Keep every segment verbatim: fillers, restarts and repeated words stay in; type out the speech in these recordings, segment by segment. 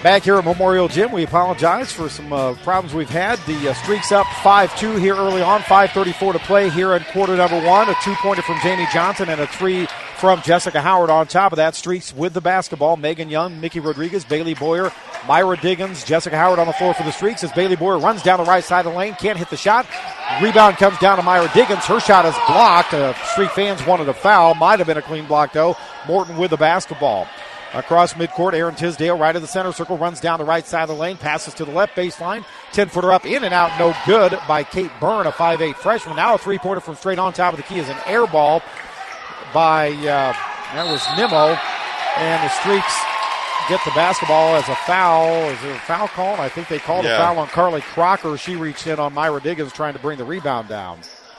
Back here at Memorial Gym, we apologize for some uh, problems we've had. The uh, Streaks up five two here early on, five thirty-four to play here in quarter number one. A two-pointer from Jamie Johnson and a three from Jessica Howard. On top of that, Streaks with the basketball. Megan Young, Mickey Rodriguez, Bailey Boyer, Myra Diggins, Jessica Howard on the floor for the Streaks as Bailey Boyer runs down the right side of the lane, can't hit the shot. Rebound comes down to Myra Diggins. Her shot is blocked. Uh, Streak fans wanted a foul. Might have been a clean block, though. Morton with the basketball. Across midcourt, Aaron Tisdale right of the center circle, runs down the right side of the lane, passes to the left baseline, ten-footer up, in and out, no good by Kate Byrne, a five eight freshman. Now a three-pointer from straight on top of the key is an air ball by, uh, that was Nimmo, and the Streaks get the basketball as a foul. Is there a foul called? I think they called yeah. a foul on Carly Crocker. She reached in on Myra Diggins trying to bring the rebound down.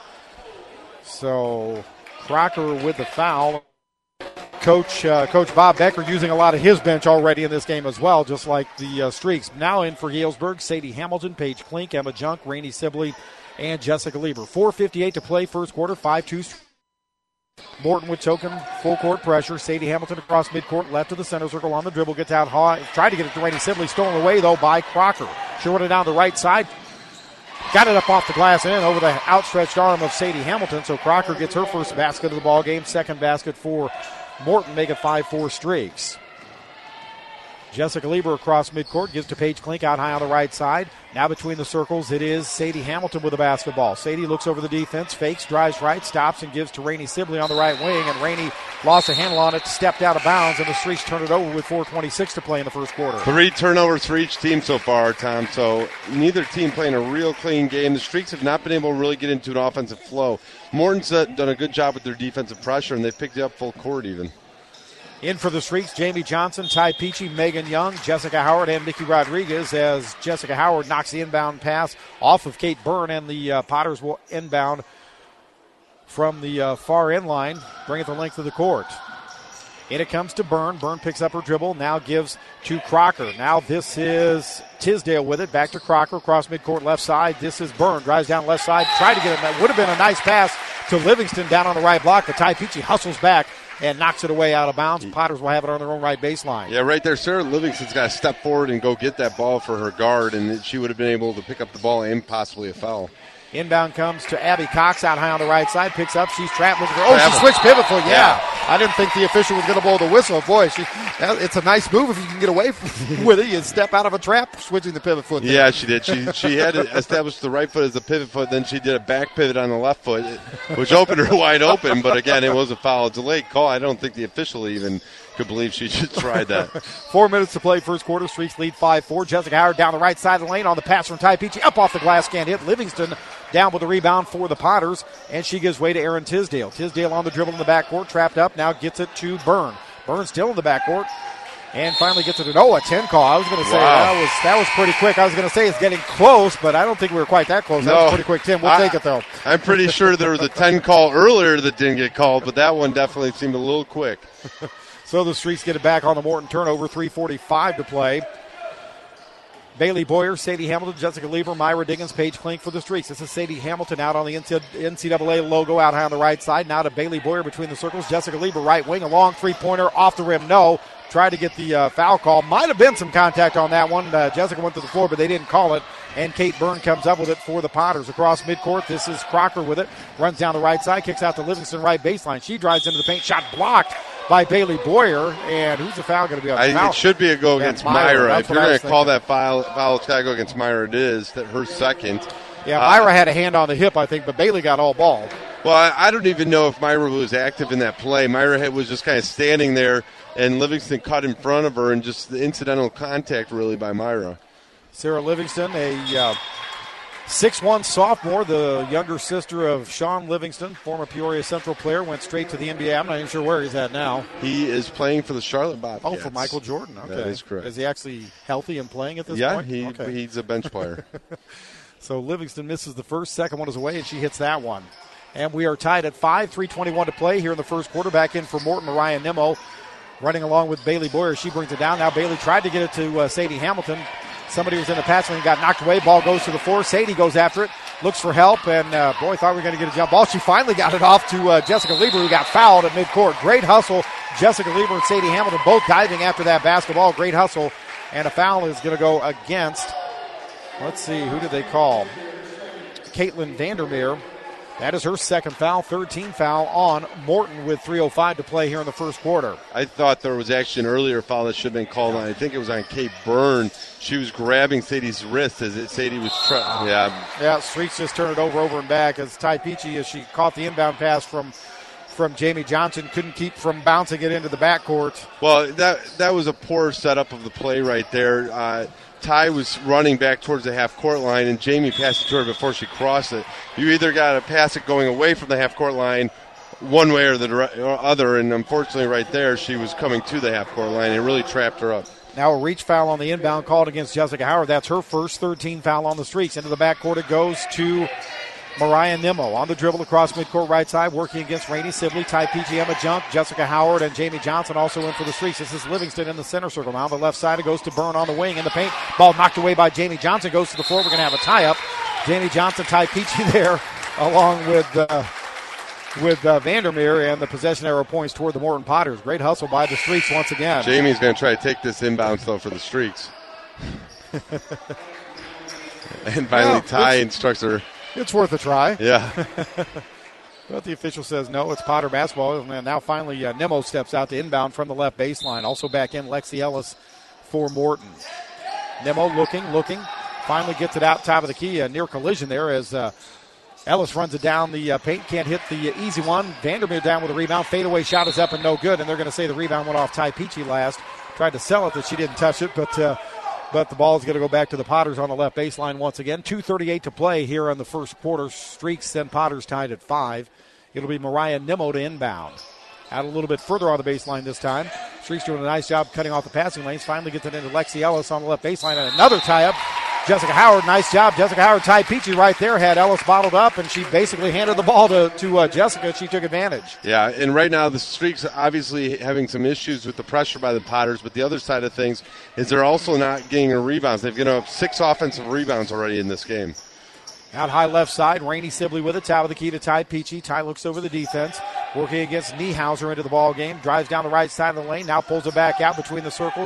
So Crocker with the foul. Coach uh, Coach Bob Becker using a lot of his bench already in this game as well, just like the uh, Streaks. Now in for Galesburg, Sadie Hamilton, Paige Klink, Emma Junk, Rainey Sibley, and Jessica Lieber. four fifty-eight to play, first quarter, five two. Morton with token full court pressure. Sadie Hamilton across midcourt, left to the center circle on the dribble, gets out high, tried to get it to Rainey Sibley, stolen away though by Crocker. She run it down the right side. Got it up off the glass and in over the outstretched arm of Sadie Hamilton, so Crocker gets her first basket of the ball game, second basket for Morton, make it five four Streaks. Jessica Lieber across midcourt, gives to Paige Klink out high on the right side. Now between the circles, it is Sadie Hamilton with the basketball. Sadie looks over the defense, fakes, drives right, stops, and gives to Rainey Sibley on the right wing. And Rainey lost a handle on it, stepped out of bounds, and the Streaks turn it over with four twenty-six to play in the first quarter. Three turnovers for each team so far, Tom. So neither team playing a real clean game. The Streaks have not been able to really get into an offensive flow. Morton's done a good job with their defensive pressure, and they've picked it up full court even. In for the Streaks, Jamie Johnson, Ty Peachy, Megan Young, Jessica Howard, and Nikki Rodriguez as Jessica Howard knocks the inbound pass off of Kate Byrne, and the uh, Potters will inbound from the uh, far end line, bring it the length of the court. In it comes to Byrne. Byrne picks up her dribble, now gives to Crocker. Now this is Tisdale with it, back to Crocker, across midcourt left side. This is Byrne, drives down left side, tried to get it. That would have been a nice pass to Livingston down on the right block, but Ty Peachy hustles back and knocks it away out of bounds. Potters will have it on their own right baseline. Yeah, right there, Sarah Livingston's got to step forward and go get that ball for her guard, and she would have been able to pick up the ball and possibly a foul. Inbound comes to Abby Cox out high on the right side. Picks up. She's trapped. With her. Oh, she switched pivot foot. Yeah. yeah. I didn't think the official was going to blow the whistle. Boy, she, it's a nice move if you can get away from, with it. You step out of a trap, switching the pivot foot. There. Yeah, she did. She she had to establish the right foot as the pivot foot. Then she did a back pivot on the left foot, which opened her wide open. But, again, it was a foul. It's a late call. I don't think the official even could believe she just tried that. Four minutes to play, first quarter. Streaks lead five four. Jessica Howard down the right side of the lane on the pass from Ty Peachy. Up off the glass, can't hit. Livingston down with the rebound for the Potters, and she gives way to Erin Tisdale. Tisdale on the dribble in the backcourt, trapped up, now gets it to Byrne. Byrne still in the backcourt, and finally gets it to Noah. ten call. I was going to say wow. that was that was pretty quick. I was going to say it's getting close, but I don't think we were quite that close. No, that was pretty quick, Tim. We'll I, take it, though. I'm pretty sure there was a ten call earlier that didn't get called, but that one definitely seemed a little quick. So the Streaks get it back on the Morton turnover, three forty-five to play. Bailey Boyer, Sadie Hamilton, Jessica Lieber, Myra Diggins, Paige Klink for the Streaks. This is Sadie Hamilton out on the N C double A logo out high on the right side. Now to Bailey Boyer between the circles. Jessica Lieber right wing, a long three-pointer off the rim. No. Tried to get the uh, foul call. Might have been some contact on that one. Uh, Jessica went to the floor, but they didn't call it. And Kate Byrne comes up with it for the Potters. Across midcourt, this is Crocker with it. Runs down the right side, kicks out to Livingston right baseline. She drives into the paint. Shot blocked by Bailey Boyer. And who's the foul going to be on? I, it should be a go against Myra. Myra. If you're going to call that foul, foul it's got to go against Myra. It is that her second. Yeah, Myra uh, had a hand on the hip, I think, but Bailey got all ball. Well, I, I don't even know if Myra was active in that play. Myra was just kind of standing there, and Livingston cut in front of her, and just the incidental contact really by Myra. Sarah Livingston, a uh, six one sophomore, the younger sister of Sean Livingston, former Peoria Central player, went straight to the N B A. I'm not even sure where he's at now. He is playing for the Charlotte Bobcats. Oh, for Michael Jordan. Okay. That is correct. Is he actually healthy and playing at this yeah, point? Yeah, okay. he, he's a bench player. So Livingston misses the first, second one is away, and she hits that one. And we are tied at five, three twenty-one to play here in the first quarter. Back in for Morton, Mariah Nimmo running along with Bailey Boyer. She brings it down. Now Bailey tried to get it to uh, Sadie Hamilton. Somebody was in the pass lane, got knocked away. Ball goes to the floor. Sadie goes after it, looks for help, and uh, boy, thought we were going to get a jump ball. She finally got it off to uh, Jessica Lieber, who got fouled at midcourt. Great hustle. Jessica Lieber and Sadie Hamilton both diving after that basketball. Great hustle And a foul is going to go against, let's see, who did they call? Caitlin Vandermeer. That is her second foul, third team foul on Morton with three oh five to play here in the first quarter. I thought there was actually an earlier foul that should have been called on. I think it was on Kate Byrne. She was grabbing Sadie's wrist as it, Sadie was trying. Yeah. Yeah, Streaks just turned it over, over and back as Ty Peachy, as she caught the inbound pass from from Jamie Johnson, couldn't keep from bouncing it into the backcourt. Well, that that was a poor setup of the play right there. Uh, Ty was running back towards the half-court line, and Jamie passed it to her before she crossed it. You either got to pass it going away from the half-court line one way or the dire- or other, and unfortunately right there she was coming to the half-court line. It really trapped her up. Now a reach foul on the inbound called against Jessica Howard. That's her first thirteen foul on the Streaks. Into the backcourt it goes to Mariah Nimmo on the dribble across midcourt right side, working against Rainey Sibley, Ty Peachy, Emma Junk, Jessica Howard, and Jamie Johnson also in for the Streaks. This is Livingston in the center circle. Now on the left side, it goes to Byrne on the wing in the paint. Ball knocked away by Jamie Johnson, goes to the floor. We're going to have a tie-up. Jamie Johnson, Ty Peachy there, along with uh, with uh, Vandermeer, and the possession arrow points toward the Morton Potters. Great hustle by the Streaks once again. Jamie's going to try to take this inbounds, though, for the Streaks. And finally, well, Ty instructs her. It's worth a try. Yeah. But the official says no, it's Potter basketball. And now finally uh, Nimmo steps out to inbound from the left baseline. Also back in Lexi Ellis for Morton. Nimmo looking, looking. Finally gets it out top of the key. A near collision there as uh, Ellis runs it down the uh, paint. Can't hit the uh, easy one. Vandermeer down with a rebound. Fadeaway shot is up and no good. And they're going to say the rebound went off Ty Peachy last. Tried to sell it that she didn't touch it, but... Uh, But the ball is going to go back to the Potters on the left baseline once again. two thirty-eight to play here in the first quarter. Streaks and Potters tied at five. It'll be Mariah Nimmo to inbound. Out a little bit further on the baseline this time. Streaks doing a nice job cutting off the passing lanes. Finally gets it into Lexi Ellis on the left baseline. And another tie-up. Jessica Howard, nice job. Jessica Howard, Ty Peachy right there, had Ellis bottled up, and she basically handed the ball to, to uh, Jessica. She took advantage. Yeah, and right now the Streaks obviously having some issues with the pressure by the Potters, but the other side of things is they're also not getting the rebounds. They've given up six offensive rebounds already in this game. Out high left side, Rainey Sibley with it, top of the key to Ty Peachy. Ty looks over the defense, working against Niehauser into the ball game, drives down the right side of the lane, now pulls it back out between the circles,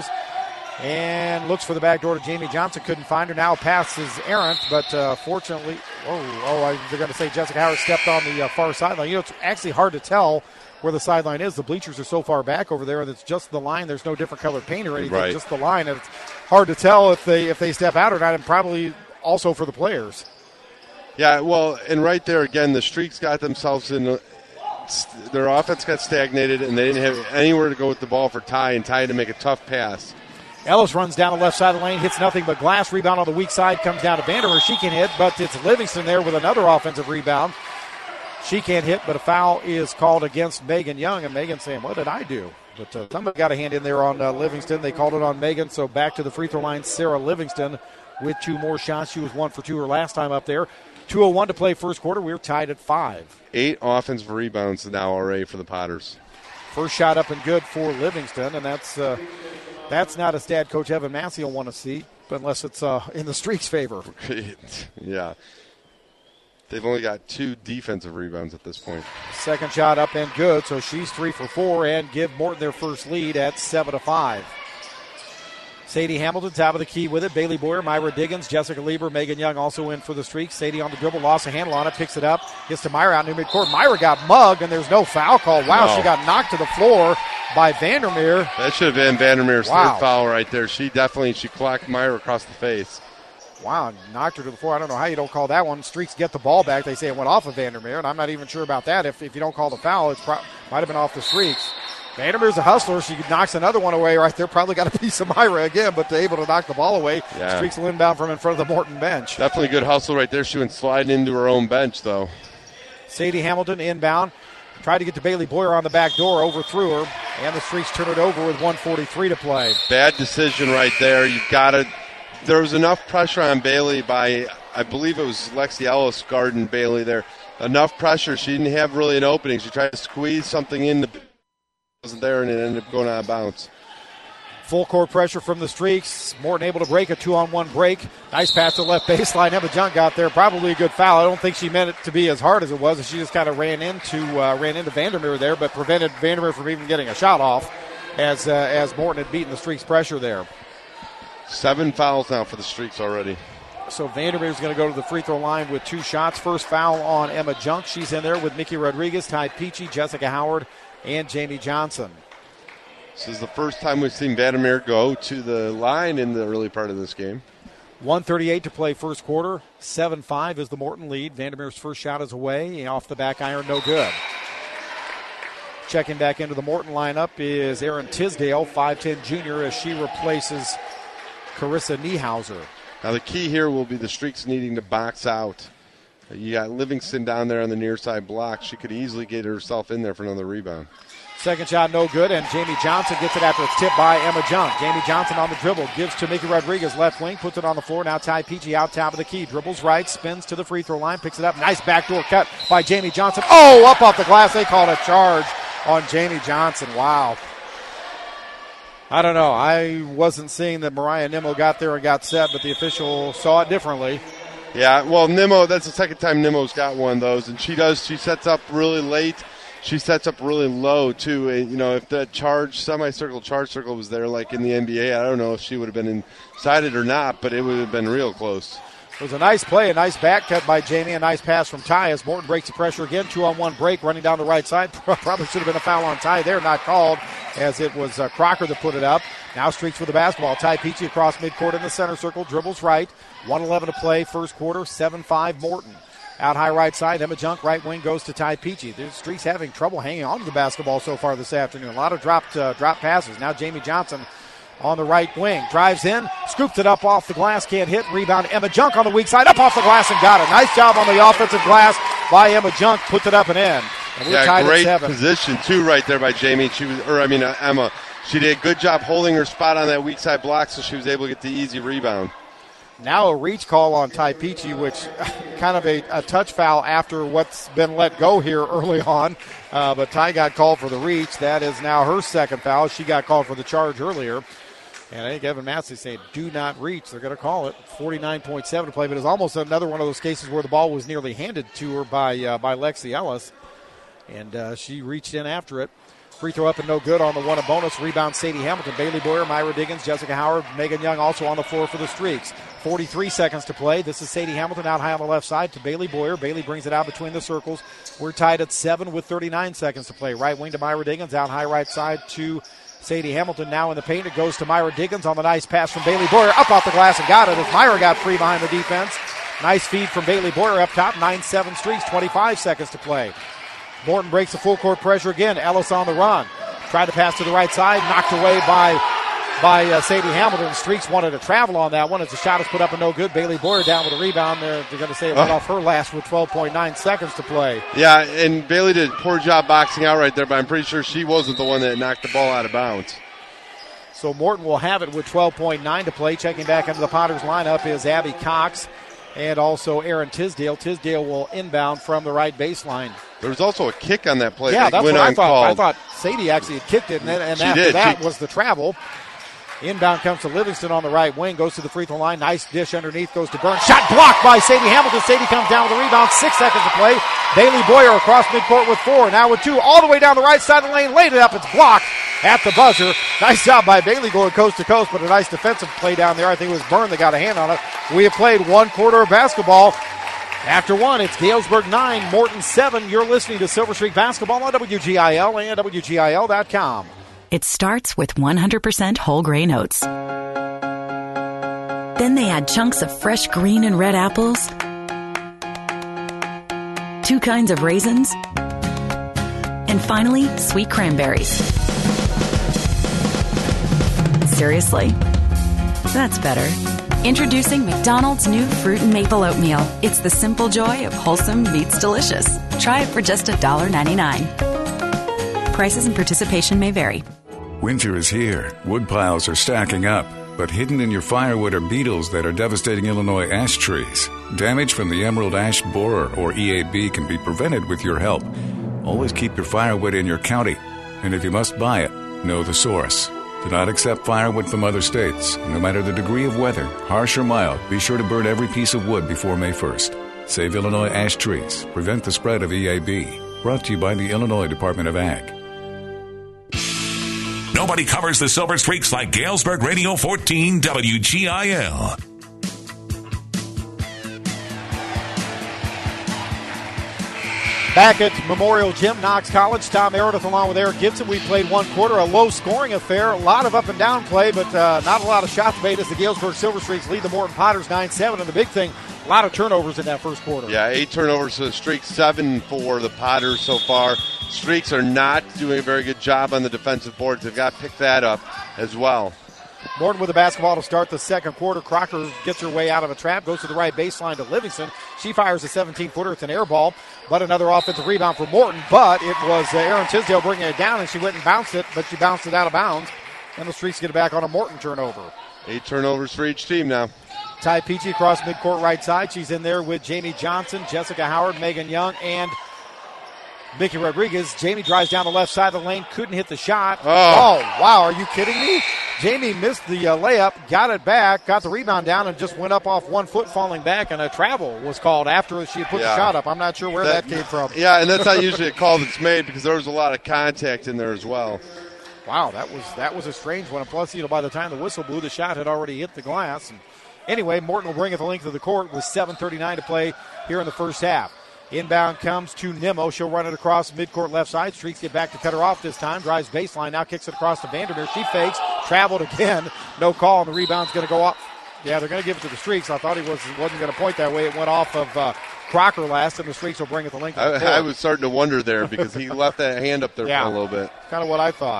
and looks for the back door to Jamie Johnson. Couldn't find her. Now pass is errant, but uh, fortunately, oh, oh, I, they're going to say Jessica Howard stepped on the uh, far sideline. You know, it's actually hard to tell where the sideline is. The bleachers are so far back over there, and it's just the line. There's no different colored paint or anything, right. Just the line, and it's hard to tell if they if they step out or not, and probably also for the players. Yeah, well, and right there again, the Streaks got themselves in. A, their offense got stagnated, and they didn't have anywhere to go with the ball for Ty, and Ty had to make a tough pass. Ellis runs down the left side of the lane, hits nothing but glass. Rebound on the weak side, comes down to Vandermeer. She can hit, but it's Livingston there with another offensive rebound. She can't hit, but a foul is called against Megan Young, and Megan saying, what did I do? But uh, somebody got a hand in there on uh, Livingston. They called it on Megan, so back to the free throw line, Sarah Livingston with two more shots. She was one for two her last time up there. two oh one to play first quarter. We're tied at five. Eight offensive rebounds now already for the Potters. First shot up and good for Livingston, and that's uh, that's not a stat Coach Evan Massey will want to see, unless it's uh, in the Streaks' favor. Yeah. They've only got two defensive rebounds at this point. Second shot up and good, so she's three for four and give Morton their first lead at seven to five. Sadie Hamilton, top of the key with it. Bailey Boyer, Myra Diggins, Jessica Lieber, Megan Young also in for the Streaks. Sadie on the dribble, lost a handle on it, picks it up, gets to Myra out near midcourt. Myra got mugged, and there's no foul call. Wow, no. She got knocked to the floor by Vandermeer. That should have been Vandermeer's wow. third foul right there. She definitely, she clocked Myra across the face. Wow, knocked her to the floor. I don't know how you don't call that one. Streaks get the ball back. They say it went off of Vandermeer, and I'm not even sure about that. If, if you don't call the foul, it pro- might have been off the Streaks. Vandermeer's a hustler. She knocks another one away right there. Probably got a piece of Myra again, but able to knock the ball away. Yeah. Streaks will inbound from in front of the Morton bench. Definitely good hustle right there. She went sliding into her own bench, though. Sadie Hamilton inbound. Tried to get to Bailey Boyer on the back door, overthrew her, and the Streaks turn it over with one forty-three to play. Bad decision right there. You've got to. There was enough pressure on Bailey by, I believe it was Lexi Ellis guarding Bailey there. Enough pressure. She didn't have really an opening. She tried to squeeze something in. The, wasn't there, and it ended up going out of bounds. Full court pressure from the Streaks. Morton able to break a two-on-one break. Nice pass to left baseline. Emma Junk got there. Probably a good foul. I don't think she meant it to be as hard as it was. She just kind of ran into uh, ran into Vandermeer there, but prevented Vandermeer from even getting a shot off as uh, as Morton had beaten the Streaks' pressure there. Seven fouls now for the Streaks already. So Vandermeer's going to go to the free throw line with two shots. First foul on Emma Junk. She's in there with Nikki Rodriguez, Ty Peachy, Jessica Howard, and Jamie Johnson. This is the first time we've seen Vandermeer go to the line in the early part of this game. one thirty-eight to play first quarter. seven five is the Morton lead. Vandermeer's first shot is away. Off the back iron, no good. Checking back into the Morton lineup is Erin Tisdale, five ten junior, as she replaces Carissa Niehauser. Now the key here will be the Streaks needing to box out. You got Livingston down there on the near side block. She could easily get herself in there for another rebound. Second shot no good, and Jamie Johnson gets it after it's tipped by Emma Junk. Jamie Johnson on the dribble, gives to Nikki Rodriguez, left wing, puts it on the floor. Now Ty Peachy out top of the key, dribbles right, spins to the free throw line, picks it up. Nice backdoor cut by Jamie Johnson. Oh, up off the glass. They called a charge on Jamie Johnson. Wow. I don't know. I wasn't seeing that Mariah Nimmo got there and got set, but the official saw it differently. Yeah, well, Nimmo, that's the second time Nimmo's got one of those, and she does. She sets up really late. She sets up really low, too. And, you know, if that charge, semicircle, charge circle was there like in the N B A, I don't know if she would have been inside it or not, but it would have been real close. It was a nice play, a nice back cut by Jamie, a nice pass from Ty as Morton breaks the pressure again. Two-on-one break running down the right side. Probably should have been a foul on Ty there, not called, as it was uh, Crocker that put it up. Now Streaks with the basketball. Ty Peachy across midcourt in the center circle, dribbles right. one eleven to play, first quarter, seven five Morton. Out high right side, Emma Junk, right wing, goes to Ty Peachy. The Streaks having trouble hanging on to the basketball so far this afternoon. A lot of dropped uh, drop passes. Now Jamie Johnson on the right wing, drives in, scoops it up off the glass, can't hit, rebound, Emma Junk on the weak side, up off the glass and got it. Nice job on the offensive glass by Emma Junk, puts it up and in. And we're yeah, tied great at seven. Position too, right there by Jamie. She was, or I mean uh, Emma. She did a good job holding her spot on that weak side block, so she was able to get the easy rebound. Now a reach call on Ty Peachy, which kind of a, a touch foul after what's been let go here early on. Uh, but Ty got called for the reach. That is now her second foul. She got called for the charge earlier. And I think Evan Massey saying, do not reach. They're going to call it. forty-nine point seven to play, but it's almost another one of those cases where the ball was nearly handed to her by uh, by Lexi Ellis. And uh, she reached in after it. Free throw up and no good on the one, a bonus. Rebound, Sadie Hamilton, Bailey Boyer, Myra Diggins, Jessica Howard, Megan Young also on the floor for the Streaks. forty-three seconds to play. This is Sadie Hamilton out high on the left side to Bailey Boyer. Bailey brings it out between the circles. We're tied at seven with thirty-nine seconds to play. Right wing to Myra Diggins, out high right side to Sadie Hamilton. Now in the paint, it goes to Myra Diggins on the nice pass from Bailey Boyer. Up off the glass and got it as Myra got free behind the defense. Nice feed from Bailey Boyer up top. nine seven Streaks, twenty-five seconds to play. Morton breaks the full court pressure again. Ellis on the run. Tried to pass to the right side, knocked away by by uh, Sadie Hamilton. Streaks wanted to travel on that one as the shot is put up and no good. Bailey Boyer down with a rebound. They're, they're going to say it went oh. off her last with twelve point nine seconds to play. Yeah, and Bailey did a poor job boxing out right there, but I'm pretty sure she wasn't the one that knocked the ball out of bounds. So Morton will have it with twelve point nine to play. Checking back into the Potters lineup is Abby Cox and also Erin Tisdale. Tisdale will inbound from the right baseline. There was also a kick on that play. Yeah, that that's went what I thought. uncalled. I thought Sadie actually had kicked it, and, then, and after did. that she, was the travel. Inbound comes to Livingston on the right wing, goes to the free throw line. Nice dish underneath, goes to Burns. Shot blocked by Sadie Hamilton. Sadie comes down with the rebound. Six seconds to play. Bailey Boyer across midcourt with four. Now with two, all the way down the right side of the lane. Laid it up. It's blocked at the buzzer. Nice job by Bailey going coast to coast, but a nice defensive play down there. I think it was Byrne that got a hand on it. We have played one quarter of basketball. After one, it's Galesburg nine, Morton seven. You're listening to Silver Streak Basketball on W G I L and W G I L dot com. It starts with one hundred percent whole grain oats. Then they add chunks of fresh green and red apples, two kinds of raisins, and finally, sweet cranberries. Seriously? That's better. Introducing McDonald's new Fruit and Maple Oatmeal. It's the simple joy of wholesome meets delicious. Try it for just one dollar ninety-nine. Prices and participation may vary. Winter is here. Wood piles are stacking up, but hidden in your firewood are beetles that are devastating Illinois ash trees. Damage from the emerald ash borer, or E A B, can be prevented with your help. Always keep your firewood in your county, and if you must buy it, know the source. Do not accept firewood from other states. No matter the degree of weather, harsh or mild, be sure to burn every piece of wood before May first. Save Illinois ash trees. Prevent the spread of E A B. Brought to you by the Illinois Department of Ag. Nobody covers the Silver Streaks like Galesburg Radio fourteen W G I L. Back at Memorial Gym, Knox College, Tom Meredith along with Eric Gibson. We played one quarter, a low-scoring affair, a lot of up-and-down play, but uh, not a lot of shots made as the Galesburg Silver Streaks lead the Morton Potters nine seven. And the big thing, a lot of turnovers in that first quarter. Yeah, eight turnovers for the Streaks, seven for the Potters so far. Streaks are not doing a very good job on the defensive boards. They've got to pick that up as well. Morton with the basketball to start the second quarter. Crocker gets her way out of a trap, goes to the right baseline to Livingston. She fires a seventeen-footer. It's an air ball, but another offensive rebound for Morton. But it was uh, Aaron Tisdale bringing it down, and she went and bounced it, but she bounced it out of bounds. And the Streaks get it back on a Morton turnover. Eight turnovers for each team now. Ty Peachy across midcourt right side. She's in there with Jamie Johnson, Jessica Howard, Megan Young, and Mickey Rodriguez. Jamie drives down the left side of the lane, couldn't hit the shot. Oh, oh wow, are you kidding me? Jamie missed the uh, layup, got it back, got the rebound down, and just went up off one foot falling back, and a travel was called after she had put yeah. the shot up. I'm not sure where that, that came from. Yeah, and that's not usually a call that's made because there was a lot of contact in there as well. Wow, that was that was a strange one. And plus, you know, by the time the whistle blew, the shot had already hit the glass. And anyway, Morton will bring it the length of the court with seven thirty-nine to play here in the first half. Inbound comes to Nimmo. She'll run it across midcourt left side. Streaks get back to cut her off this time. Drives baseline. Now kicks it across to Vandermeer. She fakes. Traveled again. No call, and the rebound's going to go up. Yeah, they're going to give it to the Streaks. I thought he was, wasn't going to point that way. It went off of uh, Crocker last, and the Streaks will bring it the length of the court. I, I was starting to wonder there because he left that hand up there yeah, for a little bit. Kind of what I thought.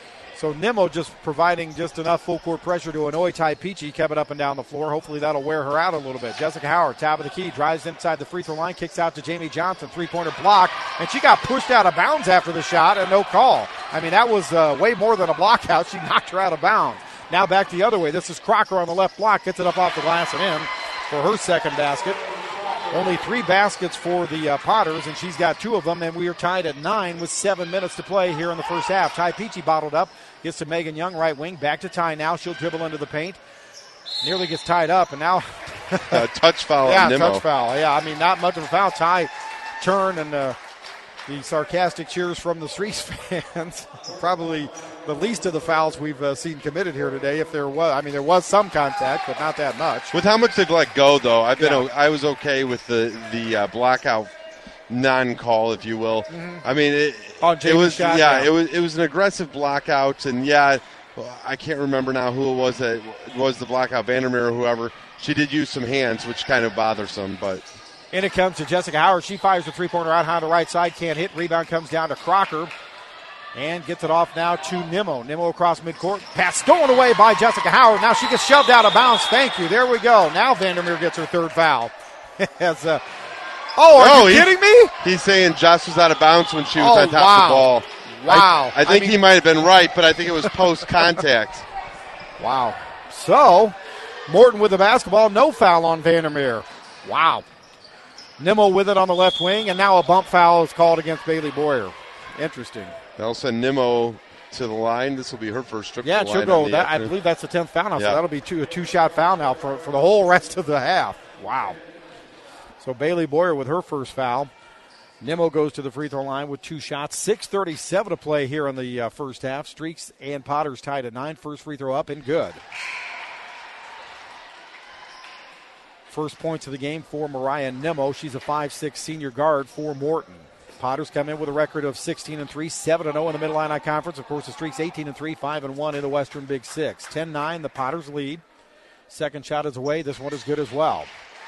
So Nimmo just providing just enough full court pressure to annoy Ty Peachy, kept it up and down the floor. Hopefully that'll wear her out a little bit. Jessica Howard, top of the key, drives inside the free throw line, kicks out to Jamie Johnson, three-pointer block, and she got pushed out of bounds after the shot and no call. I mean, that was uh, way more than a block out. She knocked her out of bounds. Now back the other way. This is Crocker on the left block, gets it up off the glass and in for her second basket. Only three baskets for the uh, Potters, and she's got two of them, and we are tied at nine with seven minutes to play here in the first half. Ty Peachy bottled up, gets to Megan Young, right wing, back to Ty now. She'll dribble into the paint. Nearly gets tied up, and now... uh, touch foul yeah, on Nimmo. touch foul. Yeah, I mean, not much of a foul. Ty turned, and uh, the sarcastic cheers from the Streets fans. Probably the least of the fouls we've uh, seen committed here today. If there was, I mean, there was some contact, but not that much. With how much they've let go, though, I've been, yeah. I was okay with the the uh, blackout non-call, if you will. Mm-hmm. I mean, it, On it was shot, yeah, yeah, it was it was an aggressive blackout, and yeah, I can't remember now who it was that was the blackout, Vandermeer or whoever. She did use some hands, which kind of bothersome, but. In it comes to Jessica Howard. She fires the three-pointer out high on the right side. Can't hit. Rebound comes down to Crocker. And gets it off now to Nimmo. Nimmo across midcourt. Pass stolen away by Jessica Howard. Now she gets shoved out of bounds. Thank you. There we go. Now Vandermeer gets her third foul. As, uh, oh, are oh, you he, kidding me? He's saying Joss was out of bounds when she was oh, on top wow. of the ball. Wow. I, I think I mean, he might have been right, but I think it was post-contact. Wow. So, Morton with the basketball. No foul on Vandermeer. Wow. Nimmo with it on the left wing, and now a bump foul is called against Bailey Boyer. Interesting. They'll send Nimmo to the line. This will be her first trip yeah, to the she'll line. go. That, I believe that's the tenth foul now, yeah. so that'll be two, a two-shot foul now for, for the whole rest of the half. Wow. So Bailey Boyer with her first foul. Nimmo goes to the free throw line with two shots. six thirty-seven to play here in the uh, first half. Streaks and Potters tied at nine. First free throw up and good. First points of the game for Mariah Nimmo. She's a five six senior guard for Morton. Potters come in with a record of sixteen and three, seven and oh in the Mid-Illini Conference. Of course, the Streaks eighteen and three, five and one in the Western Big Six. ten nine, the Potters lead. Second shot is away. This one is good as well.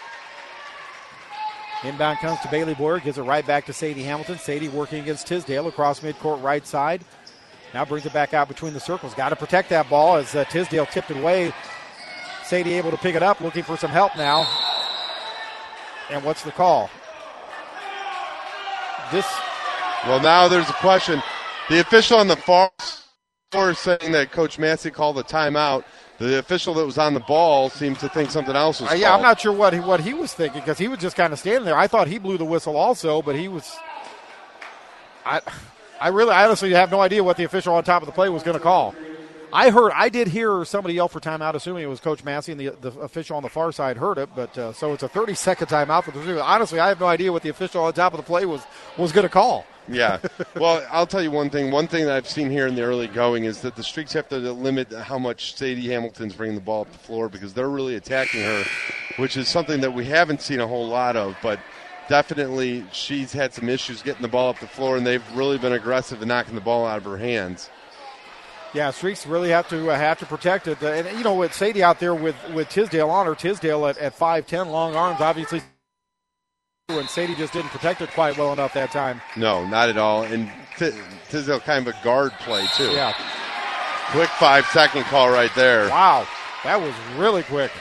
Inbound comes to Bailey Boyer. Gives it right back to Sadie Hamilton. Sadie working against Tisdale across midcourt right side. Now brings it back out between the circles. Got to protect that ball as uh, Tisdale tipped it away. Sadie able to pick it up, looking for some help now. And what's the call? This. Well, now there's a question. The official on the far is saying that Coach Massey called a timeout. The official that was on the ball seems to think something else was uh, Yeah, called. I'm not sure what he, what he was thinking because he was just kind of standing there. I thought he blew the whistle also, but he was. I, I really, I honestly have no idea what the official on top of the play was going to call. I heard, I did hear somebody yell for timeout, assuming it was Coach Massey, and the, the official on the far side heard it. But uh, so it's a thirty-second timeout for the. Honestly, I have no idea what the official on top of the play was was going to call. Yeah. Well, I'll tell you one thing. One thing that I've seen here in the early going is that the Streaks have to limit how much Sadie Hamilton's bringing the ball up the floor because they're really attacking her, which is something that we haven't seen a whole lot of. But definitely she's had some issues getting the ball up the floor, and they've really been aggressive in knocking the ball out of her hands. Yeah, Streaks really have to uh, have to protect it. Uh, and, you know, with Sadie out there with, with Tisdale on her, Tisdale at, at five ten, long arms, obviously. And Sadie just didn't protect it quite well enough that time. No, not at all. And T- Tisdale kind of a guard play, too. Yeah. Quick five-second call right there. Wow, that was really quick.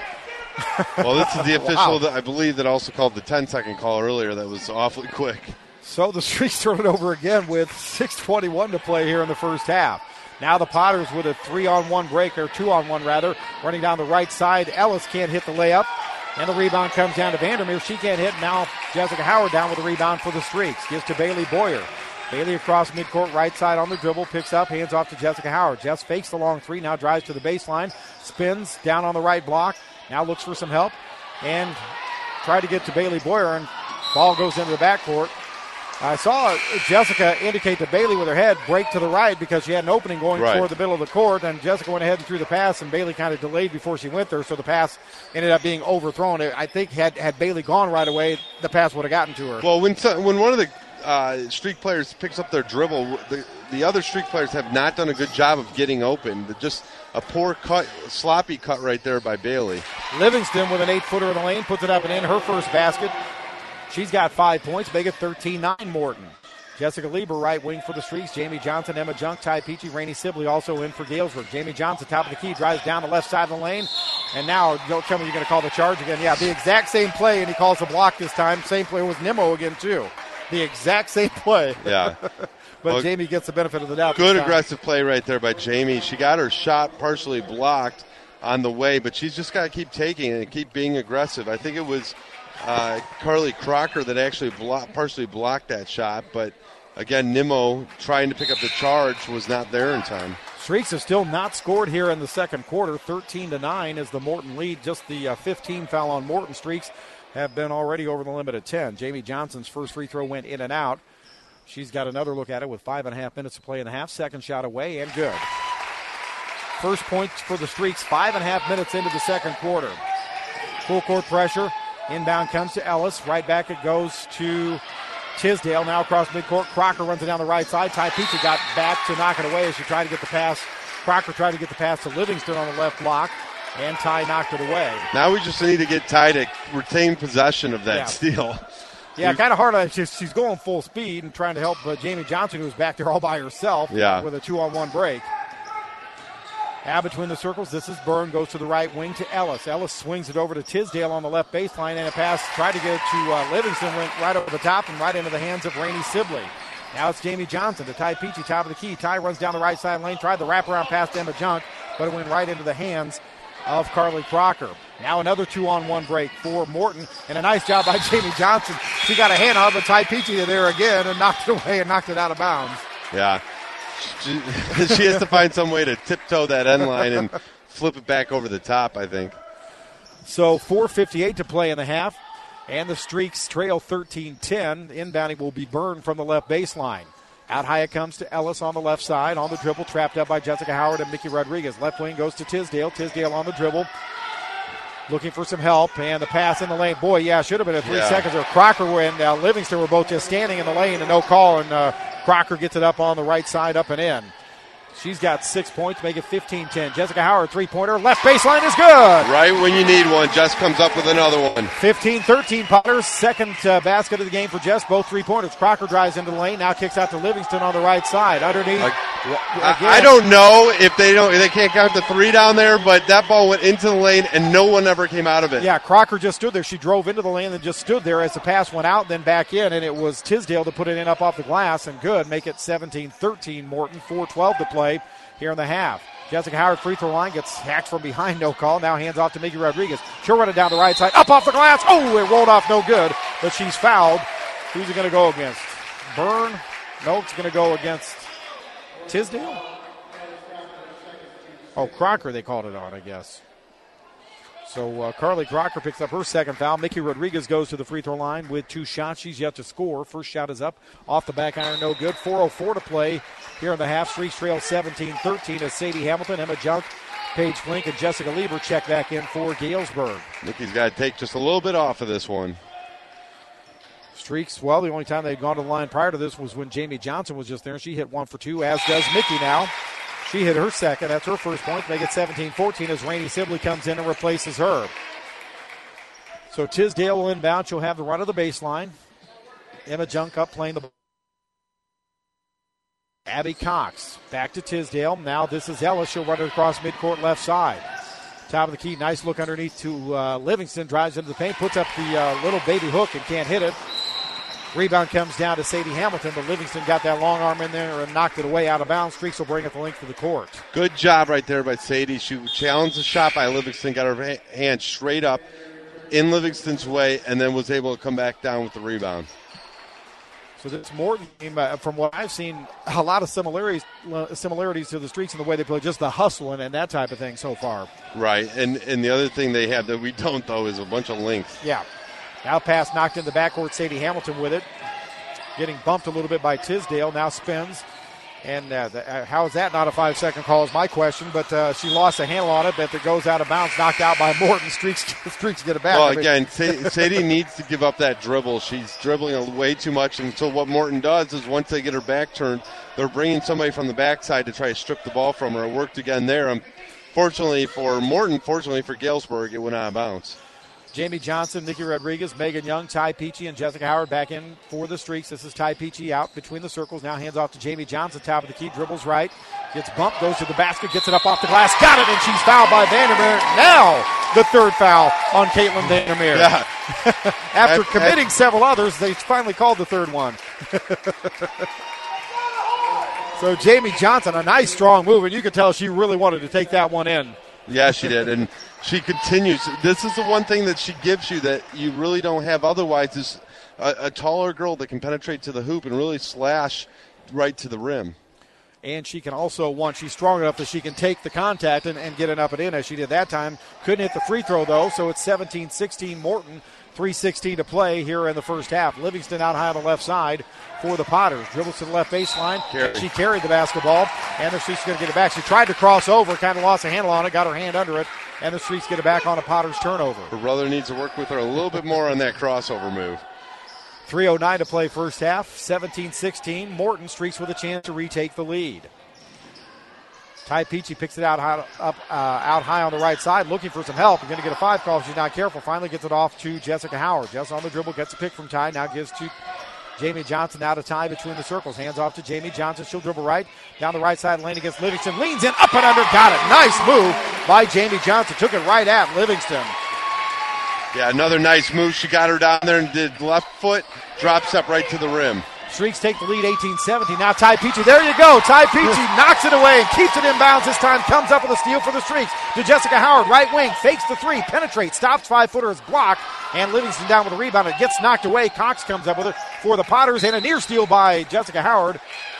Well, this is the official, Wow. that I believe, that also called the ten-second call earlier. That was awfully quick. So the Streaks turn it over again with six twenty-one to play here in the first half. Now the Potters with a three-on-one break, or two-on-one rather, running down the right side. Ellis can't hit the layup. And the rebound comes down to Vandermeer. She can't hit. Now Jessica Howard down with the rebound for the Streaks. Gives to Bailey Boyer. Bailey across midcourt, right side on the dribble. Picks up, hands off to Jessica Howard. Jess fakes the long three. Now drives to the baseline. Spins down on the right block. Now looks for some help. And tried to get to Bailey Boyer. And ball goes into the backcourt. I saw Jessica indicate to Bailey with her head, break to the right because she had an opening going right toward the middle of the court, and Jessica went ahead and threw the pass, and Bailey kind of delayed before she went there, so the pass ended up being overthrown. I think had, had Bailey gone right away, the pass would have gotten to her. Well, when when one of the uh, Streak players picks up their dribble, the, the other Streak players have not done a good job of getting open. Just a poor cut, sloppy cut right there by Bailey. Livingston with an eight-footer in the lane, puts it up and in, her first basket. She's got five points, make it thirteen nine Morton. Jessica Lieber, right wing for the Streaks. Jamie Johnson, Emma Junk, Ty Peachy, Rainey Sibley also in for Galesburg. Jamie Johnson, top of the key, drives down the left side of the lane. And now, don't tell me you're going to call the charge again. Yeah, the exact same play, and he calls the block this time. Same play with Nimmo again, too. The exact same play. Yeah. But well, Jamie gets the benefit of the doubt. Good aggressive play right there by Jamie. She got her shot partially blocked on the way, but she's just got to keep taking it and keep being aggressive. I think it was uh, Carly Crocker that actually block, partially blocked that shot, but again, Nimmo trying to pick up the charge was not there in time. Streaks have still not scored here in the second quarter. thirteen to nine is the Morton lead. Just the uh, fifteen foul on Morton. Streaks have been already over the limit of ten. Jamie Johnson's first free throw went in and out. She's got another look at it with five and a half minutes to play in the half. Second shot away and good. First points for the Streaks, five and a half minutes into the second quarter. Full court pressure. Inbound comes to Ellis. Right back it goes to Tisdale. Now across midcourt. Crocker runs it down the right side. Ty Peachy got back to knock it away as she tried to get the pass. Crocker tried to get the pass to Livingston on the left block, and Ty knocked it away. Now we just need to get Ty to retain possession of that Yeah. steal. Yeah, kind of hard. She's, she's going full speed and trying to help uh, Jamie Johnson, who's back there all by herself yeah. with a two-on-one break. Now between the circles, this is Byrne, goes to the right wing to Ellis. Ellis swings it over to Tisdale on the left baseline, and a pass tried to get it to uh, Livingston, went right over the top and right into the hands of Rainey Sibley. Now it's Jamie Johnson to Ty Peachy, top of the key. Ty runs down the right side lane, tried the wraparound pass to Emma Junk, but it went right into the hands of Carly Crocker. Now another two-on-one break for Morton, and a nice job by Jamie Johnson. She got a hand on it, but Ty Peachy there again and knocked it away and knocked it out of bounds. Yeah. She, she has to find some way to tiptoe that end line and flip it back over the top, I think. So four fifty-eight to play in the half, and the Streaks trail thirteen ten. Inbounding will be Byrne from the left baseline. Out high it comes to Ellis on the left side. On the dribble, trapped up by Jessica Howard and Mickey Rodriguez. Left wing goes to Tisdale. Tisdale on the dribble, looking for some help, and the pass in the lane. Boy, yeah, should have been a three yeah. seconds. Or Crocker and uh, Livingston were both just standing in the lane and no call, and uh, Crocker gets it up on the right side, up and in. She's got six points, make it fifteen ten. Jessica Howard, three-pointer, left baseline is good. Right when you need one, Jess comes up with another one. fifteen thirteen Potters, second uh, basket of the game for Jess, both three-pointers. Crocker drives into the lane, now kicks out to Livingston on the right side. Underneath. Like, I, I don't know if they don't, if they can't count the three down there, but that ball went into the lane and no one ever came out of it. Yeah, Crocker just stood there. She drove into the lane and just stood there as the pass went out, then back in, and it was Tisdale to put it in up off the glass, and good. Make it seventeen thirteen Morton, four twelve to play here in the half. Jessica Howard free throw line gets hacked from behind, no call. Now hands off to Mickey Rodriguez. She'll run it down the right side, up off the glass. Oh, it rolled off, no good, but she's fouled. Who's it going to go against? Byrne? No, it's going to go against Tisdale. Oh, Crocker they called it on, I guess. So uh, Carly Crocker picks up her second foul. Mickey Rodriguez goes to the free throw line with two shots. She's yet to score. First shot is up off the back iron, no good. four oh four to play here in the half. Streaks trail seventeen thirteen as Sadie Hamilton, Emma Junk, Paige Flink, and Jessica Lieber check back in for Galesburg. Mickey's got to take just a little bit off of this one. Streaks, well, the only time they'd gone to the line prior to this was when Jamie Johnson was just there. She hit one for two, as does Mickey now. She hit her second. That's her first point. Make it seventeen fourteen as Rainey Sibley comes in and replaces her. So Tisdale will inbound. She'll have the run of the baseline. Emma Junk up playing the ball. Abby Cox back to Tisdale. Now this is Ellis. She'll run it across midcourt left side. Top of the key. Nice look underneath to uh, Livingston. Drives into the paint. Puts up the uh, little baby hook and can't hit it. Rebound comes down to Sadie Hamilton, but Livingston got that long arm in there and knocked it away out of bounds. Streaks will bring it the length of the court. Good job right there by Sadie. She challenged the shot by Livingston, got her hand straight up in Livingston's way, and then was able to come back down with the rebound. So this Morton team, uh, from what I've seen, a lot of similarities similarities to the Streaks in the way they play, just the hustle and, and that type of thing so far. Right, and, and the other thing they have that we don't, though, is a bunch of length. Yeah. Now pass knocked in the backcourt. Sadie Hamilton with it. Getting bumped a little bit by Tisdale. Now spins. And uh, the, uh, how is that not a five-second call is my question. But uh, she lost a handle on it, but it goes out of bounds. Knocked out by Morton. Streaks, Streaks get it back. Well, I mean, again, Sadie needs to give up that dribble. She's dribbling way too much. And so what Morton does is once they get her back turned, they're bringing somebody from the backside to try to strip the ball from her. It worked again there. Unfortunately for Morton, fortunately for Galesburg, it went out of bounds. Jamie Johnson, Nikki Rodriguez, Megan Young, Ty Peachy, and Jessica Howard back in for the Streaks. This is Ty Peachy out between the circles. Now hands off to Jamie Johnson, top of the key, dribbles right, gets bumped, goes to the basket, gets it up off the glass, got it, and she's fouled by Vandermeer. Now the third foul on Caitlin Vandermeer. Yeah. After at, committing at, several others, they finally called the third one. So Jamie Johnson, a nice strong move, and you could tell she really wanted to take that one in. Yeah, she did, and she continues. This is the one thing that she gives you that you really don't have otherwise is a, a taller girl that can penetrate to the hoop and really slash right to the rim. And she can also, once she's strong enough that she can take the contact and, and get it up and in as she did that time. Couldn't hit the free throw, though, so it's seventeen sixteen Morton, three sixteen to play here in the first half. Livingston out high on the left side for the Potters. Dribbles to the left baseline. Carry. She carried the basketball, and the Streaks going to get it back. She tried to cross over, kind of lost a handle on it, got her hand under it, and the Streaks get it back on a Potters turnover. Her brother needs to work with her a little bit more on that crossover move. three oh nine to play first half, seventeen sixteen. Morton. Streaks with a chance to retake the lead. Ty Peachy picks it out high, up uh, out high on the right side, looking for some help. We're going to get a five call if she's not careful. Finally gets it off to Jessica Howard. Jess on the dribble, gets a pick from Ty. Now gives to Jamie Johnson, out of Ty between the circles. Hands off to Jamie Johnson. She'll dribble right down the right side lane against Livingston. Leans in, up and under, got it. Nice move by Jamie Johnson. Took it right at Livingston. Yeah, another nice move. She got her down there and did left foot, drops up right to the rim. Streaks take the lead eighteen seventeen. Now Ty Peachy. There you go. Ty Peachy knocks it away and keeps it in bounds this time. Comes up with a steal for the Streaks. To Jessica Howard. Right wing. Fakes the three. Penetrates. Stops. Five-footer is blocked. And Livingston down with a rebound. It gets knocked away. Cox comes up with it for the Potters. And a near steal by Jessica Howard.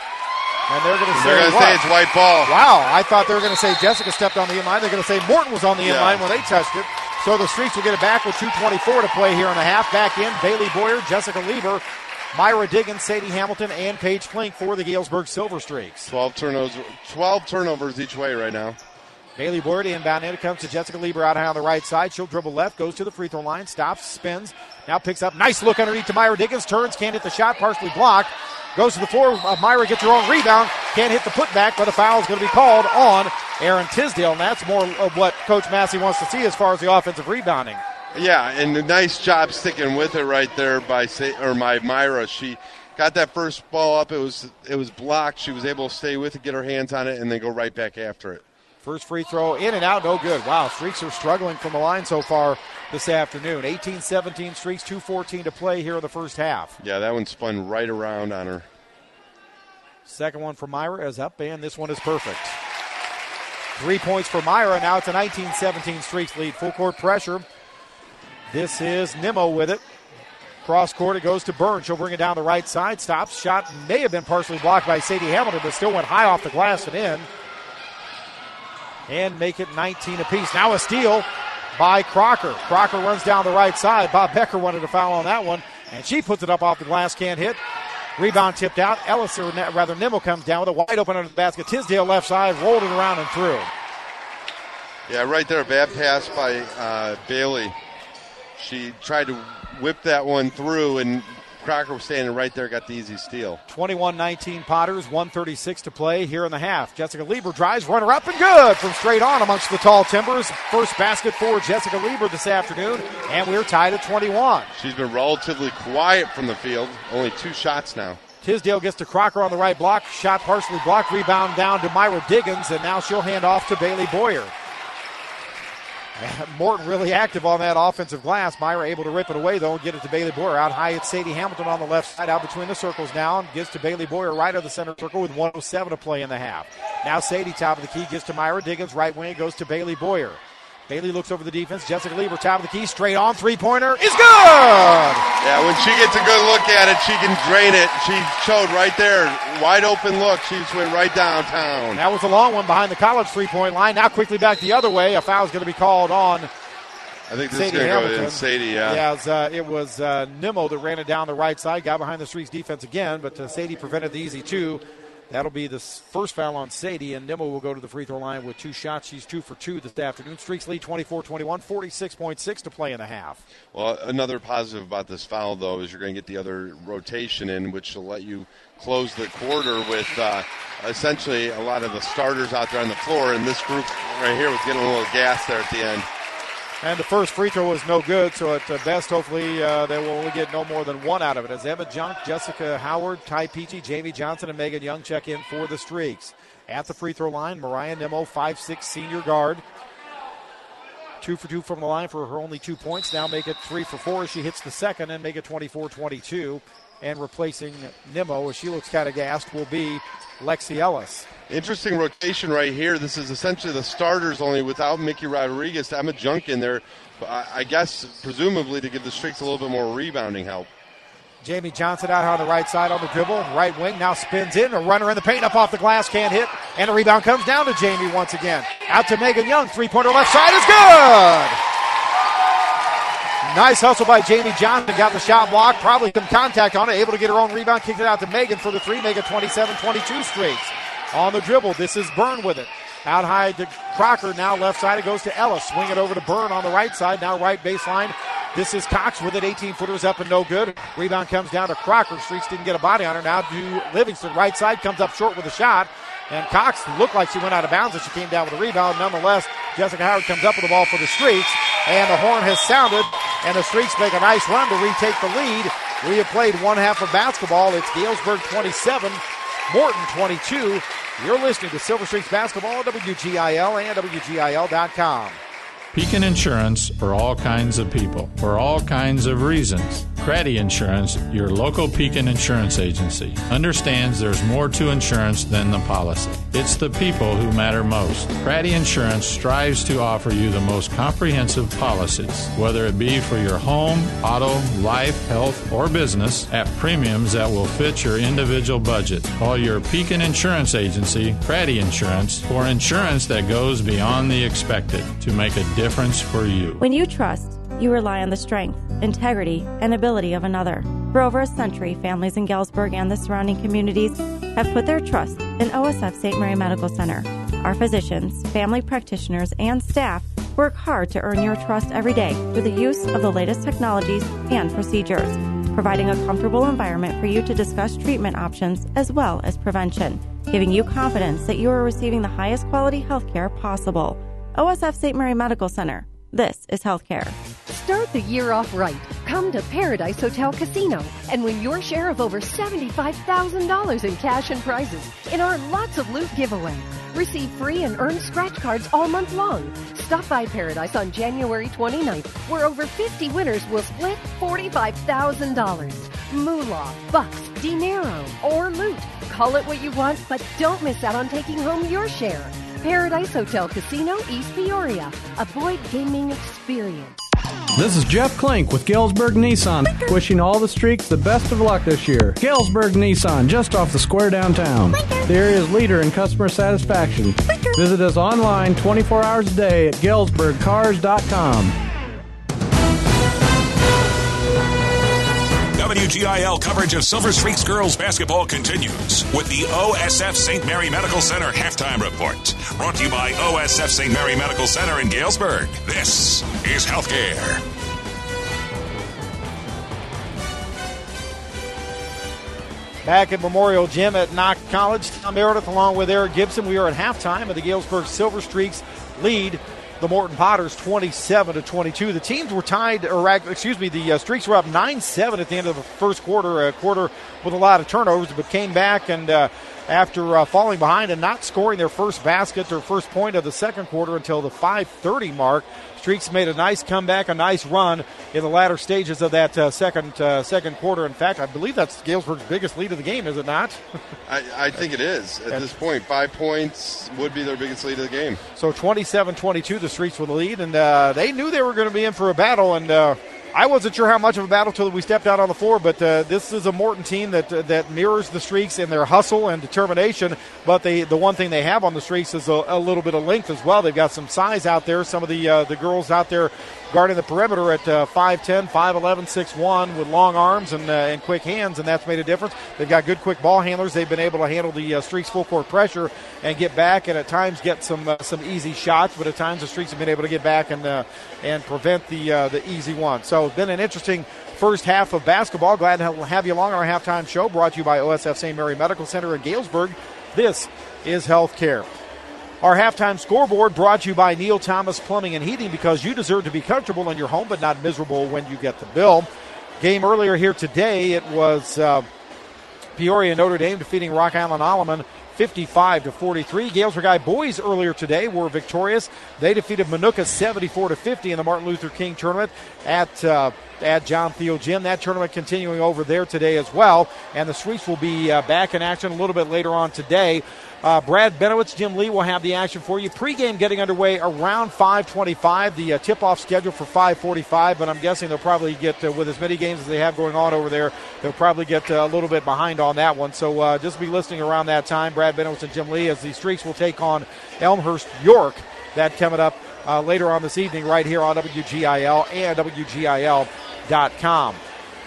And they're going to say, they're going to say it's white ball. Wow. I thought they were going to say Jessica stepped on the inline. They're going to say Morton was on the Yeah. inline when they touched it. So the Streaks will get it back with two twenty-four to play here in the half. Back in. Bailey Boyer, Jessica Lieber, Myra Diggins, Sadie Hamilton, and Paige Flink for the Galesburg Silver Streaks. twelve turnovers, twelve turnovers each way right now. Bailey Boyer to inbound in. It comes to Jessica Lieber out high on the right side. She'll dribble left, goes to the free throw line, stops, spins, now picks up. Nice look underneath to Myra Diggins. Turns, can't hit the shot, partially blocked. Goes to the floor. Uh, Myra gets her own rebound. Can't hit the putback, but a foul is going to be called on Aaron Tisdale. And that's more of what Coach Massey wants to see as far as the offensive rebounding. Yeah, and a nice job sticking with it right there by or my Myra. She got that first ball up. It was it was blocked. She was able to stay with it, get her hands on it, and then go right back after it. First free throw in and out, no good. Wow, Streaks are struggling from the line so far this afternoon. eighteen seventeen Streaks, two fourteen to play here in the first half. Yeah, that one spun right around on her. Second one for Myra is up, and this one is perfect. Three points for Myra. Now it's a nineteen seventeen Streaks lead. Full court pressure. This is Nimmo with it. Cross court, it goes to Burns. She'll bring it down the right side. Stops. Shot may have been partially blocked by Sadie Hamilton, but still went high off the glass and in. And make it nineteen apiece. Now a steal by Crocker. Crocker runs down the right side. Bob Becker wanted a foul on that one, and she puts it up off the glass, can't hit. Rebound tipped out. Ellis, or rather Nimmo, comes down with a wide open under the basket. Tisdale left side, rolled it around and through. Yeah, right there, bad pass by uh, Bailey. She tried to whip that one through, and Crocker was standing right there, got the easy steal. twenty-one nineteen Potters, one thirty-six to play here in the half. Jessica Lieber drives, runner up and good from straight on amongst the tall Timbers. First basket for Jessica Lieber this afternoon, and we're tied at twenty-one. She's been relatively quiet from the field, only two shots now. Tisdale gets to Crocker on the right block, shot partially blocked, rebound down to Myra Diggins, and now she'll hand off to Bailey Boyer. Morton really active on that offensive glass. Myra able to rip it away, though, and get it to Bailey Boyer. Out high, it's Sadie Hamilton on the left side, out between the circles now, and gives to Bailey Boyer right of the center circle with one oh seven to play in the half. Now Sadie, top of the key, gives to Myra Diggins. Right wing goes to Bailey Boyer. Bailey looks over the defense. Jessica Lieber, top of the key, straight on, three-pointer is good! Yeah, when she gets a good look at it, she can drain it. She showed right there, wide open look. She just went right downtown. That was a long one behind the college three-point line. Now quickly back the other way. A foul's going to be called on I think this Sadie is going to Hamilton. go in Sadie, yeah. Yeah, it was, uh, it was uh, Nimmo that ran it down the right side, got behind the Streaks defense again, but uh, Sadie prevented the easy two. That'll be the first foul on Sadie, and Nimmo will go to the free throw line with two shots. She's two for two this afternoon. Streaks lead twenty-four twenty-one, forty-six point six to play in the half. Well, another positive about this foul, though, is you're going to get the other rotation in, which will let you close the quarter with uh, essentially a lot of the starters out there on the floor, and this group right here was getting a little gas there at the end. And the first free throw was no good, so at best, hopefully, uh, they will only get no more than one out of it. As Emma Junk, Jessica Howard, Ty Peachy, Jamie Johnson, and Megan Young check in for the Streaks. At the free throw line, Mariah Nimmo, five six senior guard. Two for two from the line for her only two points. Now make it three for four as she hits the second and make it twenty-four twenty-two. And replacing Nimmo, as she looks kind of gassed, will be Lexi Ellis. Interesting rotation right here. This is essentially the starters only without Mickey Rodriguez. Emma Junk in there, I guess, presumably to give the Streaks a little bit more rebounding help. Jamie Johnson out on the right side on the dribble. Right wing now spins in. A runner in the paint up off the glass. Can't hit. And a rebound comes down to Jamie once again. Out to Megan Young. Three-pointer left side is good. Nice hustle by Jamie Johnson. Got the shot blocked. Probably some contact on it. Able to get her own rebound. Kicked it out to Megan for the three. Make it twenty-seven twenty-two Streaks. On the dribble, this is Byrne with it. Out high to Crocker. Now left side, it goes to Ellis. Swing it over to Byrne on the right side. Now right baseline. This is Cox with it. eighteen-footers up and no good. Rebound comes down to Crocker. Streaks didn't get a body on her. Now to Livingston. Right side comes up short with a shot. And Cox looked like she went out of bounds as she came down with a rebound. Nonetheless, Jessica Howard comes up with the ball for the Streaks. And the horn has sounded. And the Streaks make a nice run to retake the lead. We have played one half of basketball. It's Galesburg twenty-seven, Morton twenty-two. You're listening to Silver Streaks Basketball on W G I L and W G I L dot com. Pekin Insurance for all kinds of people, for all kinds of reasons. Craddy Insurance, your local Pekin insurance agency, understands there's more to insurance than the policy. It's the people who matter most. Craddy Insurance strives to offer you the most comprehensive policies, whether it be for your home, auto, life, health, or business, at premiums that will fit your individual budget. Call your Pekin Insurance agency, Craddy Insurance, for insurance that goes beyond the expected to make a difference. difference for you. When you trust, you rely on the strength, integrity, and ability of another. For over a century, families in Galesburg and the surrounding communities have put their trust in O S F Saint Mary Medical Center. Our physicians, family practitioners, and staff work hard to earn your trust every day through the use of the latest technologies and procedures, providing a comfortable environment for you to discuss treatment options as well as prevention, giving you confidence that you are receiving the highest quality health care possible. O S F Saint Mary Medical Center. This is healthcare. Start the year off right. Come to Paradise Hotel Casino and win your share of over seventy-five thousand dollars in cash and prizes in our Lots of Loot giveaway. Receive free and earn scratch cards all month long. Stop by Paradise on January twenty-ninth, where over fifty winners will split forty-five thousand dollars. Moolah, bucks, dinero, or loot. Call it what you want, but don't miss out on taking home your share. Paradise Hotel Casino, East Peoria. A Boyd gaming experience. This is Jeff Klink with Galesburg Nissan, wishing all the Streaks the best of luck this year. Galesburg Nissan, just off the square downtown. The area's leader in customer satisfaction. Visit us online twenty-four hours a day at galesburg cars dot com. W G I L coverage of Silver Streaks girls basketball continues with the O S F Saint Mary Medical Center halftime report. Brought to you by O S F Saint Mary Medical Center in Galesburg. This is Healthcare. Back at Memorial Gym at Knox College, Tom Meredith along with Eric Gibson. We are at halftime of the Galesburg Silver Streaks lead the Morton Potters twenty-seven to twenty-two. The teams were tied, or excuse me, the uh, Streaks were up nine seven at the end of the first quarter, a quarter with a lot of turnovers, but came back and uh, after uh, falling behind and not scoring their first basket, their first point of the second quarter until the five thirty mark, Streaks made a nice comeback, a nice run in the latter stages of that uh, second uh, second quarter. In fact, I believe that's Galesburg's biggest lead of the game, is it not? I, I think it is at and, this point. Five points would be their biggest lead of the game. So twenty-seven twenty-two, the Streaks with the lead, and uh, they knew they were going to be in for a battle, and uh, I wasn't sure how much of a battle until we stepped out on the floor, but uh, this is a Morton team that uh, that mirrors the Streaks in their hustle and determination, but they, the one thing they have on the Streaks is a, a little bit of length as well. They've got some size out there. Some of the uh, the girls out there guarding the perimeter at uh, five ten, five eleven, six one with long arms and, uh, and quick hands, and that's made a difference. They've got good quick ball handlers. They've been able to handle the uh, Streaks full court pressure and get back, and at times get some uh, some easy shots, but at times the Streaks have been able to get back and uh, and prevent the uh, the easy one. So it's been an interesting first half of basketball. Glad to have you along on our halftime show, brought to you by O S F Saint Mary Medical Center in Galesburg. This is Healthcare. Our halftime scoreboard brought to you by Neil Thomas Plumbing and Heating, because you deserve to be comfortable in your home but not miserable when you get the bill. Game earlier here today, it was uh, Peoria Notre Dame defeating Rock Island Alleman fifty-five to forty-three. Galesburg High boys earlier today were victorious. They defeated Manuka seventy-four to fifty in the Martin Luther King tournament at uh, at John Thiel Gym. That tournament continuing over there today as well. And the Streaks will be uh, back in action a little bit later on today. Uh, Brad Benowitz, Jim Lee will have the action for you. Pre-game getting underway around five twenty-five. The uh, tip-off schedule for five forty-five, but I'm guessing they'll probably get, uh, with as many games as they have going on over there, they'll probably get uh, a little bit behind on that one. So uh, just be listening around that time. Brad Benowitz and Jim Lee as the Streaks will take on Elmhurst York. That coming up uh, later on this evening right here on W G I L and W G I L dot com.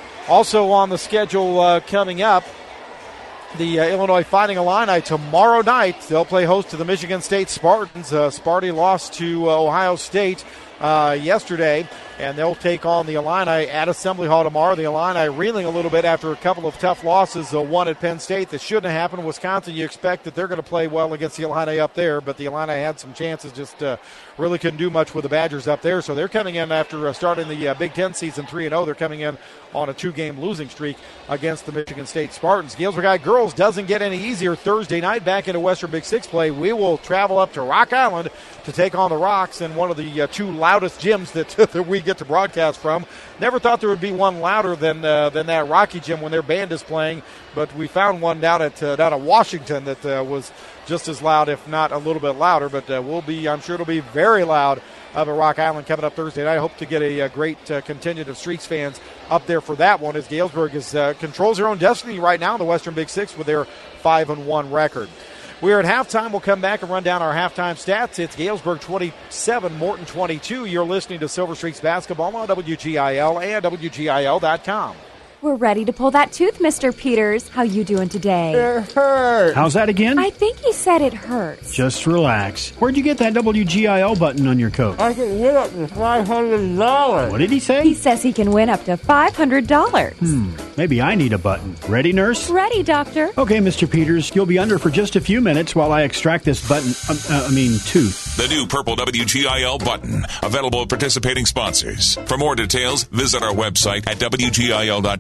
Also on the schedule uh, coming up, the uh, Illinois Fighting Illini tomorrow night. They'll play host to the Michigan State Spartans. Uh, Sparty lost to uh, Ohio State uh, yesterday, and they'll take on the Illini at Assembly Hall tomorrow. The Illini reeling a little bit after a couple of tough losses, uh, one at Penn State that shouldn't have happened. Wisconsin, you expect that they're going to play well against the Illini up there, but the Illini had some chances, just uh, really couldn't do much with the Badgers up there. So they're coming in after uh, starting the uh, Big Ten season three and oh. They're coming in on a two-game losing streak against the Michigan State Spartans. Galesburg High girls doesn't get any easier Thursday night back into Western Big Six play. We will travel up to Rock Island to take on the Rocks in one of the uh, two loudest gyms that, that we get to broadcast from. Never thought there would be one louder than uh, than that Rocky gym when their band is playing, but we found one down at uh, down at Washington that uh, was just as loud, if not a little bit louder. But uh, we'll be, I'm sure it'll be very loud up at Rock Island coming up Thursday night. I hope to get a, a great uh, contingent of Streaks fans up there for that one, as Galesburg is uh, controls their own destiny right now in the Western Big Six with their five and one record. We are at halftime. We'll come back and run down our halftime stats. It's Galesburg twenty-seven, Morton twenty-two. You're listening to Silver Streaks basketball on W G I L and W G I L dot com. We're ready to pull that tooth, Mister Peters. How you doing today? It hurts. How's that again? I think he said it hurts. Just relax. Where'd you get that W G I L button on your coat? I can win up to five hundred dollars. What did he say? He says he can win up to five hundred dollars. Hmm. Maybe I need a button. Ready, nurse? Ready, doctor. Okay, Mister Peters, you'll be under for just a few minutes while I extract this button, um, uh, I mean, tooth. The new purple W G I L button, available at participating sponsors. For more details, visit our website at W G I L dot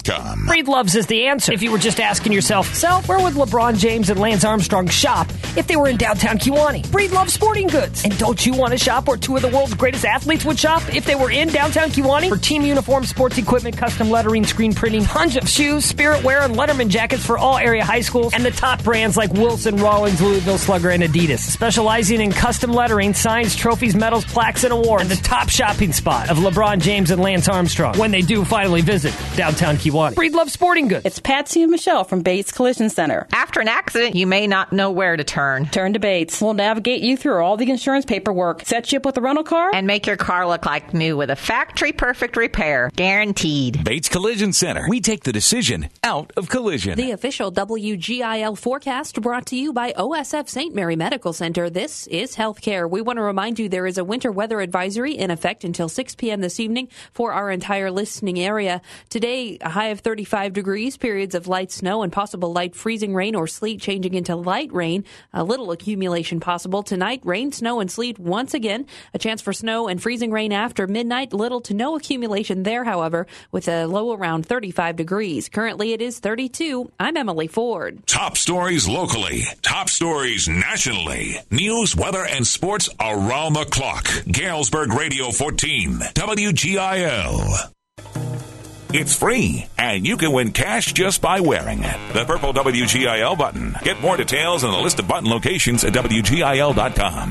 com. Breedloves is the answer. If you were just asking yourself, so where would LeBron James and Lance Armstrong shop if they were in downtown Kewanee? Breedlove Sporting Goods. And don't you want to shop where two of the world's greatest athletes would shop if they were in downtown Kewanee? For team uniforms, sports equipment, custom lettering, screen printing, tons of shoes, Spirit wear, and Letterman jackets for all area high schools, and the top brands like Wilson, Rawlings, Louisville Slugger, and Adidas. Specializing in custom lettering, signs, trophies, medals, plaques, and awards. And the top shopping spot of LeBron James and Lance Armstrong when they do finally visit downtown Kewanee. Breedlove Sporting Goods. It's Patsy and Michelle from Bates Collision Center. After an accident, you may not know where to turn. Turn to Bates. We'll navigate you through all the insurance paperwork, set you up with a rental car, and make your car look like new with a factory-perfect repair. Guaranteed. Bates Collision Center. We take the decision out of collision. The official W G I L forecast brought to you by O S F Saint Mary Medical Center. This is healthcare. We want to remind you there is a winter weather advisory in effect until six p.m. this evening for our entire listening area. Today, a high of thirty-five degrees, periods of light snow and possible light freezing rain or sleet changing into light rain. A little accumulation possible. Tonight, rain, snow, and sleet once again. A chance for snow and freezing rain after midnight. Little to no accumulation there, however, with a low around thirty-five degrees. Currently, it is thirty-two. I'm Emily Ford. Top stories locally. Top stories nationally. News, weather, and sports around the clock. Galesburg Radio fourteen. W G I L. It's free, and you can win cash just by wearing the purple W G I L button. Get more details and a list of button locations at W G I L dot com.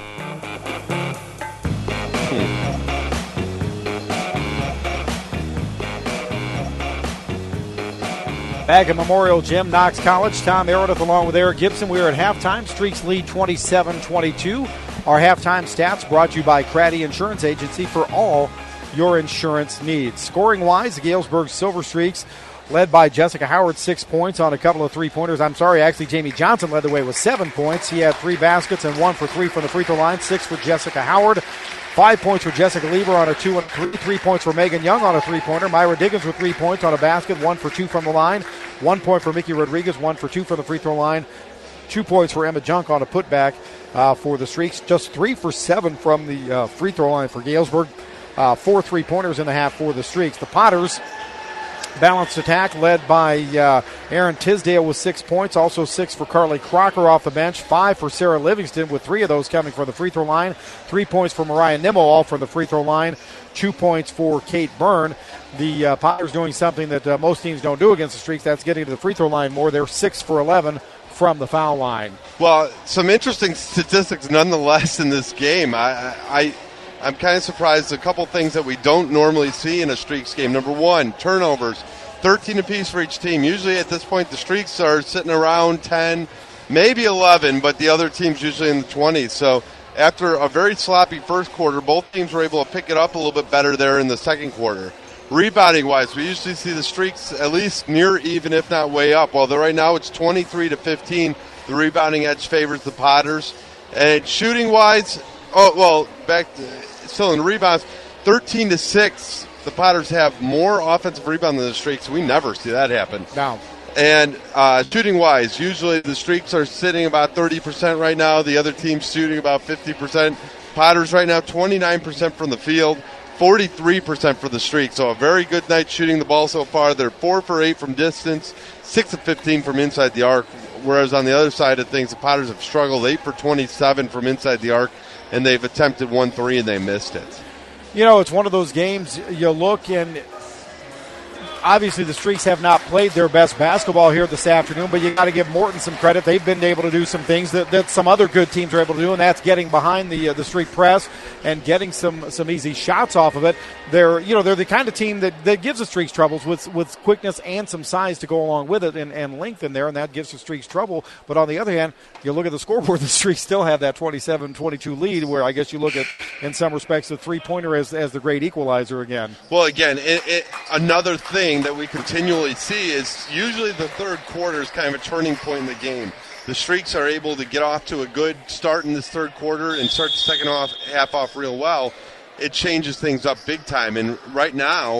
Back at Memorial Gym, Knox College, Tom Meredith along with Eric Gibson. We are at halftime. Streaks lead twenty-seven twenty-two. Our halftime stats brought to you by Craddy Insurance Agency for all your insurance needs. Scoring-wise, the Galesburg Silver Streaks led by Jessica Howard, six points on a couple of three-pointers. I'm sorry, actually, Jamie Johnson led the way with seven points. He had three baskets and one for three from the free throw line, six for Jessica Howard. Five points for Jessica Lieber on a two and three. Three points for Megan Young on a three-pointer. Myra Diggins with three points on a basket, one for two from the line. One point for Mickey Rodriguez, one for two from the free throw line. Two points for Emma Junk on a putback uh, for the Streaks. Just three for seven from the uh, free throw line for Galesburg. Uh, four three-pointers in the half for the Streaks. The Potters balanced attack led by uh, Aaron Tisdale with six points. Also six for Carly Crocker off the bench. Five for Sarah Livingston, with three of those coming from the free throw line. Three points for Mariah Nimmo, all from the free throw line. Two points for Kate Byrne. The uh, Potters doing something that uh, most teams don't do against the Streaks. That's getting to the free throw line more. They're six for eleven from the foul line. Well, some interesting statistics nonetheless in this game. I, I, I'm kind of surprised. A couple things that we don't normally see in a Streaks game. Number one, turnovers, thirteen apiece for each team. Usually at this point the Streaks are sitting around ten, maybe eleven, but the other team's usually in the twenties. So after a very sloppy first quarter, both teams were able to pick it up a little bit better there in the second quarter. Rebounding-wise, we usually see the Streaks at least near even, if not way up. Well, right now it's twenty-three to fifteen. The rebounding edge favors the Potters. And shooting-wise, oh, well, back to, still in rebounds, thirteen to six. The Potters have more offensive rebound than the Streaks. We never see that happen. No. And uh, shooting-wise, usually the Streaks are sitting about thirty percent right now. The other team's shooting about fifty percent. Potters right now twenty-nine percent from the field, forty-three percent for the Streaks. So a very good night shooting the ball so far. They're four for eight from distance, six of fifteen from inside the arc. Whereas on the other side of things, the Potters have struggled, eight for twenty-seven from inside the arc, and they've attempted one three and they missed it. You know, it's one of those games you look and obviously the Streaks have not played their best basketball here this afternoon, but you got to give Morton some credit. They've been able to do some things that, that some other good teams are able to do, and that's getting behind the uh, the Streak press and getting some some easy shots off of it. They're you know they're the kind of team that, that gives the Streaks troubles with with quickness and some size to go along with it and, and length in there, and that gives the Streaks trouble. But on the other hand, you look at the scoreboard, the Streaks still have that twenty-seven twenty-two lead, where I guess you look at in some respects the three pointer as as the great equalizer again. Well, again, it, it, another thing that we continually see is usually the third quarter is kind of a turning point in the game. The Streaks are able to get off to a good start in this third quarter and start the second off, half off real well. It changes things up big time. And right now,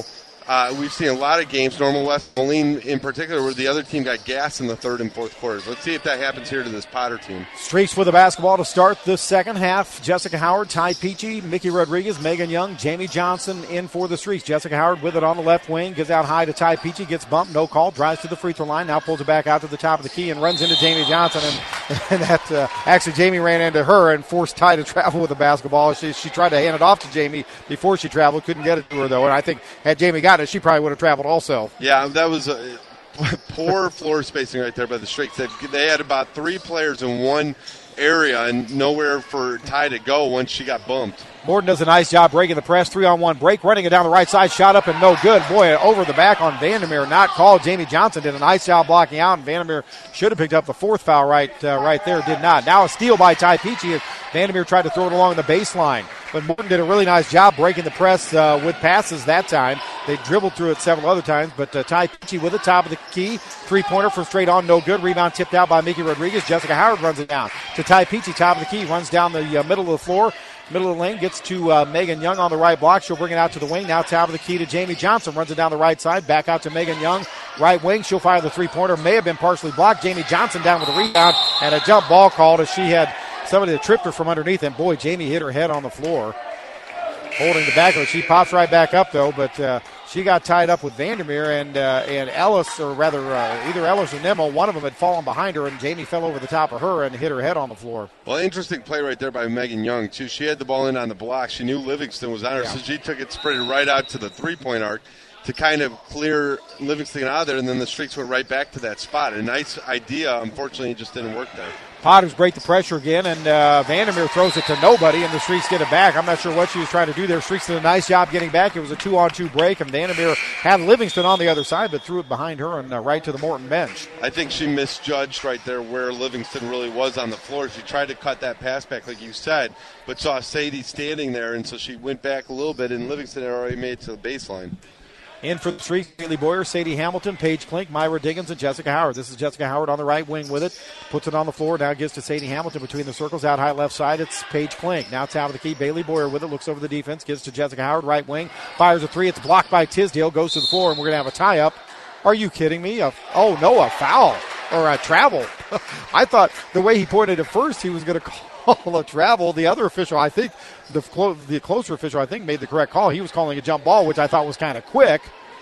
Uh, we've seen a lot of games, Normal West, Moline in particular, where the other team got gas in the third and fourth quarters. Let's see if that happens here to this Potter team. Streaks with the basketball to start the second half. Jessica Howard, Ty Peachy, Mickey Rodriguez, Megan Young, Jamie Johnson in for the Streaks. Jessica Howard with it on the left wing, gives out high to Ty Peachy, gets bumped, no call, drives to the free throw line, now pulls it back out to the top of the key and runs into Jamie Johnson. And, and that uh, actually Jamie ran into her and forced Ty to travel with the basketball. She, she tried to hand it off to Jamie before she traveled, couldn't get it to her though. And I think had Jamie got it, she probably would have traveled also. Yeah, that was a poor floor spacing right there by the Streaks. They, they had about three players in one area and nowhere for Ty to go once she got bumped. Morton does a nice job breaking the press, three-on-one break, running it down the right side, shot up and no good. Boy, over the back on Vandermeer, not called. Jamie Johnson did a nice job blocking out, and Vandermeer should have picked up the fourth foul right uh, right there, did not. Now a steal by Ty Peachy. Vandermeer tried to throw it along the baseline, but Morton did a really nice job breaking the press uh, with passes that time. They dribbled through it several other times, but uh, Ty Peachy with the top of the key. Three-pointer from straight on, no good. Rebound tipped out by Mickey Rodriguez. Jessica Howard runs it down to Ty Peachy, top of the key, runs down the uh, middle of the floor. Middle of the lane, gets to uh, Megan Young on the right block. She'll bring it out to the wing. Now top of the key to Jamie Johnson. Runs it down the right side. Back out to Megan Young. Right wing. She'll fire the three-pointer. May have been partially blocked. Jamie Johnson down with a rebound. And a jump ball called as she had somebody that tripped her from underneath. And, boy, Jamie hit her head on the floor. Holding the back of it. She pops right back up, though, but uh, she got tied up with Vandermeer, and uh, and Ellis, or rather uh, either Ellis or Nemo, one of them had fallen behind her, and Jamie fell over the top of her and hit her head on the floor. Well, interesting play right there by Megan Young, too. She had the ball in on the block. She knew Livingston was on her, yeah. So she took it, sprinted right out to the three-point arc to kind of clear Livingston out of there, and then the Streaks went right back to that spot. A nice idea. Unfortunately, it just didn't work there. Potters break the pressure again, and uh, Vandermeer throws it to nobody, and the Streaks get it back. I'm not sure what she was trying to do there. Streaks did a nice job getting back. It was a two-on-two break, and Vandermeer had Livingston on the other side, but threw it behind her and uh, right to the Morton bench. I think she misjudged right there where Livingston really was on the floor. She tried to cut that pass back, like you said, but saw Sadie standing there, and so she went back a little bit, and Livingston had already made it to the baseline. In for the Streaks, Bailey Boyer, Sadie Hamilton, Paige Klink, Myra Diggins, and Jessica Howard. This is Jessica Howard on the right wing with it. Puts it on the floor. Now gives to Sadie Hamilton between the circles. Out high left side, it's Paige Klink. Now top of the key, Bailey Boyer with it. Looks over the defense. Gives to Jessica Howard, right wing. Fires a three. It's blocked by Tisdale. Goes to the floor, and we're going to have a tie-up. Are you kidding me? A, oh, no, a foul or a travel. I thought the way he pointed at first, he was going to call a travel. The other official, I think, the, clo- the closer official, I think, made the correct call. He was calling a jump ball, which I thought was kind of quick.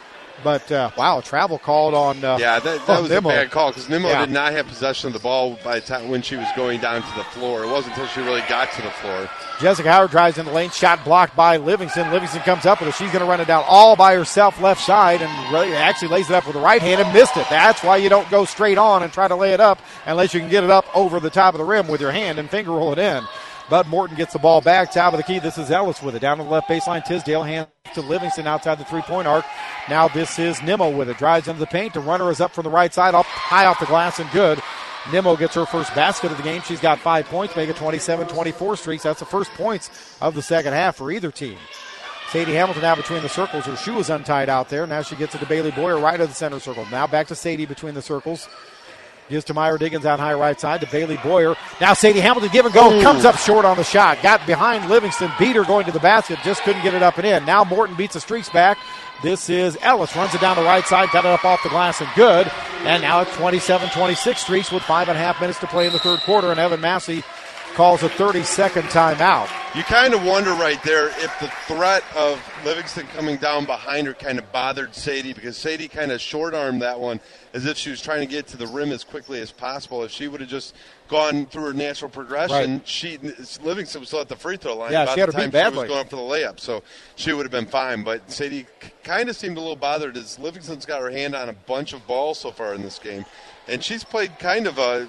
But, uh, wow, travel called on uh, Yeah, that, that was Nimmo. a bad call because Nimmo yeah. did not have possession of the ball by the time when she was going down to the floor. It wasn't until she really got to the floor. Jessica Howard drives in the lane, shot blocked by Livingston. Livingston comes up with it. She's going to run it down all by herself left side and really actually lays it up with the right hand and missed it. That's why you don't go straight on and try to lay it up unless you can get it up over the top of the rim with your hand and finger roll it in. Bud Morton gets the ball back, top of the key. This is Ellis with it. Down to the left baseline, Tisdale, hand to Livingston outside the three-point arc. Now this is Nimmo with it. Drives into the paint. The runner is up from the right side, up high off the glass and good. Nimmo gets her first basket of the game. She's got five points, make it twenty-seven twenty-four Streaks. That's the first points of the second half for either team. Sadie Hamilton now between the circles. Her shoe is untied out there. Now she gets it to Bailey Boyer right of the center circle. Now back to Sadie between the circles. Gives to Myra Diggins out high right side to Bailey Boyer. Now Sadie Hamilton give and go. Ooh. Comes up short on the shot. Got behind Livingston. Beat her going to the basket. Just couldn't get it up and in. Now Morton beats the Streaks back. This is Ellis. Runs it down the right side. Got it up off the glass and good. And now it's twenty-seven twenty-six Streaks with five and a half minutes to play in the third quarter. And Evan Massey calls a thirty-second timeout. You kind of wonder right there if the threat of Livingston coming down behind her kind of bothered Sadie, because Sadie kind of short-armed that one as if she was trying to get to the rim as quickly as possible. If she would have just gone through her natural progression, right. she Livingston was still at the free throw line. Yeah, About she had the her time beat badly. She was going up for the layup, so she would have been fine. But Sadie kind of seemed a little bothered as Livingston's got her hand on a bunch of balls so far in this game. And she's played kind of a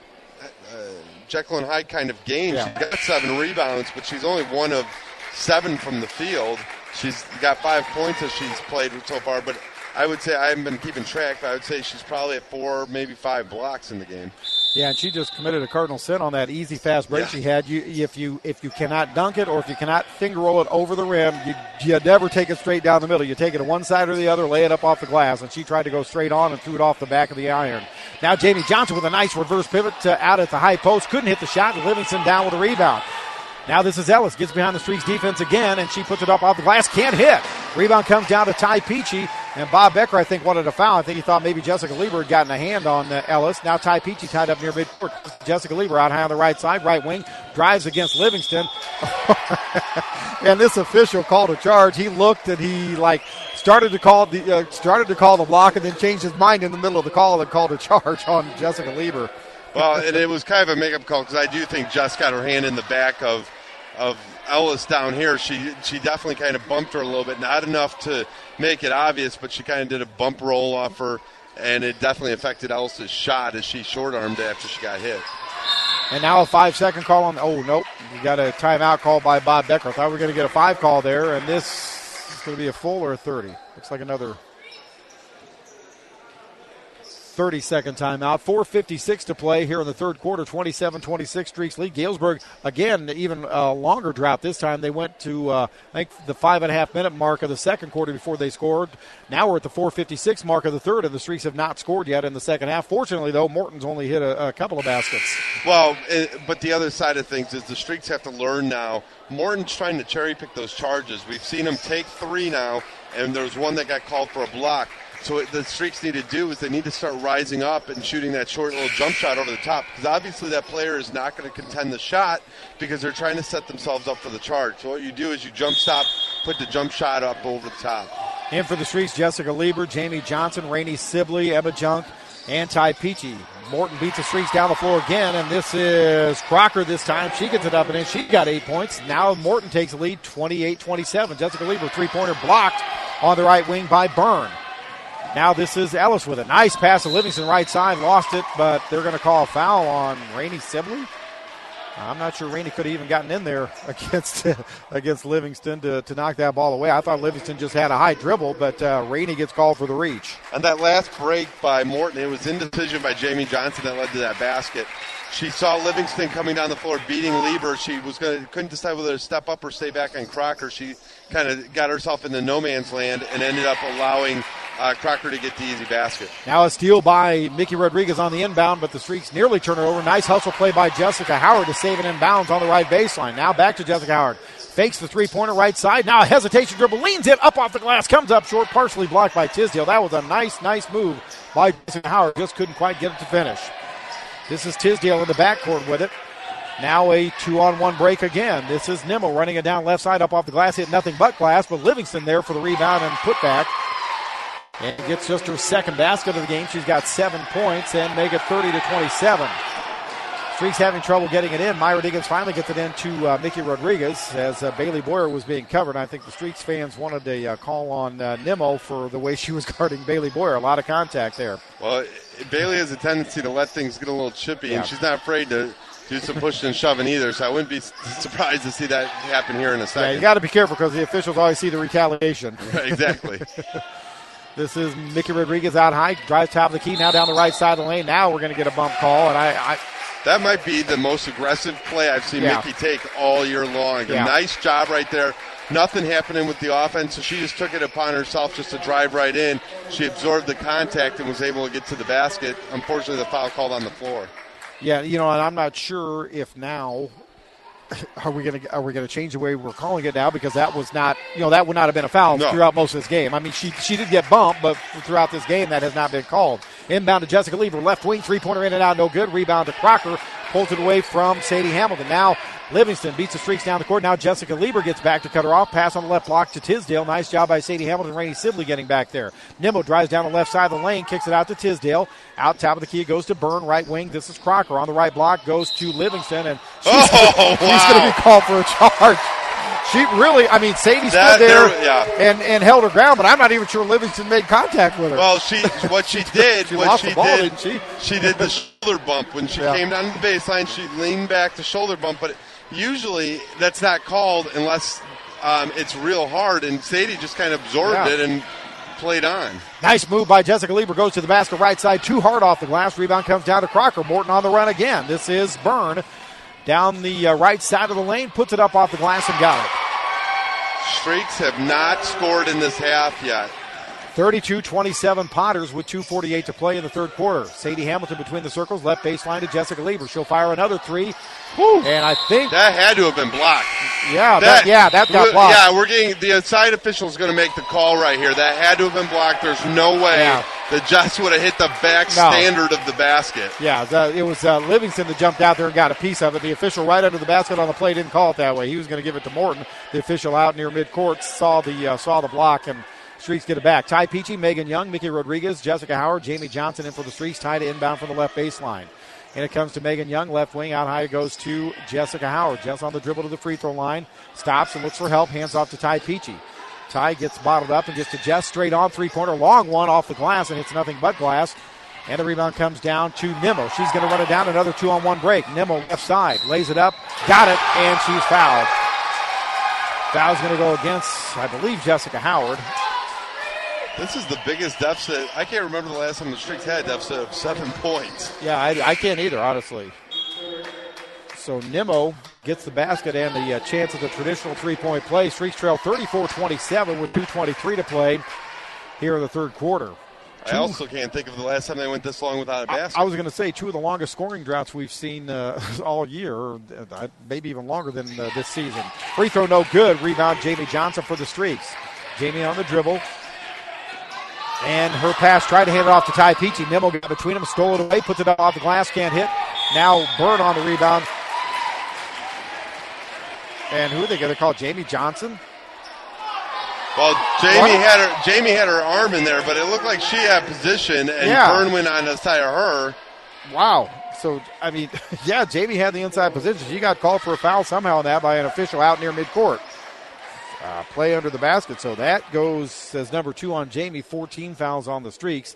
uh, Jekyll and Hyde kind of game. Yeah. She's got seven rebounds, but she's only one of seven from the field. She's got five points as she's played so far, but I would say, I haven't been keeping track, but I would say she's probably at four, maybe five blocks in the game. Yeah, and she just committed a cardinal sin on that easy fast break yeah. she had. You, if you if you cannot dunk it or if you cannot finger roll it over the rim, you, you never take it straight down the middle. You take it to one side or the other, lay it up off the glass, and she tried to go straight on and threw it off the back of the iron. Now Jamie Johnson with a nice reverse pivot to, out at the high post. Couldn't hit the shot, and Livingston down with a rebound. Now this is Ellis. Gets behind the Streaks defense again, and she puts it up off the glass. Can't hit. Rebound comes down to Ty Peachy, and Bob Becker, I think, wanted a foul. I think he thought maybe Jessica Lieber had gotten a hand on uh, Ellis. Now Ty Peachy tied up near midcourt. Jessica Lieber out high on the right side, right wing, drives against Livingston. And this official called a charge. He looked and he, like, started to call the uh, started to call the block and then changed his mind in the middle of the call and called a charge on Jessica Lieber. Well, and it was kind of a makeup call because I do think Jess got her hand in the back of of Ellis down here. She she definitely kind of bumped her a little bit, not enough to make it obvious, but she kind of did a bump roll off her, and it definitely affected Ellis's shot as she short-armed after she got hit. And now a five-second call on. Oh, nope. We got a timeout call by Bob Becker. I thought we were going to get a five call there, and this is going to be a full or a thirty. Looks like another thirty-second timeout. four fifty-six to play here in the third quarter. twenty-seven twenty-six Streaks lead. Galesburg, again, even a longer drought this time. They went to, uh, I think, the five-and-a-half minute mark of the second quarter before they scored. Now we're at the four fifty-six mark of the third, and the Streaks have not scored yet in the second half. Fortunately, though, Morton's only hit a, a couple of baskets. Well, it, but the other side of things is the Streaks have to learn now. Morton's trying to cherry-pick those charges. We've seen him take three now, and there's one that got called for a block. So what the Streaks need to do is they need to start rising up and shooting that short little jump shot over the top, because obviously that player is not going to contend the shot because they're trying to set themselves up for the charge. So what you do is you jump stop, put the jump shot up over the top. In for the Streaks, Jessica Lieber, Jamie Johnson, Rainey Sibley, Emma Junk, and Ty Peachy. Morton beats the Streaks down the floor again, and this is Crocker this time. She gets it up and in. She got eight points. Now Morton takes the lead, twenty-eight twenty-seven. Jessica Lieber, three-pointer blocked on the right wing by Byrne. Now this is Ellis with a nice pass to Livingston right side. Lost it, but they're going to call a foul on Rainey Sibley. I'm not sure Rainey could have even gotten in there against against Livingston to, to knock that ball away. I thought Livingston just had a high dribble, but uh, Rainey gets called for the reach. On that last break by Morton, it was indecision by Jamie Johnson that led to that basket. She saw Livingston coming down the floor beating Lieber. She was going to couldn't decide whether to step up or stay back on Crocker. She kind of got herself into no man's land and ended up allowing uh, Crocker to get the easy basket. Now a steal by Mickey Rodriguez on the inbound, but the Streaks nearly turn it over. Nice hustle play by Jessica Howard to save it inbounds on the right baseline. Now back to Jessica Howard. Fakes the three-pointer right side. Now a hesitation dribble. Leans it up off the glass. Comes up short. Partially blocked by Tisdale. That was a nice, nice move by Jessica Howard. Just couldn't quite get it to finish. This is Tisdale in the backcourt with it. Now a two-on-one break again. This is Nimmo running it down left side up off the glass. Hit nothing but glass, but Livingston there for the rebound and putback. And gets just her second basket of the game. She's got seven points and make it thirty to twenty-seven. Streaks having trouble getting it in. Myra Diggins finally gets it into uh, Mickey Rodriguez as uh, Bailey Boyer was being covered. I think the Streaks fans wanted a uh, call on uh, Nimmo for the way she was guarding Bailey Boyer. A lot of contact there. Well, Bailey has a tendency to let things get a little chippy, yeah. and she's not afraid to do some pushing and shoving either, so I wouldn't be surprised to see that happen here in a second. Yeah, you got to be careful because the officials always see the retaliation. Right, exactly. This is Mickey Rodriguez out high, drives top of the key, now down the right side of the lane. Now we're going to get a bump call, and I, I that might be the most aggressive play I've seen yeah. Mickey take all year long. Yeah. A nice job right there. Nothing happening with the offense, so she just took it upon herself just to drive right in. She absorbed the contact and was able to get to the basket. Unfortunately, the foul called on the floor. Yeah, you know, and I'm not sure if now are we going to are we going to change the way we're calling it now, because that was not, you know, that would not have been a foul no. throughout most of this game. I mean, she she did get bumped, but throughout this game that has not been called. Inbound to Jessica Lieber, left wing, three-pointer in and out, no good. Rebound to Crocker, pulls it away from Sadie Hamilton. Now Livingston beats the Streaks down the court. Now Jessica Lieber gets back to cut her off. Pass on the left block to Tisdale. Nice job by Sadie Hamilton. Rainey Sibley getting back there. Nimmo drives down the left side of the lane, kicks it out to Tisdale. Out top of the key, it goes to Byrne, right wing. This is Crocker on the right block, goes to Livingston, and she's, oh, wow. she's going to be called for a charge. She really, I mean, Sadie that, stood there, there yeah. and, and held her ground, but I'm not even sure Livingston made contact with her. Well, she what she did, she what lost she the ball, did, didn't she? she did the shoulder bump. When she yeah. came down the baseline, she leaned back to shoulder bump, but usually that's not called unless um, it's real hard, and Sadie just kind of absorbed yeah. it and played on. Nice move by Jessica Lieber, goes to the basket right side, too hard off the glass. Rebound comes down to Crocker. Morton on the run again. This is Byrne down the uh, right side of the lane, puts it up off the glass and got it. Streaks have not scored in this half yet. thirty-two twenty-seven Potters with two forty-eight to play in the third quarter. Sadie Hamilton between the circles, left baseline to Jessica Lieber. She'll fire another three. Whew. And I think that had to have been blocked. Yeah, that, that yeah, that got blocked. Yeah, we're getting the inside official is going to make the call right here. That had to have been blocked. There's no way yeah. that Jess would have hit the back no. standard of the basket. Yeah, the, it was uh, Livingston that jumped out there and got a piece of it. The official right under the basket on the play didn't call it that way. He was going to give it to Morton. The official out near midcourt saw the uh, saw the block and. Streaks get it back. Ty Peachy, Megan Young, Mickey Rodriguez, Jessica Howard, Jamie Johnson in for the Streaks. Ty to inbound from the left baseline. And it comes to Megan Young, left wing. Out high it goes to Jessica Howard. Jess on the dribble to the free throw line. Stops and looks for help. Hands off to Ty Peachy. Ty gets bottled up and gets to Jess. Straight on three-pointer. Long one off the glass and hits nothing but glass. And the rebound comes down to Nimmo. She's going to run it down. Another two-on-one break. Nimmo left side. Lays it up. Got it. And she's fouled. Foul's going to go against, I believe, Jessica Howard. This is the biggest deficit. I can't remember the last time the Streaks had a deficit of seven points. Yeah, I, I can't either, honestly. So Nimmo gets the basket and the uh, chance of the traditional three-point play. Streaks trail thirty-four twenty-seven with two twenty-three to play here in the third quarter. I two, also can't think of the last time they went this long without a basket. I, I was going to say two of the longest scoring droughts we've seen uh, all year, or uh, maybe even longer than uh, this season. Free throw no good. Rebound Jamie Johnson for the Streaks. Jamie on the dribble. And her pass tried to hand it off to Ty Peachy. Nimmo got between them, stole it away, puts it up off the glass, can't hit. Now Byrne on the rebound. And who are they going to call? Jamie Johnson? Well, Jamie what? had her Jamie had her arm in there, but it looked like she had position, and yeah. Byrne went on the side of her. Wow. So, I mean, yeah, Jamie had the inside position. She got called for a foul somehow on that by an official out near midcourt. Uh, play under the basket, so that goes as number two on Jamie. fourteen fouls on the Streaks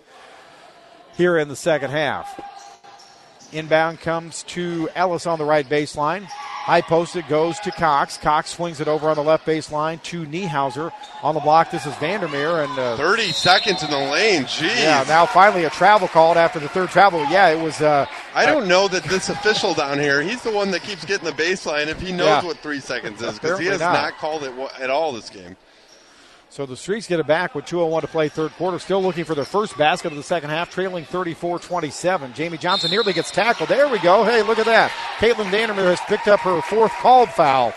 here in the second half. Inbound comes to Ellis on the right baseline. High post it goes to Cox. Cox swings it over on the left baseline to Niehauser. On the block, this is Vandermeer. And uh, thirty seconds in the lane, jeez. Yeah, now finally a travel called after the third travel. Yeah, it was. Uh, I don't know that this official down here, he's the one that keeps getting the baseline if he knows yeah. what three seconds is, because he has not. not called it at all this game. So the Streaks get it back with two oh one to play third quarter. Still looking for their first basket of the second half, trailing thirty-four twenty-seven. Jamie Johnson nearly gets tackled. There we go. Hey, look at that. Caitlin Vandermeer has picked up her fourth called foul.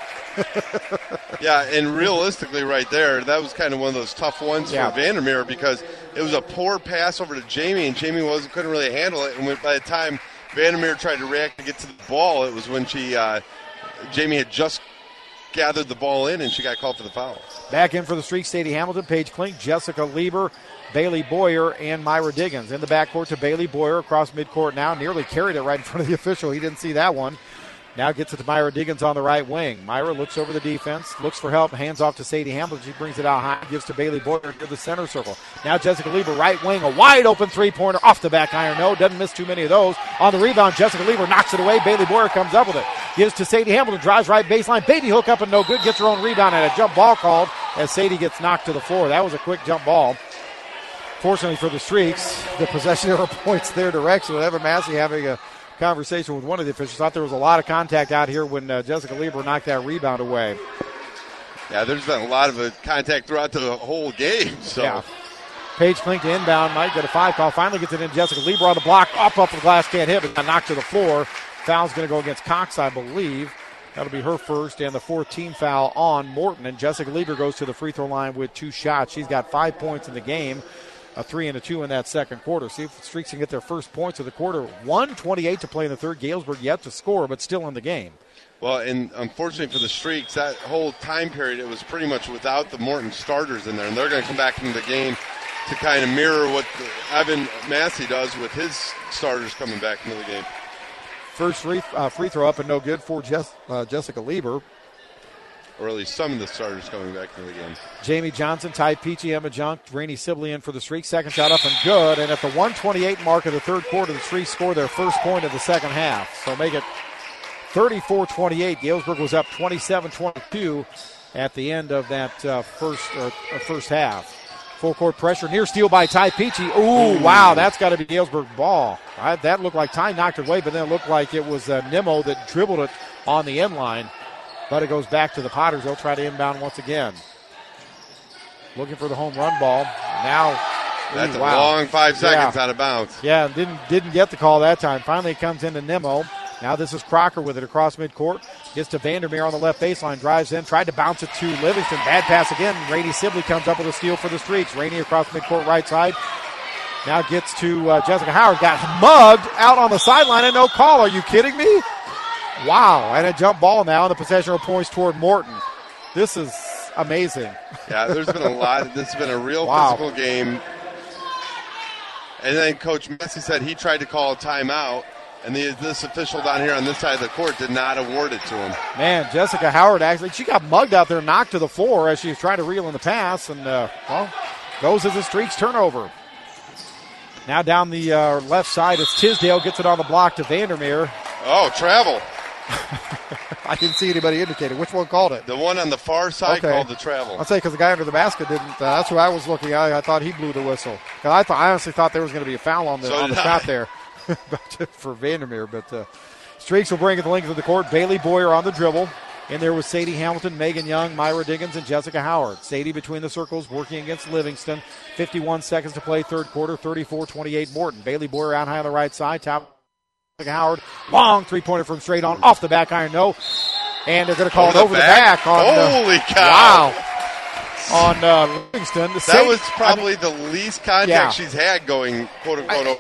Yeah, and realistically right there, that was kind of one of those tough ones yeah. for Vandermeer, because it was a poor pass over to Jamie, and Jamie wasn't couldn't really handle it. And when, by the time Vandermeer tried to react and get to the ball, it was when she uh, Jamie had just gathered the ball in, and she got called for the foul. Back in for the Streaks, Sadie Hamilton, Paige Klink, Jessica Lieber, Bailey Boyer, and Myra Diggins. In the backcourt to Bailey Boyer across midcourt now. Nearly carried it right in front of the official. He didn't see that one. Now gets it to Myra Diggins on the right wing. Myra looks over the defense, looks for help, hands off to Sadie Hamilton. She brings it out high, gives to Bailey Boyer to the center circle. Now Jessica Lieber, right wing, a wide open three-pointer off the back iron. No, doesn't miss too many of those. On the rebound, Jessica Lieber knocks it away. Bailey Boyer comes up with it. Gives to Sadie Hamilton, drives right baseline. Baby hook up and no good. Gets her own rebound and a jump ball called as Sadie gets knocked to the floor. That was a quick jump ball. Fortunately for the Streaks, the possession arrow points their direction with Evan Massey having a conversation with one of the officials. Thought there was a lot of contact out here when uh, Jessica Lieber knocked that rebound away. Yeah, there's been a lot of uh, contact throughout the whole game. So. Yeah. Paige Klink to inbound, might get a five call. Finally gets it in. Jessica Lieber on the block, up off the glass, can't hit, but got knocked to the floor. Foul's going to go against Cox, I believe. That'll be her first, and the fourth team foul on Morton. And Jessica Lieber goes to the free throw line with two shots. She's got five points in the game. A three and a two in that second quarter. See if the Streaks can get their first points of the quarter. one twenty-eight to play in the third. Galesburg yet to score, but still in the game. Well, and unfortunately for the Streaks, that whole time period, it was pretty much without the Morton starters in there. And they're going to come back into the game to kind of mirror what the, Evan Massey does with his starters coming back into the game. First free, uh, free throw up and no good for Jess, uh, Jessica Lieber. Or at least some of the starters coming back into the game. Jamie Johnson, Ty Peachy, Emma Junk, Rainey Sibley in for the Streaks. Second shot up and good. And at the one twenty-eight mark of the third quarter, the Streaks score their first point of the second half. So make it thirty-four twenty-eight. Galesburg was up twenty-seven twenty-two at the end of that uh, first uh, first half. Full court pressure, near steal by Ty Peachy. Ooh, wow, that's got to be Galesburg ball. I, that looked like Ty knocked it away, but then it looked like it was uh, Nimmo that dribbled it on the end line. But it goes back to the Potters. They'll try to inbound once again. Looking for the home run ball. Now, That's ooh, a wow. long five seconds yeah. out of bounds. Yeah, didn't didn't get the call that time. Finally, it comes into Nimmo. Now this is Crocker with it across midcourt. Gets to Vandermeer on the left baseline. Drives in. Tried to bounce it to Livingston. Bad pass again. Rainey Sibley comes up with a steal for the Streaks. Rainey across midcourt right side. Now gets to uh, Jessica Howard. Got mugged out on the sideline and no call. Are you kidding me? Wow. And a jump ball now. And the possession points toward Morton. This is amazing. Yeah, there's been a lot. This has been a real wow. physical game. And then Coach Messi said he tried to call a timeout. And the, this official down here on this side of the court did not award it to him. Man, Jessica Howard actually, she got mugged out there, knocked to the floor as she was trying to reel in the pass, and, uh, well, goes as a Streaks turnover. Now down the uh, left side, it's Tisdale, gets it on the block to Vandermeer. Oh, travel. I didn't see anybody indicated. Which one called it? The one on the far side okay. called the travel. I'll say because the guy under the basket didn't. Uh, that's who I was looking at. I thought he blew the whistle. Cause I, thought, I honestly thought there was going to be a foul on the, so on the I. shot there. for Vandermeer, but uh, Streaks will bring it the length of the court. Bailey Boyer on the dribble. In there was Sadie Hamilton, Megan Young, Myra Diggins, and Jessica Howard. Sadie between the circles working against Livingston. fifty-one seconds to play, third quarter, thirty-four twenty-eight Morton. Bailey Boyer out high on the right side. Top Jessica Howard. Long three-pointer from straight on. Off the back iron, no. And they're going to call over it over the back. the back on, Holy uh, cow. Wow. On uh, Livingston. That Sadie, was probably I mean, the least contact yeah. she's had going, quote-unquote,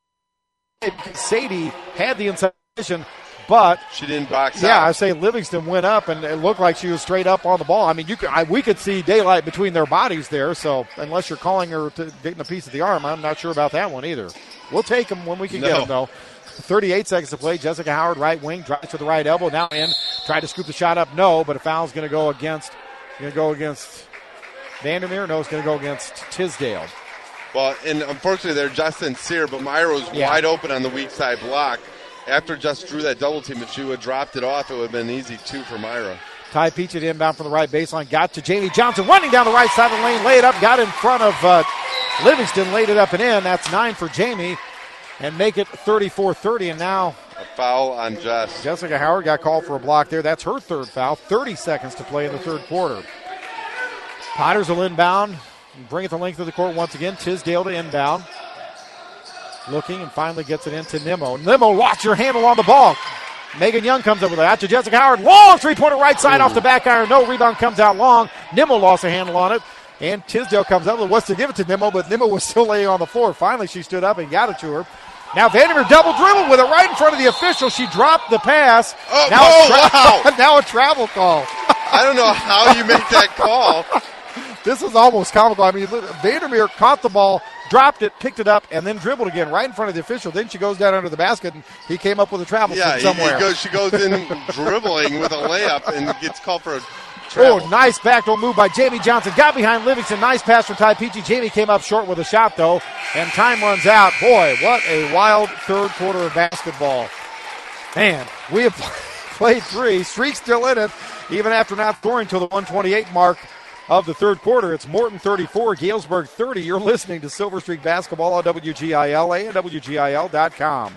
Sadie had the inside position, but she didn't box yeah, out. I say Livingston went up, and it looked like she was straight up on the ball. I mean, you could, I, we could see daylight between their bodies there. So unless you're calling her to getting a piece of the arm, I'm not sure about that one either. We'll take them when we can no. get them, though. thirty-eight seconds to play. Jessica Howard, right wing, drives to the right elbow. Now in, tried to scoop the shot up, no, but a foul's going to go against. Going to go against Vandermeer. No, it's going to go against Tisdale. Well, and unfortunately, they're just sincere, but Myra was yeah. wide open on the weak side block. After just drew that double team, if she would have dropped it off, it would have been an easy two for Myra. Ty Peach inbound from the right baseline. Got to Jamie Johnson running down the right side of the lane. Laid up. Got in front of uh, Livingston. Laid it up and in. That's nine for Jamie. And make it thirty-four thirty. And now a foul on Jess. Jessica Howard got called for a block there. That's her third foul. thirty seconds to play in the third quarter. Potters will inbound. Bring it the length of the court once again. Tisdale to inbound. Looking and finally gets it into Nimmo. Nimmo lost her handle on the ball. Megan Young comes up with it. Out to Jessica Howard. Long three-pointer right side Ooh. Off the back iron. No rebound comes out long. Nimmo lost a handle on it. And Tisdale comes up with wants to give it to Nimmo, but Nimmo was still laying on the floor. Finally, she stood up and got it to her. Now Vandermeer double dribble with it right in front of the official. She dropped the pass. Oh, now, oh, a tra- wow. now a travel call. I don't know how you make that call. This is almost comical. I mean, Vandermeer caught the ball, dropped it, picked it up, and then dribbled again right in front of the official. Then she goes down under the basket, and he came up with a travel yeah, from somewhere. He goes, she goes in dribbling with a layup and gets called for a travel. Oh, nice backdoor move by Jamie Johnson. Got behind Livingston. Nice pass from Ty Peachy. Jamie came up short with a shot, though, and time runs out. Boy, what a wild third quarter of basketball. Man, we have played three. Streaks still in it, even after not scoring till the one twenty-eight mark of the third quarter. It's Morton thirty-four, Galesburg thirty. You're listening to Silver Streak Basketball on W G I L, A and W G I L dot com.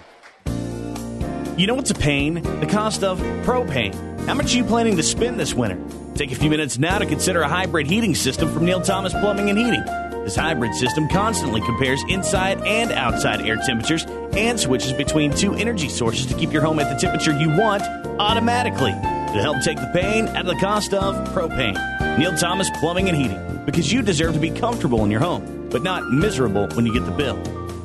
You know what's a pain? The cost of propane. How much are you planning to spend this winter? Take a few minutes now to consider a hybrid heating system from Neil Thomas Plumbing and Heating. This hybrid system constantly compares inside and outside air temperatures and switches between two energy sources to keep your home at the temperature you want automatically. To help take the pain out of the cost of propane. Neil Thomas Plumbing and Heating. Because you deserve to be comfortable in your home, but not miserable when you get the bill.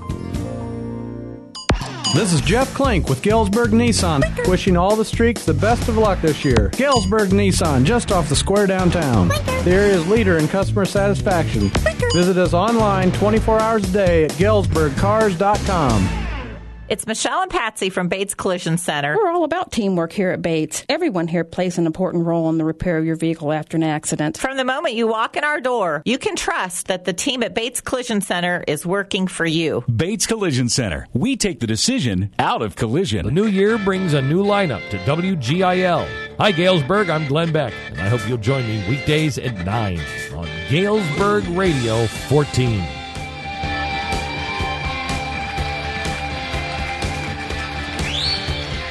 This is Jeff Klink with Galesburg Nissan, wishing all the Streaks the best of luck this year. Galesburg Nissan, just off the square downtown. The area's leader in customer satisfaction. Visit us online twenty-four hours a day at galesburg cars dot com. It's Michelle and Patsy from Bates Collision Center. We're all about teamwork here at Bates. Everyone here plays an important role in the repair of your vehicle after an accident. From the moment you walk in our door, you can trust that the team at Bates Collision Center is working for you. Bates Collision Center. We take the decision out of collision. The new year brings a new lineup to W G I L. Hi, Galesburg. I'm Glenn Beck, and I hope you'll join me weekdays at nine on Galesburg Radio fourteen.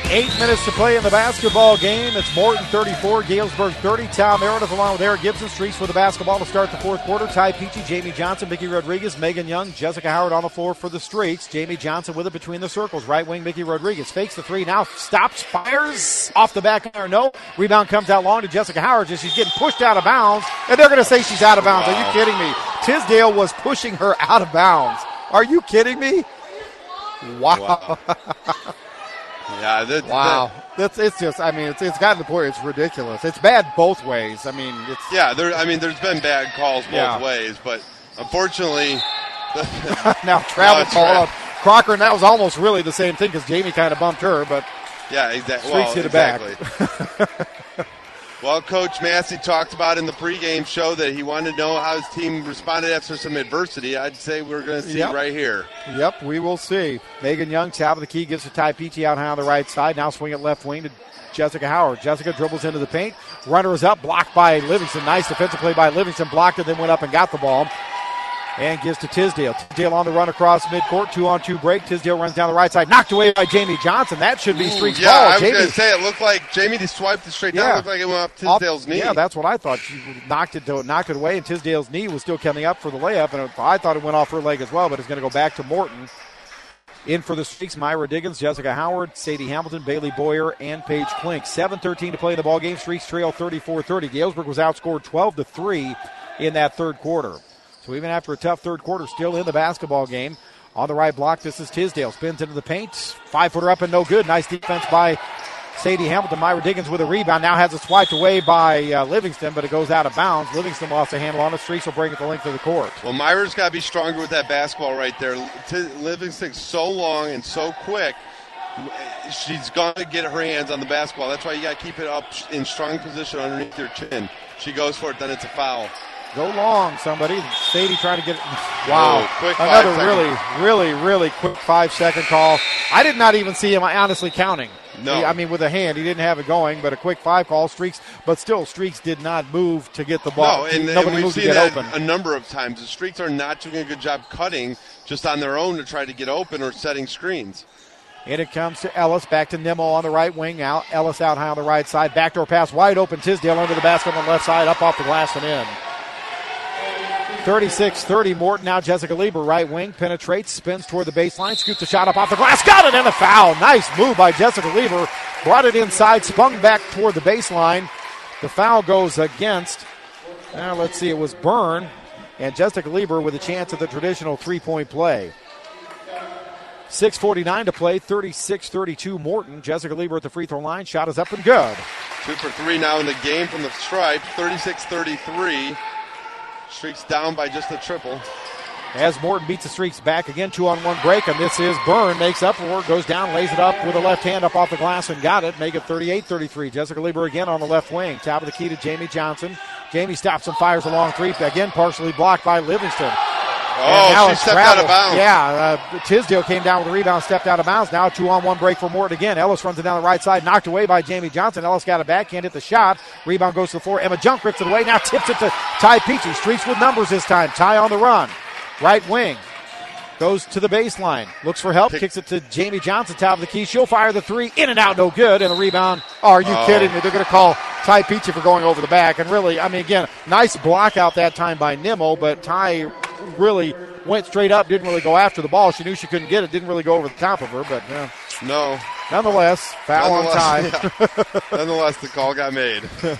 Eight minutes to play in the basketball game. It's Morton thirty-four, Galesburg thirty. Tal Meredith along with Eric Gibson. Streaks for the basketball to start the fourth quarter. Ty Peachy, Jamie Johnson, Mickey Rodriguez, Megan Young, Jessica Howard on the floor for the Streaks. Jamie Johnson with it between the circles. Right wing, Mickey Rodriguez fakes the three. Now stops, fires off the back iron. No. Rebound comes out long to Jessica Howard. Just she's getting pushed out of bounds. And they're going to say she's out of bounds. Wow. Are you kidding me? Tisdale was pushing her out of bounds. Are you kidding me? Wow. wow. Yeah, that, wow. That, That's it's just. I mean, it's it's gotten to the point. It's ridiculous. It's bad both ways. I mean, it's yeah. There. I mean, there's been bad calls both yeah. ways, but unfortunately, now travel call on Crocker, and that was almost really the same thing because Jamie kind of bumped her, but yeah, exactly. Streaks well, hit it exactly. back. Well, Coach Massey talked about in the pregame show that he wanted to know how his team responded after some adversity. I'd say we're going to see yep. right here. Yep, we will see. Megan Young, top of the key, gives to Ty Peachy out high on the right side. Now swing it left wing to Jessica Howard. Jessica dribbles into the paint. Runner is up, blocked by Livingston. Nice defensive play by Livingston. Blocked it, then went up and got the ball. And gives to Tisdale. Tisdale on the run across midcourt. Two on two break. Tisdale runs down the right side. Knocked away by Jamie Johnson. That should be Streaks' yeah, ball. I was Jamie, going to say it looked like Jamie just swiped it straight down. Yeah. It looked like it went up Tisdale's Off, knee. Yeah, that's what I thought. She knocked it to, knocked it away, and Tisdale's knee was still coming up for the layup. And I thought it went off her leg as well, but it's going to go back to Morton. In for the Streaks, Myra Diggins, Jessica Howard, Sadie Hamilton, Bailey Boyer, and Paige Klink. seven thirteen to play in the ball game. Streaks trail thirty-four thirty. Galesburg was outscored twelve to three in that third quarter. So even after a tough third quarter, still in the basketball game. On the right block, this is Tisdale. Spins into the paint. Five-footer up and no good. Nice defense by Sadie Hamilton. Myra Diggins with a rebound. Now has it swiped away by uh, Livingston, but it goes out of bounds. Livingston lost a handle on it. Streaks will bring it the length of the court. Well, Myra's got to be stronger with that basketball right there. T- Livingston's so long and so quick. She's going to get her hands on the basketball. That's why you got to keep it up in strong position underneath your chin. She goes for it, then it's a foul. Go long, somebody. Sadie trying to get it. Wow. Oh, quick Another five really, really, really quick five-second call. I did not even see him honestly counting. No. He, I mean, with a hand, he didn't have it going, but a quick five call. Streaks, but still, Streaks did not move to get the ball. No, and, Nobody and we've moved seen to get that open. a number of times. The Streaks are not doing a good job cutting just on their own to try to get open or setting screens. And it comes to Ellis, back to Nimmo on the right wing. Out Ellis out high on the right side. Backdoor pass, wide open. Tisdale under the basket on the left side, up off the glass and in. thirty-six thirty, Morton. Now Jessica Lieber, right wing, penetrates, spins toward the baseline, scoops the shot up off the glass, got it, and a foul. Nice move by Jessica Lieber. Brought it inside, spun back toward the baseline. The foul goes against, now let's see, it was Byrne, and Jessica Lieber with a chance at the traditional three-point play. six forty-nine to play, thirty-six thirty-two Morton. Jessica Lieber at the free throw line, shot is up and good. Two for three now in the game from the stripe, thirty-six thirty-three. Streaks down by just a triple. As Morton beats the Streaks back again, two on one break, and this is Byrne, makes up for it, goes down, lays it up with a left hand up off the glass and got it, make it thirty-eight thirty-three. Jessica Lieber again on the left wing, top of the key to Jamie Johnson. Jamie stops and fires a long three, again partially blocked by Livingston. Oh, she stepped travel. out of bounds. Yeah, uh, Tisdale came down with a rebound, stepped out of bounds. Now two on one break for Morton again. Ellis runs it down the right side, knocked away by Jamie Johnson. Ellis got it back, can't hit the shot. Rebound goes to the floor. Emma Junk rips it away, now tips it to Ty Peachy. Streaks with numbers this time. Ty on the run. Right wing. Goes to the baseline. Looks for help. Kicks it to Jamie Johnson, top of the key. She'll fire the three. In and out, no good. And a rebound. Oh, are you oh. kidding me? They're going to call Ty Peachy for going over the back. And really, I mean, again, nice block out that time by Nimmo, but Ty really went straight up, didn't really go after the ball. She knew she couldn't get it, didn't really go over the top of her, but uh, no. Nonetheless, foul on Ty. Yeah. Nonetheless, the call got made.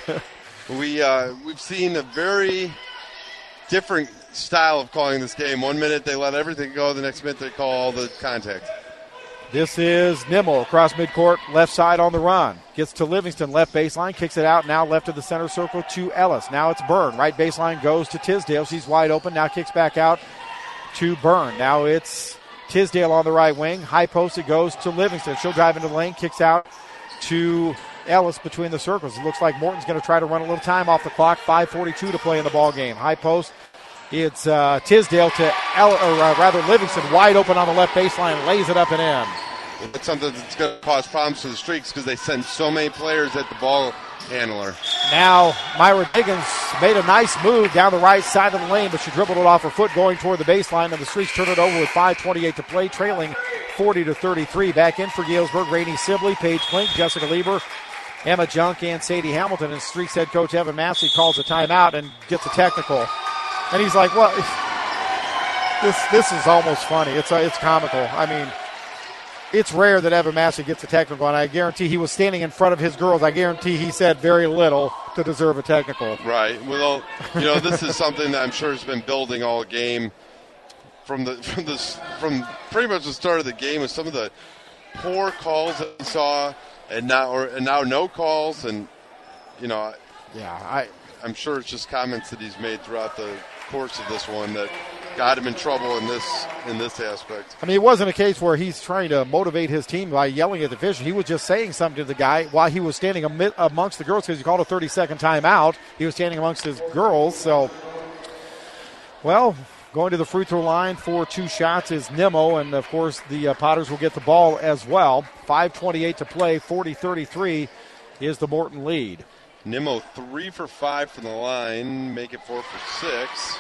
we, uh, we've seen a very different style of calling this game. One minute they let everything go, the next minute they call all the contact. This is Nimmo across midcourt, left side on the run. Gets to Livingston, left baseline, kicks it out, now left of the center circle to Ellis. Now it's Byrne. Right baseline goes to Tisdale. She's wide open, now kicks back out to Byrne. Now it's Tisdale on the right wing. High post, it goes to Livingston. She'll drive into the lane, kicks out to Ellis between the circles. It looks like Morton's going to try to run a little time off the clock. five forty-two to play in the ball game. High post. It's uh, Tisdale to, El- or uh, rather Livingston, wide open on the left baseline, lays it up and in. That's something that's going to cause problems to the Streaks because they send so many players at the ball handler. Now Myra Diggins made a nice move down the right side of the lane, but she dribbled it off her foot going toward the baseline, and the Streaks turn it over with five twenty-eight to play, trailing forty to thirty-three. Back in for Galesburg, Rainey Sibley, Paige Klink, Jessica Lieber, Emma Junk, and Sadie Hamilton. And Streaks head coach Evan Massey calls a timeout and gets a technical. And he's like, well, this this is almost funny. It's uh, it's comical. I mean, it's rare that Evan Massey gets a technical, and I guarantee he was standing in front of his girls. I guarantee he said very little to deserve a technical. Right. Well, you know, this is something that I'm sure has been building all game from the from this from pretty much the start of the game with some of the poor calls that we saw, and now or and now no calls, and you know, yeah, I I'm sure it's just comments that he's made throughout the course of this one that got him in trouble in this in this aspect. I mean, it wasn't a case where he's trying to motivate his team by yelling at the official. He was just saying something to the guy while he was standing amid, amongst the girls because he called a thirty-second timeout. He was standing amongst his girls. So, well, going to the free throw line for two shots is Nimmo, and, of course, the uh, Potters will get the ball as well. five twenty-eight to play, forty thirty-three is the Morton lead. Nimmo three for five from the line, make it four for six.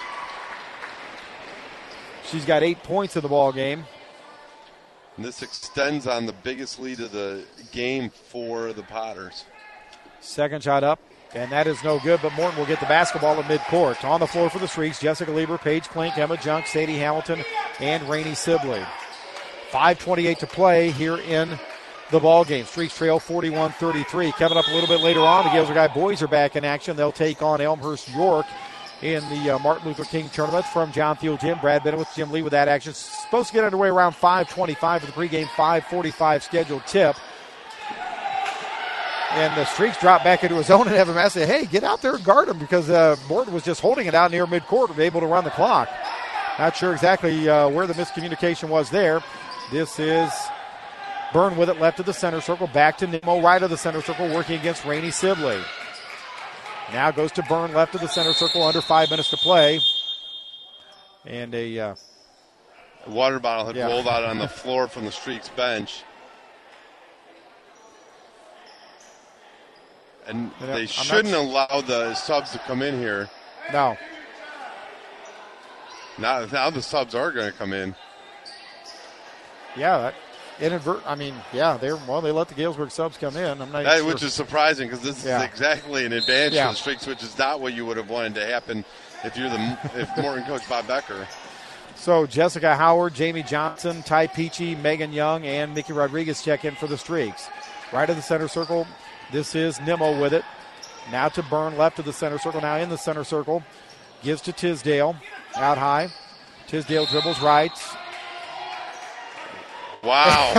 She's got eight points in the ball game. And this extends on the biggest lead of the game for the Potters. Second shot up, and that is no good, but Morton will get the basketball at midcourt. On the floor for the Streaks, Jessica Lieber, Paige Klink, Emma Junk, Sadie Hamilton, and Rainey Sibley. five twenty-eight to play here in the ball game. Streaks trail forty-one thirty-three. Coming up a little bit later on, the Galesburg High boys are back in action. They'll take on Elmhurst York in the uh, Martin Luther King tournament from John Field Gym. Brad Bennett with Jim Lee with that action. Supposed to get underway around five twenty-five for the pregame five forty-five scheduled tip. And the Streaks drop back into his zone and Evan Massey say, hey, get out there and guard him because uh, Morton was just holding it out near midcourt, able to run the clock. Not sure exactly uh, where the miscommunication was there. This is Byrne with it left of the center circle, back to Nimmo right of the center circle, working against Rainey Sibley. Now goes to Byrne left of the center circle, under five minutes to play. And a uh, water bottle had yeah. rolled out on the floor from the Streaks bench. And yeah, they I'm shouldn't not... allow the subs to come in here. No. Now, now the subs are going to come in. Yeah, that inadvert. I mean, yeah, they well they let the Galesburg subs come in. I'm not that, sure. Which is surprising because this yeah. is exactly an advantage yeah. for the Streaks, which is not what you would have wanted to happen if you're the if Morton coach Bob Becker. So Jessica Howard, Jamie Johnson, Ty Peachy, Megan Young, and Mickey Rodriguez check in for the Streaks. Right of the center circle, this is Nimmo with it. Now to Byrne, left of the center circle. Now in the center circle, gives to Tisdale, out high. Tisdale dribbles right. Wow.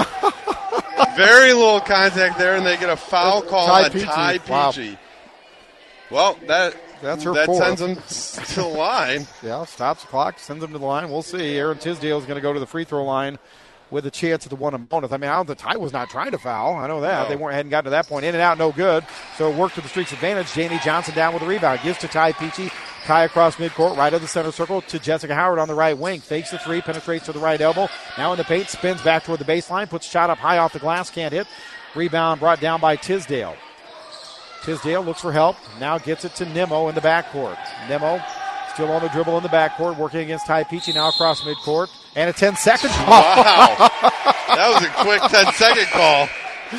Very little contact there, and they get a foul call Ty on Peachy. Ty Peachy. Wow. Well, that That's her that fourth. sends them to the line. Yeah, stops the clock, sends them to the line. We'll see. Aaron Tisdale is going to go to the free throw line with a chance at the one and bonus. I mean, I don't, the Ty was not trying to foul. I know that. No. They weren't hadn't gotten to that point. In and out, no good. So it worked to the Streaks' advantage. Jamie Johnson down with the rebound. Gives to Ty Peachy. Ty across midcourt, right of the center circle to Jessica Howard on the right wing. Fakes the three, penetrates to the right elbow. Now in the paint, spins back toward the baseline, puts shot up high off the glass, can't hit. Rebound brought down by Tisdale. Tisdale looks for help. Now gets it to Nimmo in the backcourt. Nimmo still on the dribble in the backcourt, working against Ty Peachy now across midcourt. And a ten-second call. Wow. That was a quick ten-second call.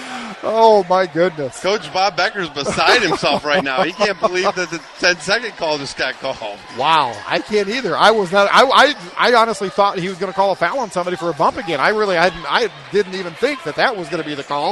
Oh, my goodness. Coach Bob Becker's beside himself right now. He can't believe that the ten-second call just got called. Wow. I can't either. I was not. I, I, I honestly thought he was going to call a foul on somebody for a bump again. I really I didn't, I didn't even think that that was going to be the call.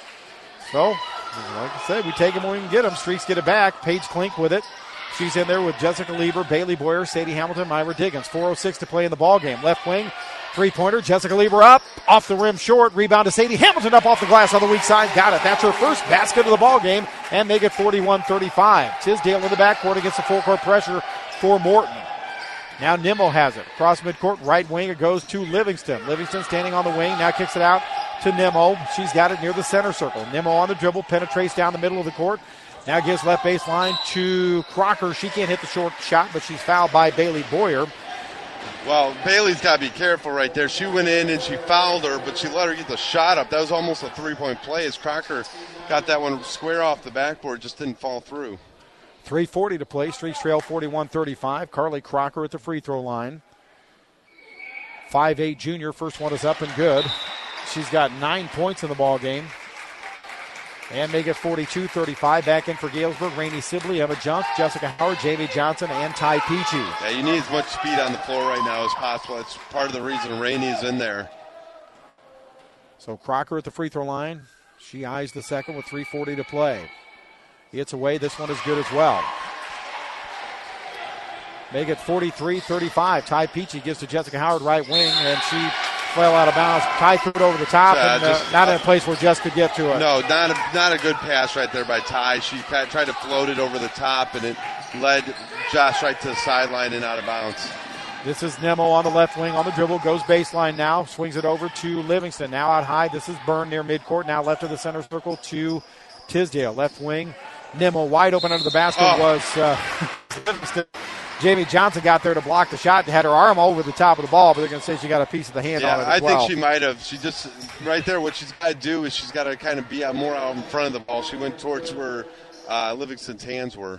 So, like I said, we take him when we can get him. Streaks get it back. Paige Klink with it. She's in there with Jessica Lieber, Bailey Boyer, Sadie Hamilton, Myra Diggins. four oh six to play in the ballgame. Left wing, three-pointer. Jessica Lieber up, off the rim short. Rebound to Sadie Hamilton up off the glass on the weak side. Got it. That's her first basket of the ballgame, and make it forty-one thirty-five. Tisdale in the backcourt against the full-court pressure for Morton. Now Nimmo has it. Cross midcourt, right wing. It goes to Livingston. Livingston standing on the wing. Now kicks it out to Nimmo. She's got it near the center circle. Nimmo on the dribble, penetrates down the middle of the court. Now gives left baseline to Crocker. She can't hit the short shot, but she's fouled by Bailey Boyer. Well, Bailey's got to be careful right there. She went in and she fouled her, but she let her get the shot up. That was almost a three-point play as Crocker got that one square off the backboard, just didn't fall through. three forty to play. Streaks trail forty-one thirty-five. Carly Crocker at the free throw line. five eight junior. First one is up and good. She's got nine points in the ball game. And make it forty-two thirty-five. Back in for Galesburg, Rainey Sibley, Emma Junk, Jessica Howard, Jamie Johnson, and Ty Peachy. Yeah, you need as much speed on the floor right now as possible. It's part of the reason Rainey's in there. So Crocker at the free throw line. She eyes the second with three forty to play. It's away. This one is good as well. Make it forty-three thirty-five. Ty Peachy gives to Jessica Howard, right wing, and she fell out of bounds. Ty threw it over the top, Yeah, and just, uh, not in a place where Jess could get to it. No, not a, not a good pass right there by Ty. She tried to float it over the top, and it led Josh right to the sideline and out of bounds. This is Nemo on the left wing on the dribble, goes baseline now, swings it over to Livingston. Now out high, this is Byrne near midcourt, now left of the center circle to Tisdale. Left wing, Nemo wide open under the basket oh. was uh, Livingston. Jamie Johnson got there to block the shot, had her arm over the top of the ball, but they're going to say she got a piece of the hand yeah, on it as I well. think she might have. She just, right there, what she's got to do is she's got to kind of be out more out in front of the ball. She went towards where uh, Livingston's hands were.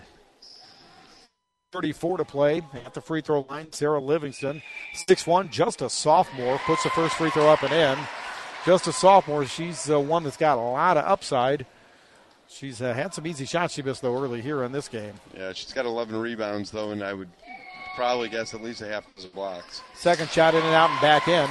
thirty-four to play at the free throw line. Sarah Livingston, six one, just a sophomore, puts the first free throw up and in. Just a sophomore. She's uh, one that's got a lot of upside. She's uh, had some easy shots she missed, though, early here in this game. Yeah, she's got eleven rebounds, though, and I would probably guess at least a half dozen blocks. Second shot in and out and back in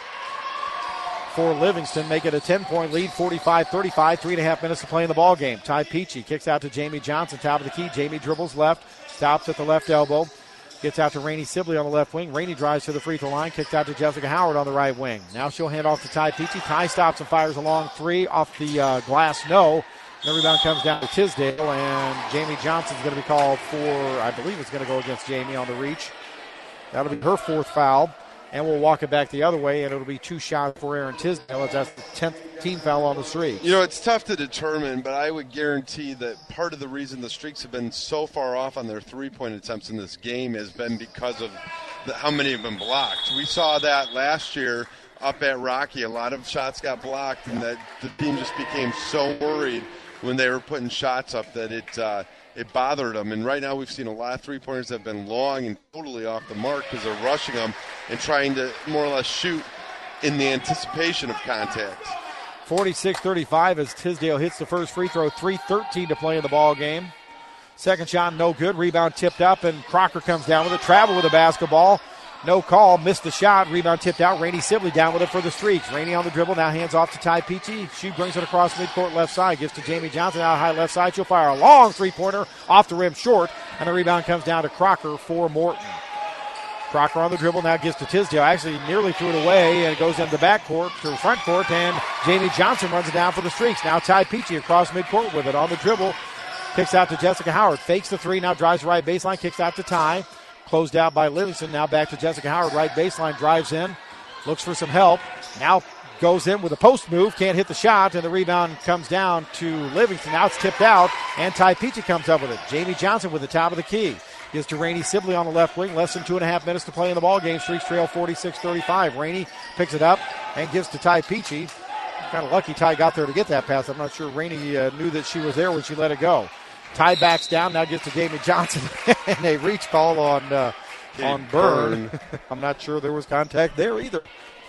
for Livingston. Make it a ten-point lead, forty-five thirty-five. Three and a half minutes to play in the ball game. Ty Peachy kicks out to Jamie Johnson, top of the key. Jamie dribbles left, stops at the left elbow. Gets out to Rainey Sibley on the left wing. Rainey drives to the free throw line, kicks out to Jessica Howard on the right wing. Now she'll hand off to Ty Peachy. Ty stops and fires a long three off the uh, glass, no. The rebound comes down to Tisdale, and Jamie Johnson's going to be called for, I believe it's going to go against Jamie on the reach. That'll be her fourth foul, and we'll walk it back the other way, and it'll be two shots for Aaron Tisdale as that's the tenth team foul on the streak. You know, it's tough to determine, but I would guarantee that part of the reason the Streaks have been so far off on their three-point attempts in this game has been because of the, how many have been blocked. We saw that last year up at Rocky. A lot of shots got blocked, and that the team just became so worried when they were putting shots up that it uh, it bothered them. And right now we've seen a lot of three-pointers that have been long and totally off the mark because they're rushing them and trying to more or less shoot in the anticipation of contact. forty-six thirty-five as Tisdale hits the first free throw. three thirteen to play in the ball game. Second shot, no good. Rebound tipped up, and Crocker comes down with it. Travel with the basketball. No call, missed the shot. Rebound tipped out. Rainey Sibley down with it for the Streaks. Rainey on the dribble, now hands off to Ty Peachy. She brings it across midcourt left side. Gives to Jamie Johnson out high left side. She'll fire a long three-pointer off the rim short, and the rebound comes down to Crocker for Morton. Crocker on the dribble, now gives to Tisdale. Actually nearly threw it away, and it goes into the backcourt to the front court, and Jamie Johnson runs it down for the Streaks. Now Ty Peachy across midcourt with it on the dribble. Kicks out to Jessica Howard. Fakes the three, now drives the right baseline. Kicks out to Ty. Closed out by Livingston. Now back to Jessica Howard. Right baseline, drives in. Looks for some help. Now goes in with a post move. Can't hit the shot, and the rebound comes down to Livingston. Now it's tipped out, and Ty Peachy comes up with it. Jamie Johnson with the top of the key. Gives to Rainey Sibley on the left wing. Less than two and a half minutes to play in the ball game. Streaks trail forty-six thirty-five. Rainey picks it up and gives to Ty Peachy. Kind of lucky Ty got there to get that pass. I'm not sure Rainey uh, knew that she was there when she let it go. Ty backs down, now gets to Jamie Johnson, and a reach call on uh, on Byrne. Byrne. I'm not sure there was contact there either.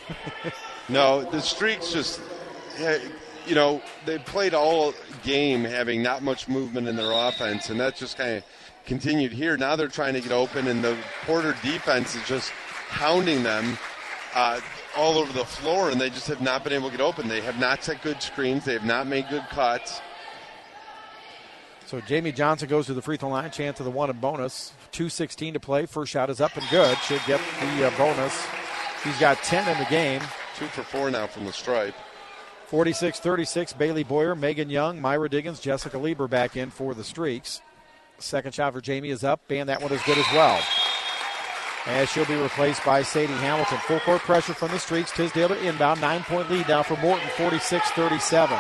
No, the Streaks just, you know, they played all game having not much movement in their offense, and that just kind of continued here. Now they're trying to get open, and the Porter defense is just hounding them uh, all over the floor, and they just have not been able to get open. They have not set good screens. They have not made good cuts. So Jamie Johnson goes to the free throw line, chance of the one and bonus. two sixteen to play. First shot is up and good. Should get the uh, bonus. He's got ten in the game. Two for four now from the stripe. forty-six thirty-six, Bailey Boyer, Megan Young, Myra Diggins, Jessica Lieber back in for the Streaks. Second shot for Jamie is up, and that one is good as well. As she'll be replaced by Sadie Hamilton. Full court pressure from the Streaks. Tisdale to inbound. Nine-point lead now for Morton, forty-six thirty-seven.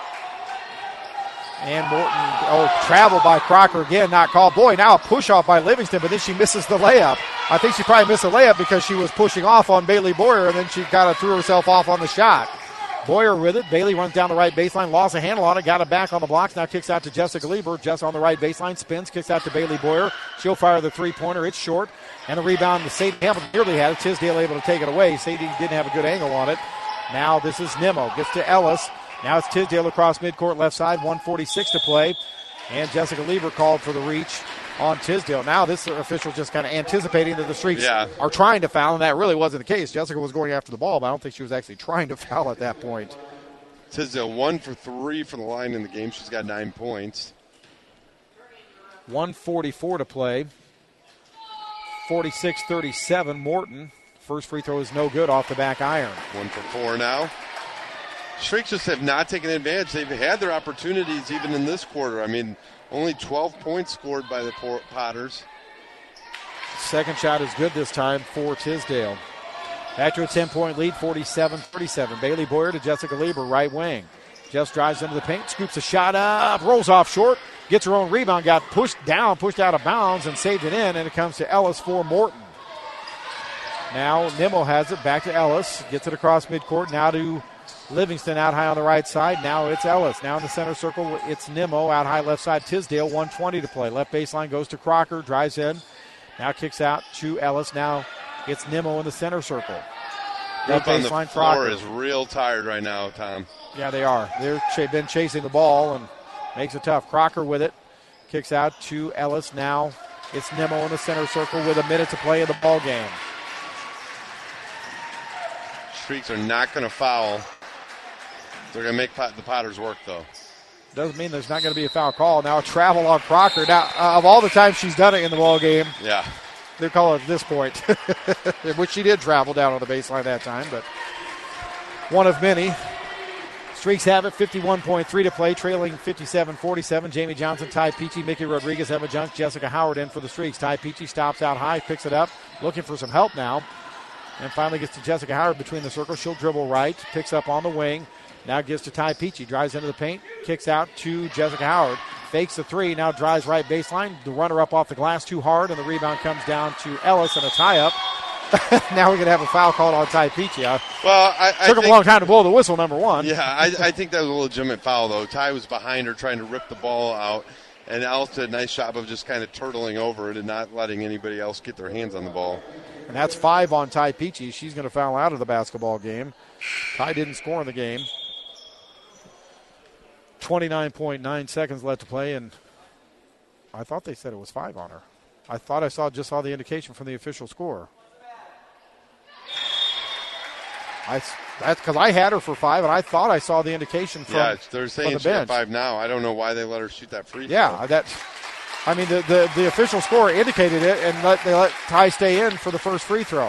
And Morton, oh, travel by Crocker again, not called. Boy, now a push off by Livingston, but then she misses the layup. I think she probably missed a layup because she was pushing off on Bailey Boyer, and then she kind of threw herself off on the shot. Boyer with it. Bailey runs down the right baseline, lost a handle on it, got it back on the blocks, now kicks out to Jessica Lieber. Jess on the right baseline, spins, kicks out to Bailey Boyer. She'll fire the three-pointer. It's short. And the rebound to Sadie Hamilton nearly had it. Tisdale able to take it away. Sadie didn't have a good angle on it. Now this is Nimmo. Gets to Ellis. Now it's Tisdale across midcourt left side. one forty-six to play. And Jessica Lieber called for the reach on Tisdale. Now this official just kind of anticipating that the Streaks yeah. are trying to foul, and that really wasn't the case. Jessica was going after the ball, but I don't think she was actually trying to foul at that point. Tisdale one for three from the line in the game. She's got nine points. one forty-four to play. forty-six thirty-seven, Morton. First free throw is no good off the back iron. One for four now. Streaks just have not taken advantage. They've had their opportunities even in this quarter. I mean, only twelve points scored by the Potters. Second shot is good this time for Tisdale. Back to a ten-point lead, forty-seven thirty-seven. Bailey Boyer to Jessica Lieber, right wing. Jess drives into the paint, scoops a shot up, rolls off short, gets her own rebound, got pushed down, pushed out of bounds, and saved it in, and it comes to Ellis for Morton. Now Nimmo has it, back to Ellis, gets it across midcourt, now to Livingston out high on the right side. Now it's Ellis. Now in the center circle, it's Nimmo out high left side. Tisdale, one twenty to play. Left baseline goes to Crocker, drives in. Now kicks out to Ellis. Now it's Nimmo in the center circle. Group on the floor Crocker is real tired right now, Tom. Yeah, they are. They've been chasing the ball and makes it tough. Crocker with it. Kicks out to Ellis. Now it's Nimmo in the center circle with a minute to play in the ball game. Streaks are not going to foul. They're going to make the Potters work, though. Doesn't mean there's not going to be a foul call. Now a travel on Crocker. Now, uh, of all the times she's done it in the ball game, yeah, they call it at this point, which she did travel down on the baseline that time, but one of many. Streaks have it, fifty-one point three to play, trailing fifty-seven forty-seven. Jamie Johnson, Ty Peachy, Mickey Rodriguez, Emma Junk, Jessica Howard in for the Streaks. Ty Peachy stops out high, picks it up, looking for some help now, and finally gets to Jessica Howard between the circles. She'll dribble right, picks up on the wing. Now gives to Ty Peachy, drives into the paint, kicks out to Jessica Howard, fakes the three, now drives right baseline. The runner up off the glass too hard, and the rebound comes down to Ellis and a tie-up. Now we're going to have a foul called on Ty Peachy. Uh, well, I, I took think, him a long time to blow the whistle, number one. Yeah, I, I think that was a legitimate foul, though. Ty was behind her trying to rip the ball out, and Ellis did a nice job of just kind of turtling over it and not letting anybody else get their hands on the ball. And that's five on Ty Peachy. She's going to foul out of the basketball game. Ty didn't score in the game. twenty-nine point nine seconds left to play, and I thought they said it was five on her. I thought I saw just saw the indication from the official score. I, that's because I had her for five, and I thought I saw the indication from, yeah, they're saying from the she's bench. at five now. I don't know why they let her shoot that free throw. Yeah, that. I mean, the, the, the official score indicated it, and let, they let Ty stay in for the first free throw.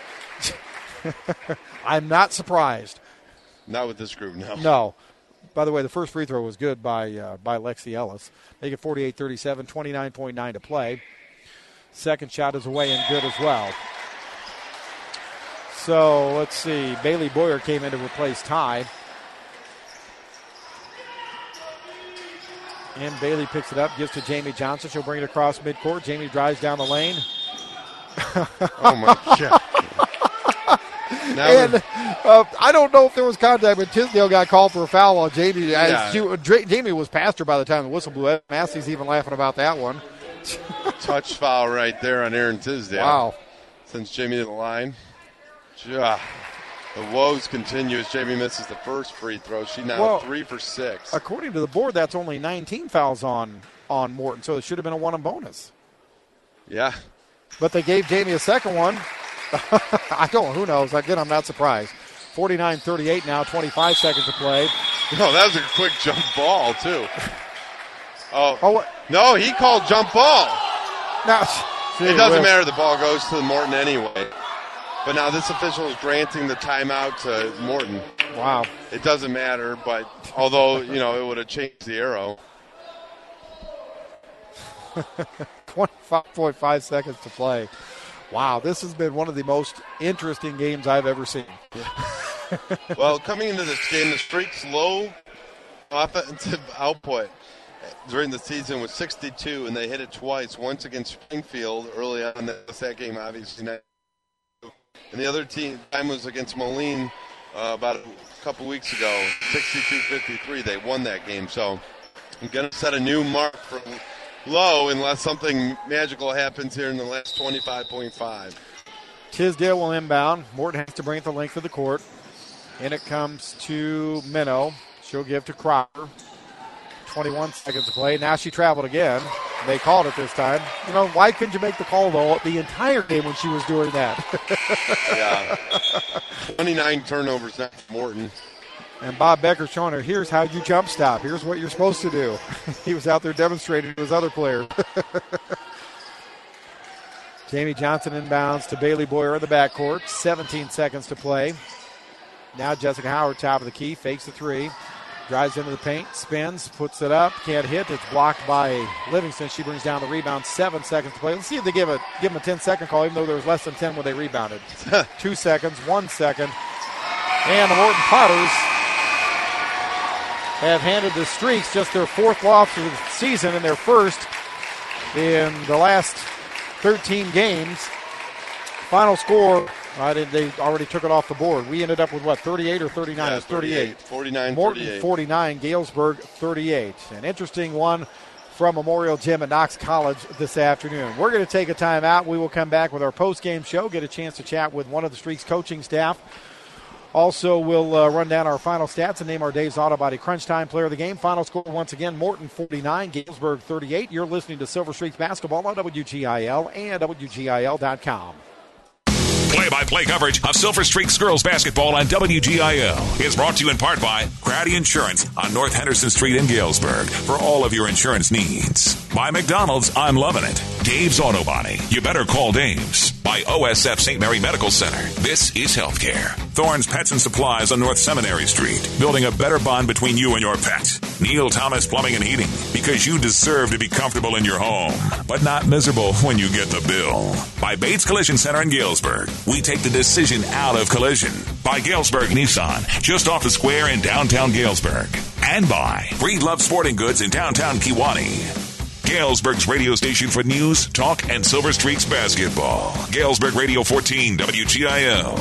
I'm not surprised. Not with this group, no. No. By the way, the first free throw was good by uh, by Lexi Ellis. Make it forty-eight thirty-seven, twenty-nine point nine to play. Second shot is away and good as well. So let's see. Bailey Boyer came in to replace Ty. And Bailey picks it up, gives to Jamie Johnson. She'll bring it across midcourt. Jamie drives down the lane. Oh, my God. Now and uh, I don't know if there was contact, but Tisdale got called for a foul on Jamie. Yeah. She, Dra- Jamie was past her by the time the whistle blew. Massey's even laughing about that one. Touch foul right there on Aaron Tisdale. Wow. Sends Jamie to the line. Yeah. The woes continue as Jamie misses the first free throw. She now well, three for six. According to the board, that's only nineteen fouls on, on Morton, so it should have been a one and bonus. Yeah. But they gave Jamie a second one. I don't. Who knows? Again, I'm not surprised. forty-nine thirty-eight now, twenty-five seconds to play. No, that was a quick jump ball, too. Oh, oh no, he called jump ball. Now, it doesn't matter. The ball goes to Morton anyway. But now this official is granting the timeout to Morton. Wow. It doesn't matter, but although, you know, it would have changed the arrow. twenty-five point five seconds to play. Wow, this has been one of the most interesting games I've ever seen. Well, coming into this game, the Streaks' low offensive output during the season was sixty-two, and they hit it twice, once against Springfield early on. That's that game, obviously. And the other team time was against Moline uh, about a couple weeks ago, sixty-two fifty-three. They won that game. So I'm going to set a new mark for low unless something magical happens here in the last twenty-five point five. Tisdale will inbound. Morton has to bring it the length of the court. In it comes to Minnow. She'll give to Crocker. twenty-one seconds to play. Now she traveled again. They called it this time. You know, why couldn't you make the call, though, the entire game when she was doing that? Yeah. twenty-nine turnovers now for Morton. And Bob Becker showing her, here's how you jump stop. Here's what you're supposed to do. He was out there demonstrating to his other players. Jamie Johnson inbounds to Bailey Boyer in the backcourt. seventeen seconds to play. Now Jessica Howard, top of the key, fakes the three. Drives into the paint, spins, puts it up, can't hit. It's blocked by Livingston. She brings down the rebound. Seven seconds to play. Let's see if they give, a, give them a ten-second call, even though there was less than ten when they rebounded. Two seconds, one second. And the Morton Potters have handed the Streaks just their fourth loss of the season and their first in the last thirteen games. Final score, uh, they already took it off the board. We ended up with, what, thirty-eight or thirty-nine? Yeah, It's thirty-eight. forty-nine, Morton forty-eight. forty-nine, Galesburg thirty-eight. An interesting one from Memorial Gym at Knox College this afternoon. We're going to take a time out. We will come back with our post-game show, get a chance to chat with one of the Streaks coaching staff. Also, we'll uh, run down our final stats and name our Dave's Auto Body Crunch Time Player of the Game. Final score once again, Morton forty-nine, Galesburg thirty-eight. You're listening to Silver Streaks Basketball on W G I L and W G I L dot com. Play-by-play coverage of Silver Streaks girls basketball on W G I L is brought to you in part by Grady Insurance on North Henderson Street in Galesburg for all of your insurance needs. By McDonald's, I'm loving it. Dave's Auto Body. You better call Dave's. By O S F Saint Mary Medical Center. This is healthcare. Thorne's Pets and Supplies on North Seminary Street. Building a better bond between you and your pet. Neil Thomas Plumbing and Heating. Because you deserve to be comfortable in your home, but not miserable when you get the bill. By Bates Collision Center in Galesburg. We take the decision out of collision. By Galesburg Nissan. Just off the square in downtown Galesburg. And by Breed Love Sporting Goods in downtown Kewanee. Galesburg's radio station for news, talk, and Silver Streaks basketball. Galesburg Radio fourteen, W G I L.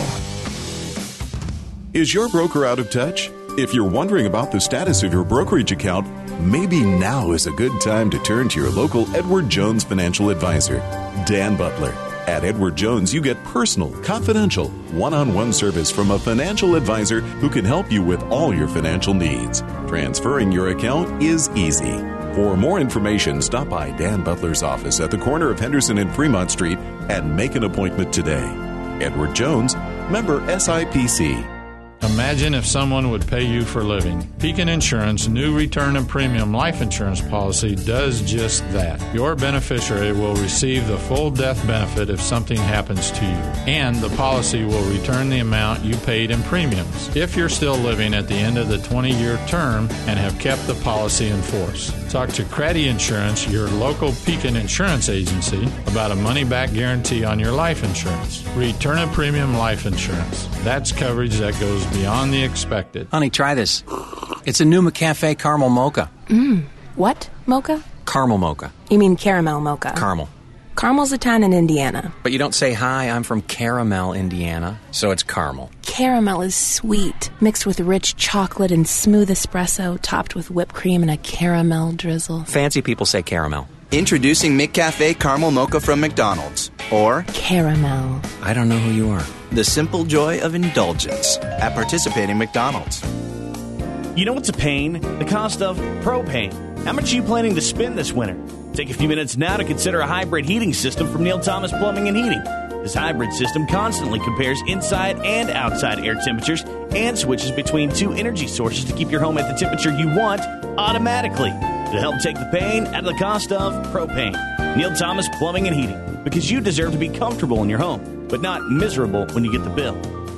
Is your broker out of touch? If you're wondering about the status of your brokerage account, maybe now is a good time to turn to your local Edward Jones financial advisor, Dan Butler. At Edward Jones, you get personal, confidential, one-on-one service from a financial advisor who can help you with all your financial needs. Transferring your account is easy. For more information, stop by Dan Butler's office at the corner of Henderson and Fremont Street and make an appointment today. Edward Jones, member S I P C. Imagine if someone would pay you for living. Pekin Insurance new return and premium life insurance policy does just that. Your beneficiary will receive the full death benefit if something happens to you, and the policy will return the amount you paid in premiums if you're still living at the end of the twenty-year term and have kept the policy in force. Talk to Crady Insurance, your local Pekin insurance agency, about a money-back guarantee on your life insurance. Return and premium life insurance. That's coverage that goes beyond the expected. Honey, try this. It's a new McCafe caramel mocha. Mmm. What? Mocha? Caramel mocha. You mean caramel mocha? Caramel. Caramel's a town in Indiana. But you don't say, hi, I'm from Caramel, Indiana, so it's caramel. Caramel is sweet, mixed with rich chocolate and smooth espresso, topped with whipped cream and a caramel drizzle. Fancy people say caramel. Introducing McCafe Caramel Mocha from McDonald's. Or caramel. I don't know who you are. The simple joy of indulgence at participating McDonald's. You know what's a pain? The cost of propane. How much are you planning to spend this winter? Take a few minutes now to consider a hybrid heating system from Neil Thomas Plumbing and Heating. This hybrid system constantly compares inside and outside air temperatures and switches between two energy sources to keep your home at the temperature you want automatically. To help take the pain out of the cost of propane. Neil Thomas Plumbing and Heating. Because you deserve to be comfortable in your home, but not miserable when you get the bill.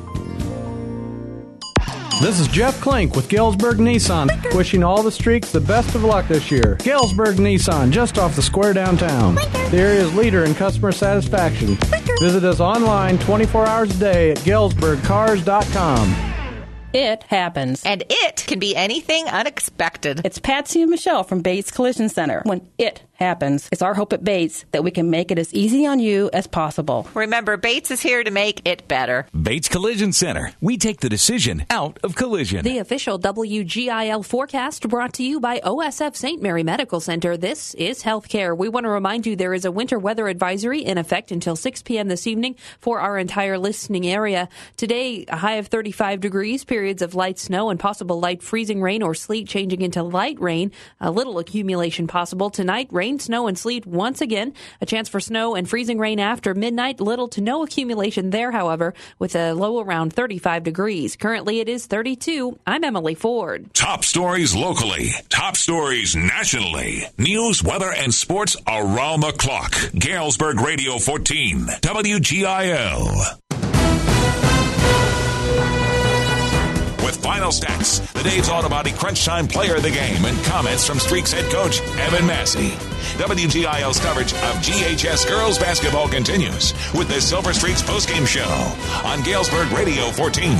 This is Jeff Klink with Galesburg Nissan, wishing all the Streaks the best of luck this year. Galesburg Nissan, just off the square downtown. The area's leader in customer satisfaction. Visit us online twenty-four hours a day at galesburg cars dot com. It happens. And it can be anything unexpected. It's Patsy and Michelle from Bates Collision Center when it happens. happens, it's our hope at Bates that we can make it as easy on you as possible. Remember, Bates is here to make it better. Bates Collision Center. We take the decision out of collision. The official W G I L forecast brought to you by O S F Saint Mary Medical Center. This is healthcare. We want to remind you there is a winter weather advisory in effect until six p.m. this evening for our entire listening area. Today, a high of thirty-five degrees, periods of light snow and possible light freezing rain or sleet changing into light rain. A little accumulation possible tonight. Rain, snow, and sleet once again. A chance for snow and freezing rain after midnight. Little to no accumulation there, however, with a low around thirty-five degrees. Currently, it is thirty-two. I'm Emily Ford. Top stories locally. Top stories nationally. News, weather, and sports around the clock. Galesburg Radio fourteen. W G I L. With final stats, the Dave's Auto Body Crunch Time Player of the Game, and comments from Streaks head coach Evan Massey. W G I L's coverage of G H S girls basketball continues with the Silver Streaks postgame show on Galesburg Radio fourteen.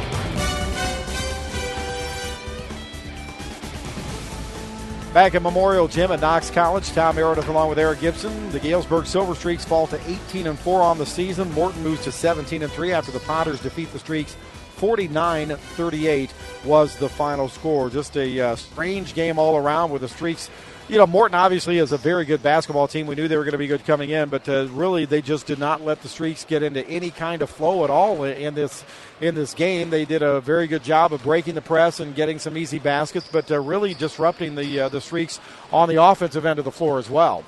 Back at Memorial Gym at Knox College, Tom Meredith along with Eric Gibson. The Galesburg Silver Streaks fall to eighteen and four on the season. Morton moves to seventeen and three after the Potters defeat the Streaks. forty-nine thirty-eight was the final score. Just a uh, strange game all around with the Streaks. You know, Morton obviously is a very good basketball team. We knew they were going to be good coming in, but uh, really they just did not let the Streaks get into any kind of flow at all in this in this game. They did a very good job of breaking the press and getting some easy baskets, but uh, really disrupting the uh, the Streaks on the offensive end of the floor as well.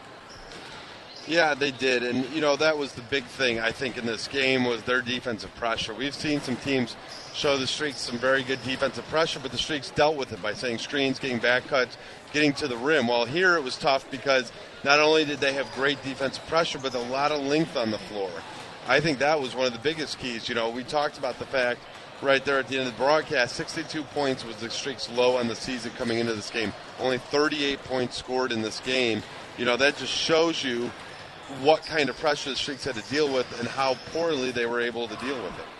Yeah, they did, and, you know, that was the big thing, I think, in this game was their defensive pressure. We've seen some teams show the Streaks some very good defensive pressure, but the Streaks dealt with it by saying screens, getting back cuts, getting to the rim. While here it was tough because not only did they have great defensive pressure, but a lot of length on the floor. I think that was one of the biggest keys. You know, we talked about the fact right there at the end of the broadcast, sixty-two points was the Streaks' low on the season coming into this game. Only thirty-eight points scored in this game. You know, that just shows you what kind of pressure the Streaks had to deal with and how poorly they were able to deal with it.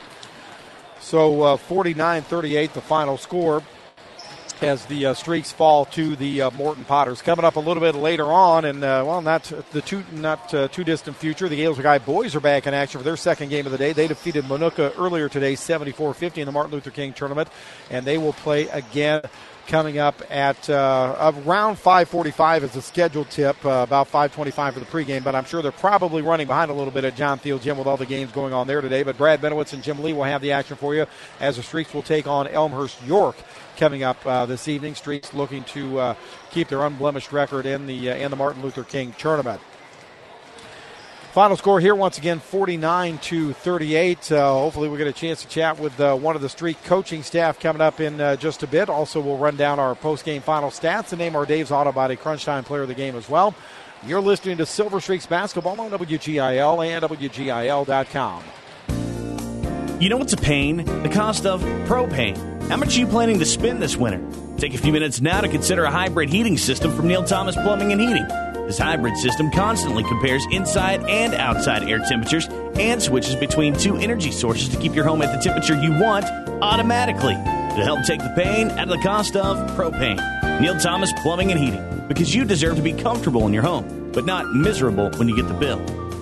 So uh, forty-nine thirty-eight the final score as the uh, Streaks fall to the uh, Morton Potters. Coming up a little bit later on, and uh, well, not the too not uh, too distant future, the Galesburg High boys are back in action for their second game of the day. They defeated Manuka earlier today, seventy-four fifty in the Martin Luther King tournament, and they will play again coming up at uh, around five forty-five is the scheduled tip, uh, about five twenty-five for the pregame, but I'm sure they're probably running behind a little bit at John Thiel Gym with all the games going on there today. But Brad Benowitz and Jim Lee will have the action for you as the Streaks will take on Elmhurst York coming up uh, this evening. Streaks looking to uh, keep their unblemished record in the, uh, in the Martin Luther King tournament. Final score here, once again, forty-nine to thirty-eight. Uh, hopefully we'll get a chance to chat with uh, one of the Streak coaching staff coming up in uh, just a bit. Also, we'll run down our post-game final stats and name our Dave's Auto Body Crunch Time Player of the Game as well. You're listening to Silver Streaks Basketball on W G I L and W G I L dot com. You know what's a pain? The cost of propane. How much are you planning to spend this winter? Take a few minutes now to consider a hybrid heating system from Neil Thomas Plumbing and Heating. This hybrid system constantly compares inside and outside air temperatures and switches between two energy sources to keep your home at the temperature you want automatically. To help take the pain out of the cost of propane. Neil Thomas Plumbing and Heating. Because you deserve to be comfortable in your home, but not miserable when you get the bill.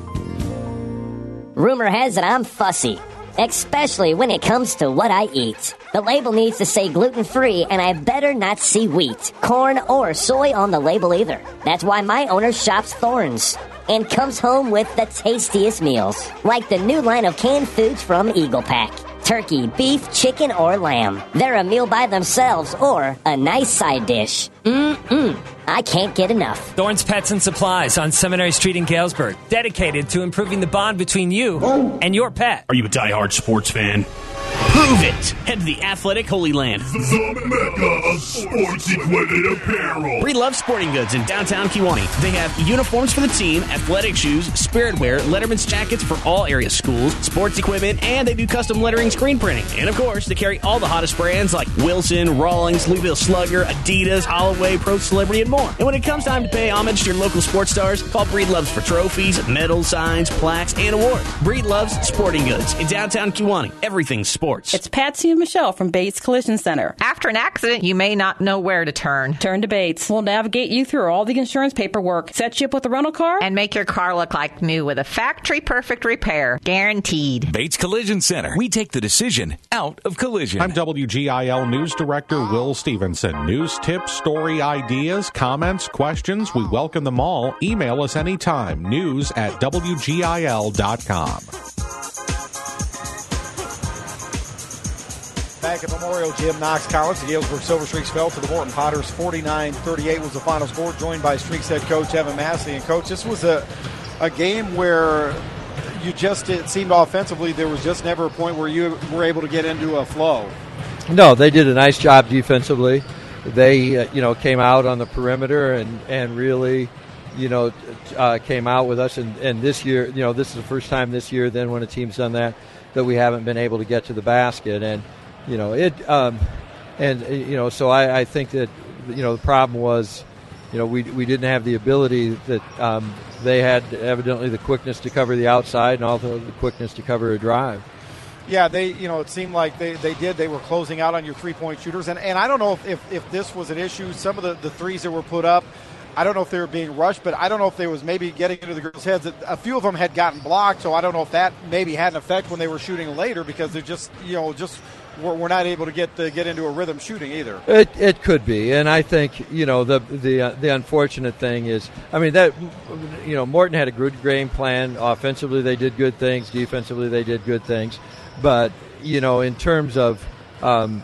Rumor has it I'm fussy, especially when it comes to what I eat. The label needs to say gluten-free, and I better not see wheat, corn, or soy on the label either. That's why my owner shops Thorns and comes home with the tastiest meals, like the new line of canned foods from Eagle Pack. Turkey, beef, chicken, or lamb. They're a meal by themselves or a nice side dish. Mm-mm. I can't get enough. Thorne's Pets and Supplies on Seminary Street in Galesburg. Dedicated to improving the bond between you and your pet. Are you a diehard sports fan? Prove it! Head to the Athletic Holy Land. The Mecca of sports equipment apparel. Breed Love Sporting Goods in downtown Kewanee. They have uniforms for the team, athletic shoes, spirit wear, Letterman's jackets for all area schools, sports equipment, and they do custom lettering screen printing. And of course, they carry all the hottest brands like Wilson, Rawlings, Louisville Slugger, Adidas, Holloway, Pro Celebrity, and more. And when it comes time to pay homage to your local sports stars, call Breed Loves for trophies, medals, signs, plaques, and awards. Breed Loves Sporting Goods in downtown Kewanee. Everything sports. experts. It's Patsy and Michelle from Bates Collision Center. After an accident, you may not know where to turn. Turn to Bates. We'll navigate you through all the insurance paperwork, set you up with a rental car, and make your car look like new with a factory-perfect repair. Guaranteed. Bates Collision Center. We take the decision out of collision. I'm W G I L News Director Will Stevenson. News, tips, story ideas, comments, questions, we welcome them all. Email us anytime. News at W G I L dot com. Back at Memorial Gym, Knox College, the Galesburg Silver Streaks fell to the Morton Potters. forty-nine thirty-eight was the final score, joined by Streaks head coach Evan Massey. And, Coach, this was a, a game where you just, it seemed offensively, there was just never a point where you were able to get into a flow. No, they did a nice job defensively. They, uh, you know, came out on the perimeter and, and really, you know, uh, came out with us. And, and this year, you know, this is the first time this year then when a team's done that, that we haven't been able to get to the basket. And, you know, it, um, and, you know, so I, I think that, you know, the problem was, you know, we we didn't have the ability that um, they had, evidently the quickness to cover the outside and also the quickness to cover a drive. Yeah, they, you know, it seemed like they, they did. They were closing out on your three-point shooters. And, and I don't know if, if, if this was an issue. Some of the, the threes that were put up, I don't know if they were being rushed, but I don't know if they was maybe getting into the girls' heads. A few of them had gotten blocked, so I don't know if that maybe had an effect when they were shooting later because they just, you know, just were, were not able to get to get into a rhythm shooting either. It it could be, and I think, you know, the the uh, the unfortunate thing is, I mean, that, you know, Morton had a good game plan. Offensively, they did good things. Defensively, they did good things. But, you know, in terms of um,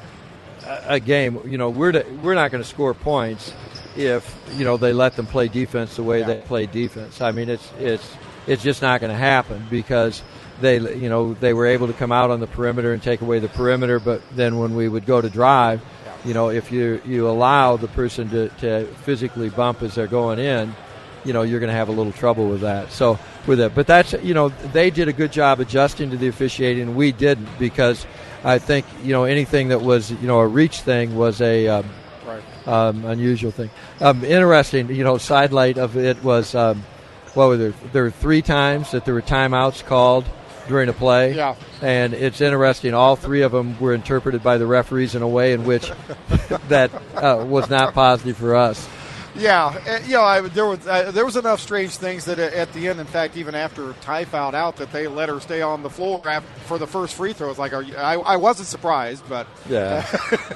a game, you know, we're to, we're not going to score points if, you know, they let them play defense the way yeah. they play defense. I mean, it's it's it's just not going to happen because they, you know, they were able to come out on the perimeter and take away the perimeter. But then when we would go to drive, you know, if you you allow the person to, to physically bump as they're going in, you know, you're going to have a little trouble with that. So with it, but that's, you know, they did a good job adjusting to the officiating. We didn't, because I think, you know, anything that was, you know, a reach thing was a um, right. um, unusual thing. Um, interesting, you know, sidelight of it was, um, what were there? There were three times that there were timeouts called during a play. Yeah. And it's interesting. All three of them were interpreted by the referees in a way in which that uh, was not positive for us. Yeah, you know, I, there was uh, there was enough strange things that at the end, in fact, even after Ty fouled out, that they let her stay on the floor for the first free throw. It's like, are you, I, I wasn't surprised, but yeah,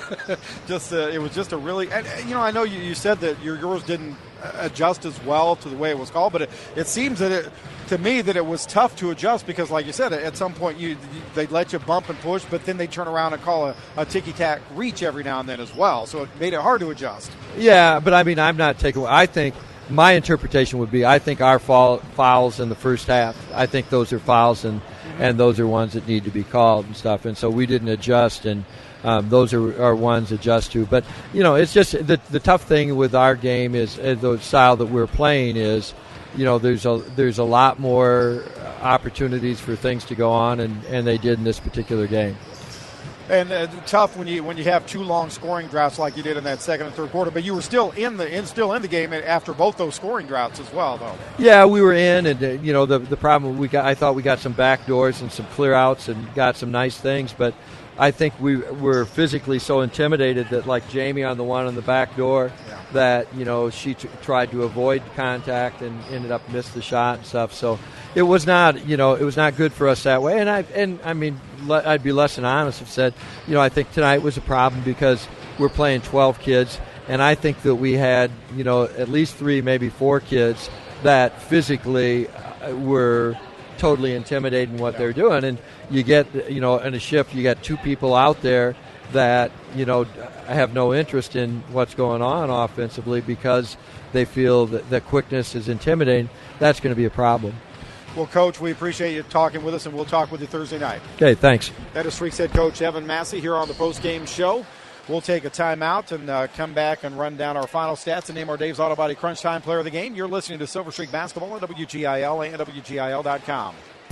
just uh, it was just a really, and, you know, I know you, you said that your yours didn't adjust as well to the way it was called, but it, it seems that it, to me that it was tough to adjust because, like you said, at some point you they'd let you bump and push, but then they turn around and call a, a ticky-tack reach every now and then as well, so it made it hard to adjust. Yeah, but I mean, I'm not taking. I think my interpretation would be, I think our foul, fouls in the first half, I think those are fouls, and mm-hmm. and those are ones that need to be called and stuff, and so we didn't adjust, and um, those are, are ones to adjust to. But you know, it's just the the tough thing with our game is uh, the style that we're playing is, you know, there's a there's a lot more opportunities for things to go on, and, and they did in this particular game. And uh, tough when you when you have two long scoring droughts like you did in that second and third quarter. But you were still in the in still in the game after both those scoring droughts as well, though. Yeah, we were in, and uh, you know the the problem we got. I thought we got some back doors and some clear outs and got some nice things, but I think we were physically so intimidated that, like Jamie on the one on the back door, yeah. that, you know, she t- tried to avoid contact and ended up missed the shot and stuff. So it was not, you know, it was not good for us that way. And I, and I mean, le- I'd be less than honest if said, you know, I think tonight was a problem because we're playing twelve kids, and I think that we had, you know, at least three, maybe four kids that physically were totally intimidating what yeah. they're doing. And you get, you know, in a shift, you got two people out there that, you know, have no interest in what's going on offensively because they feel that, that quickness is intimidating. That's going to be a problem. Well, Coach, we appreciate you talking with us, and we'll talk with you Thursday night. Okay, thanks. That is Streaks head coach Evan Massey here on the post-game show. We'll take a timeout and uh, come back and run down our final stats and name our Dave's Auto Body Crunch Time Player of the Game. You're listening to Silver Streak Basketball on W G I L and W G I L dot com.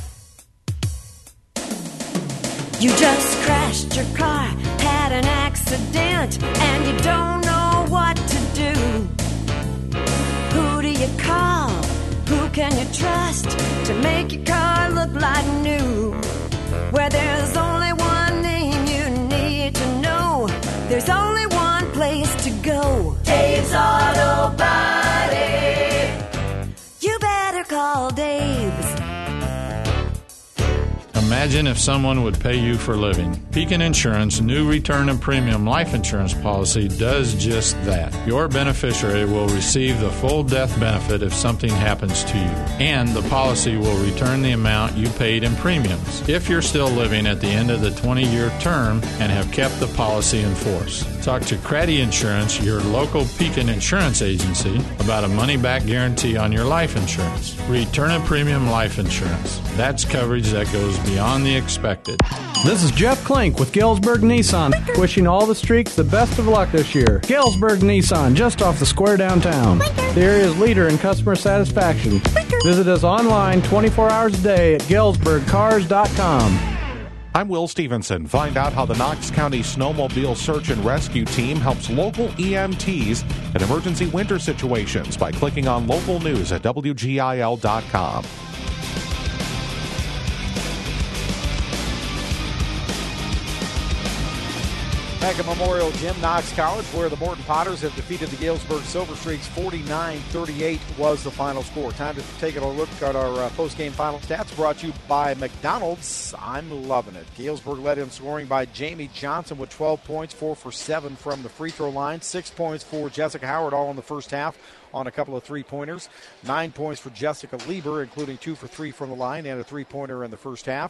You just crashed your car, had an accident, and you don't know what to do. Who do you call? Who can you trust to make your car look like new? Where there's only one name you nobody. You better call Dave's. Imagine if someone would pay you for living. Pekin Insurance new return and premium life insurance policy does just that. Your beneficiary will receive the full death benefit if something happens to you, and the policy will return the amount you paid in premiums if you're still living at the end of the twenty-year term and have kept the policy in force. Talk to Craddy Insurance, your local Pekin Insurance agency, about a money-back guarantee on your life insurance. Return and premium life insurance. That's coverage that goes beyond the expected. This is Jeff Klink with Galesburg Nissan, wishing all the streaks the best of luck this year. Galesburg Nissan, just off the square downtown. The area's leader in customer satisfaction. Visit us online twenty-four hours a day at galesburg cars dot com. I'm Will Stevenson. Find out how the Knox County Snowmobile Search and Rescue Team helps local E M Ts in emergency winter situations by clicking on local news at W G I L dot com. Back at Memorial Gym, Knox College, where the Morton Potters have defeated the Galesburg Silver Streaks. forty-nine thirty-eight was the final score. Time to take a look at our uh, post-game final stats, brought to you by McDonald's. I'm loving it. Galesburg led in scoring by Jamie Johnson with twelve points, four for seven from the free throw line, six points for Jessica Howard, all in the first half on a couple of three-pointers, nine points for Jessica Lieber, including two for three from the line and a three-pointer in the first half.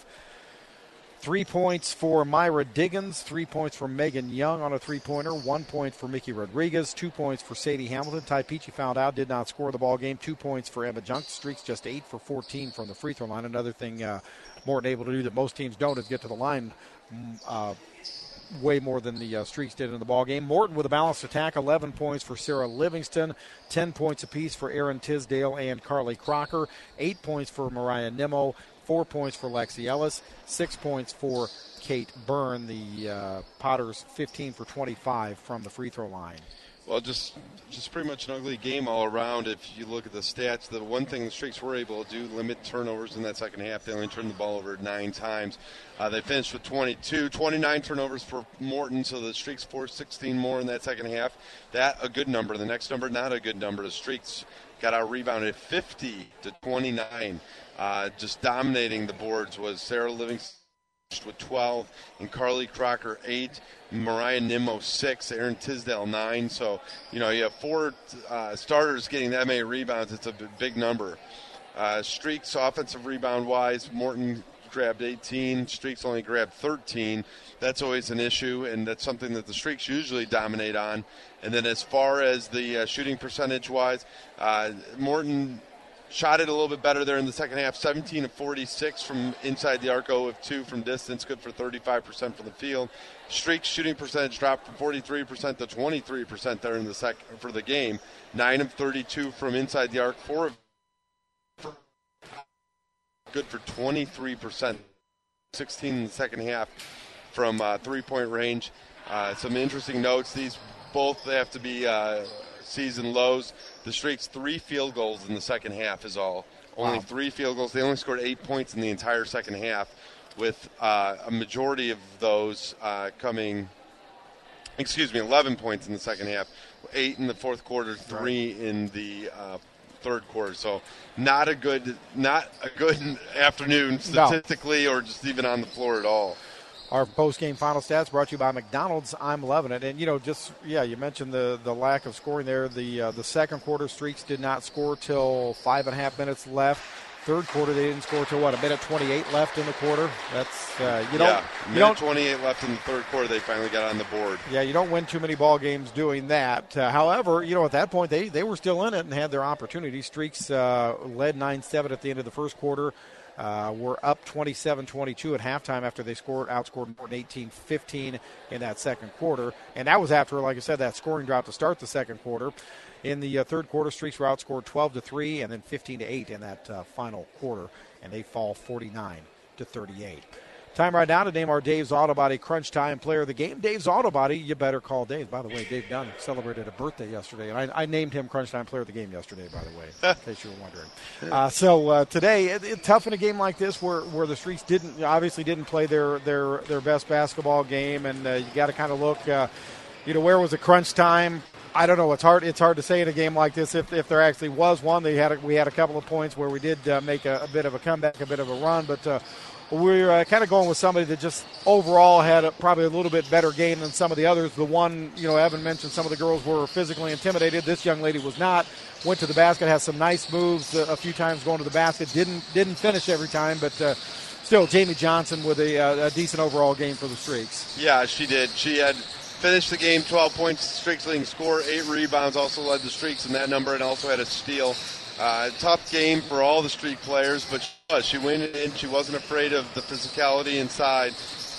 Three points for Myra Diggins, three points for Megan Young on a three-pointer, one point for Mickey Rodriguez, two points for Sadie Hamilton. Ty Peachy found out, did not score the ball game, two points for Emma Junk. Streaks just eight for fourteen from the free throw line. Another thing uh, Morton able to do that most teams don't is get to the line uh, way more than the uh, Streaks did in the ball game. Morton with a balanced attack, eleven points for Sarah Livingston, ten points apiece for Erin Tisdale and Carly Crocker, eight points for Mariah Nimmo, four points for Lexi Ellis, six points for Kate Byrne. The uh, Potters fifteen for twenty-five from the free throw line. Well, just just pretty much an ugly game all around. If you look at the stats, the one thing the Streaks were able to do, limit turnovers in that second half. They only turned the ball over nine times. Uh, they finished with twenty-two, twenty-nine turnovers for Morton, so the Streaks forced sixteen more in that second half. That a good number. The next number, not a good number. The Streaks got out rebounded fifty to twenty-nine. Uh, just dominating the boards was Sarah Livingston with twelve, and Carly Crocker eight, Mariah Nimmo six, Erin Tisdale nine. So, you know, you have four uh, starters getting that many rebounds. It's a big number. Uh, Streaks offensive rebound-wise, Morton grabbed eighteen, Streaks only grabbed thirteen. That's always an issue, and that's something that the Streaks usually dominate on. And then as far as the uh, shooting percentage-wise, uh, Morton shot it a little bit better there in the second half, seventeen of forty-six from inside the arc, zero of two from distance, good for thirty-five percent from the field. Streaks shooting percentage dropped from forty-three percent to twenty-three percent there in the sec- for the game, nine of thirty-two from inside the arc, four of good for twenty-three percent, sixteen in the second half from uh, three-point range. Uh, some interesting notes. These both have to be uh, season lows. The Streaks three field goals in the second half is all. Only wow. three field goals. They only scored eight points in the entire second half, with uh, a majority of those uh, coming, excuse me, eleven points in the second half, eight in the fourth quarter, three right. in the uh, third quarter. So not a good, not a good afternoon statistically, no. or just even on the floor at all. Our post-game final stats brought to you by McDonald's. I'm loving it. And, you know, just, yeah, you mentioned the, the lack of scoring there. The uh, the second quarter, Streaks did not score till five and a half minutes left. Third quarter, they didn't score till, what, a minute twenty-eight left in the quarter? That's, uh, you don't. Yeah, you minute don't, twenty-eight left in the third quarter, they finally got on the board. Yeah, you don't win too many ball games doing that. Uh, however, you know, at that point, they, they were still in it and had their opportunities. Streaks uh, led nine seven at the end of the first quarter. Uh, we're up twenty-seven twenty-two at halftime after they scored, outscored Morton eighteen fifteen in that second quarter. And that was after, like I said, that scoring drought to start the second quarter. In the uh, third quarter, Streaks were outscored twelve to three and then fifteen to eight in that uh, final quarter. And they fall forty-nine to thirty-eight. Time right now to name our Dave's Auto Body Crunch Time Player of the Game. Dave's Auto Body, you better call Dave. By the way, Dave Dunn celebrated a birthday yesterday, and I, I named him Crunch Time Player of the Game yesterday, by the way, in case you were wondering. Uh, so uh, today, it, it, tough in a game like this where, where the Streaks didn't obviously didn't play their their, their best basketball game, and uh, you got to kind of look, uh, you know, where was the crunch time I don't know. It's hard. It's hard to say in a game like this if, if there actually was one. They had a, we had a couple of points where we did uh, make a, a bit of a comeback, a bit of a run, but uh, we're uh, kind of going with somebody that just overall had a, probably a little bit better game than some of the others. The one, you know, Evan mentioned some of the girls were physically intimidated. This young lady was not. Went to the basket, has some nice moves uh, a few times going to the basket. Didn't didn't finish every time, but uh, still, Jamie Johnson with a, uh, a decent overall game for the Streaks. Yeah, she did. She had finished the game twelve points, Streaks leading score, eight rebounds, also led the Streaks in that number, and also had a steal. Uh, tough game for all the Streak players, but she was. She went in, she wasn't afraid of the physicality inside,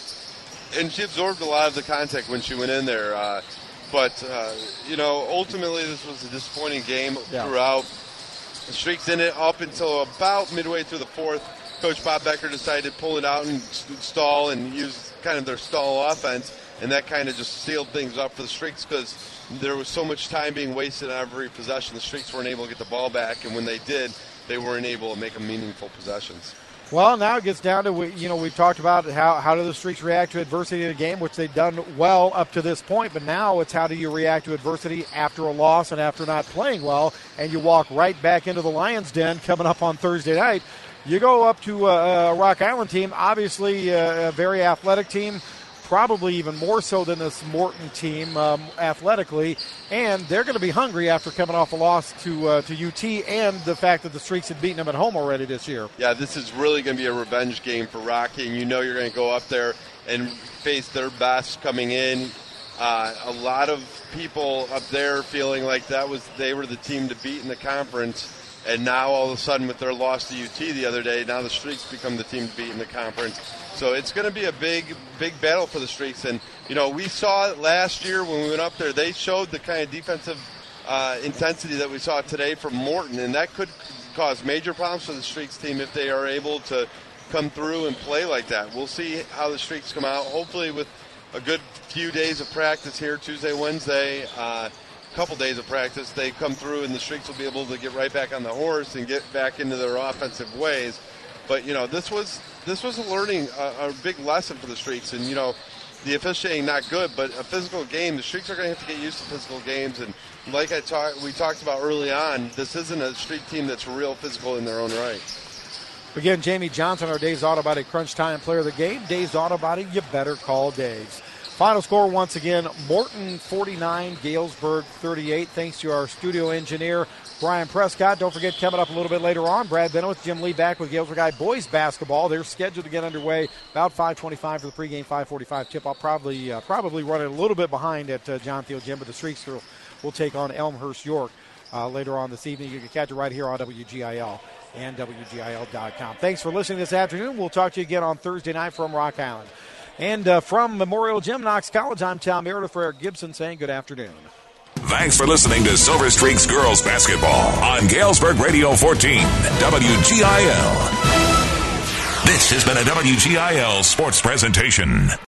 and she absorbed a lot of the contact when she went in there. Uh, but, uh, you know, ultimately this was a disappointing game yeah. throughout. The Streaks in it up until about midway through the fourth. Coach Bob Becker decided to pull it out and stall and use kind of their stall offense, and that kind of just sealed things up for the Streaks because there was so much time being wasted on every possession. The Streaks weren't able to get the ball back, and when they did, they weren't able to make them meaningful possessions. Well, now it gets down to, you know, we talked about how, how do the Streaks react to adversity in a game, which they've done well up to this point, but now it's how do you react to adversity after a loss and after not playing well, and you walk right back into the Lions' den coming up on Thursday night. You go up to a, a Rock Island team, obviously a, a very athletic team, probably even more so than this Morton team um, athletically, and they're going to be hungry after coming off a loss to uh, to U T and the fact that the Streaks had beaten them at home already this year. Yeah, this is really going to be a revenge game for Rocky, and you know you're going to go up there and face their best coming in. Uh, a lot of people up there feeling like that was they were the team to beat in the conference. And now all of a sudden with their loss to U T the other day, now the Streaks become the team to beat in the conference. So it's going to be a big, big battle for the Streaks. And, you know, we saw it last year when we went up there. They showed the kind of defensive uh, intensity that we saw today from Morton, and that could cause major problems for the Streaks team if they are able to come through and play like that. We'll see how the Streaks come out, hopefully with a good few days of practice here, Tuesday, Wednesday, uh couple days of practice, they come through and the Streaks will be able to get right back on the horse and get back into their offensive ways. But, you know, this was this was a learning, a, a big lesson for the Streaks. And, you know, the officiating not good, but a physical game, the Streaks are going to have to get used to physical games. And like I talk, we talked about early on, this isn't a Streak team that's real physical in their own right. Again, Jamie Johnson, our Dave's Auto Body Crunch Time Player of the Game. Dave's Auto Body, you better call Dave's. Final score once again, Morton forty-nine, Galesburg thirty-eight. Thanks to our studio engineer, Brian Prescott. Don't forget, coming up a little bit later on, Brad Benowitz, Jim Lee back with Galesburg High boys basketball. They're scheduled to get underway about five twenty-five for the pregame five forty-five tip. I'll probably uh, probably run it a little bit behind at uh, John Thiel Gym, but the Streaks will, will take on Elmhurst York uh, later on this evening. You can catch it right here on W G I L and W G I L dot com. Thanks for listening this afternoon. We'll talk to you again on Thursday night from Rock Island. And uh, from Memorial Gym, Knox College, I'm Tom Meredith for Eric Gibson saying good afternoon. Thanks for listening to Silver Streaks Girls Basketball on Galesburg Radio fourteen, W G I L. This has been a W G I L sports presentation.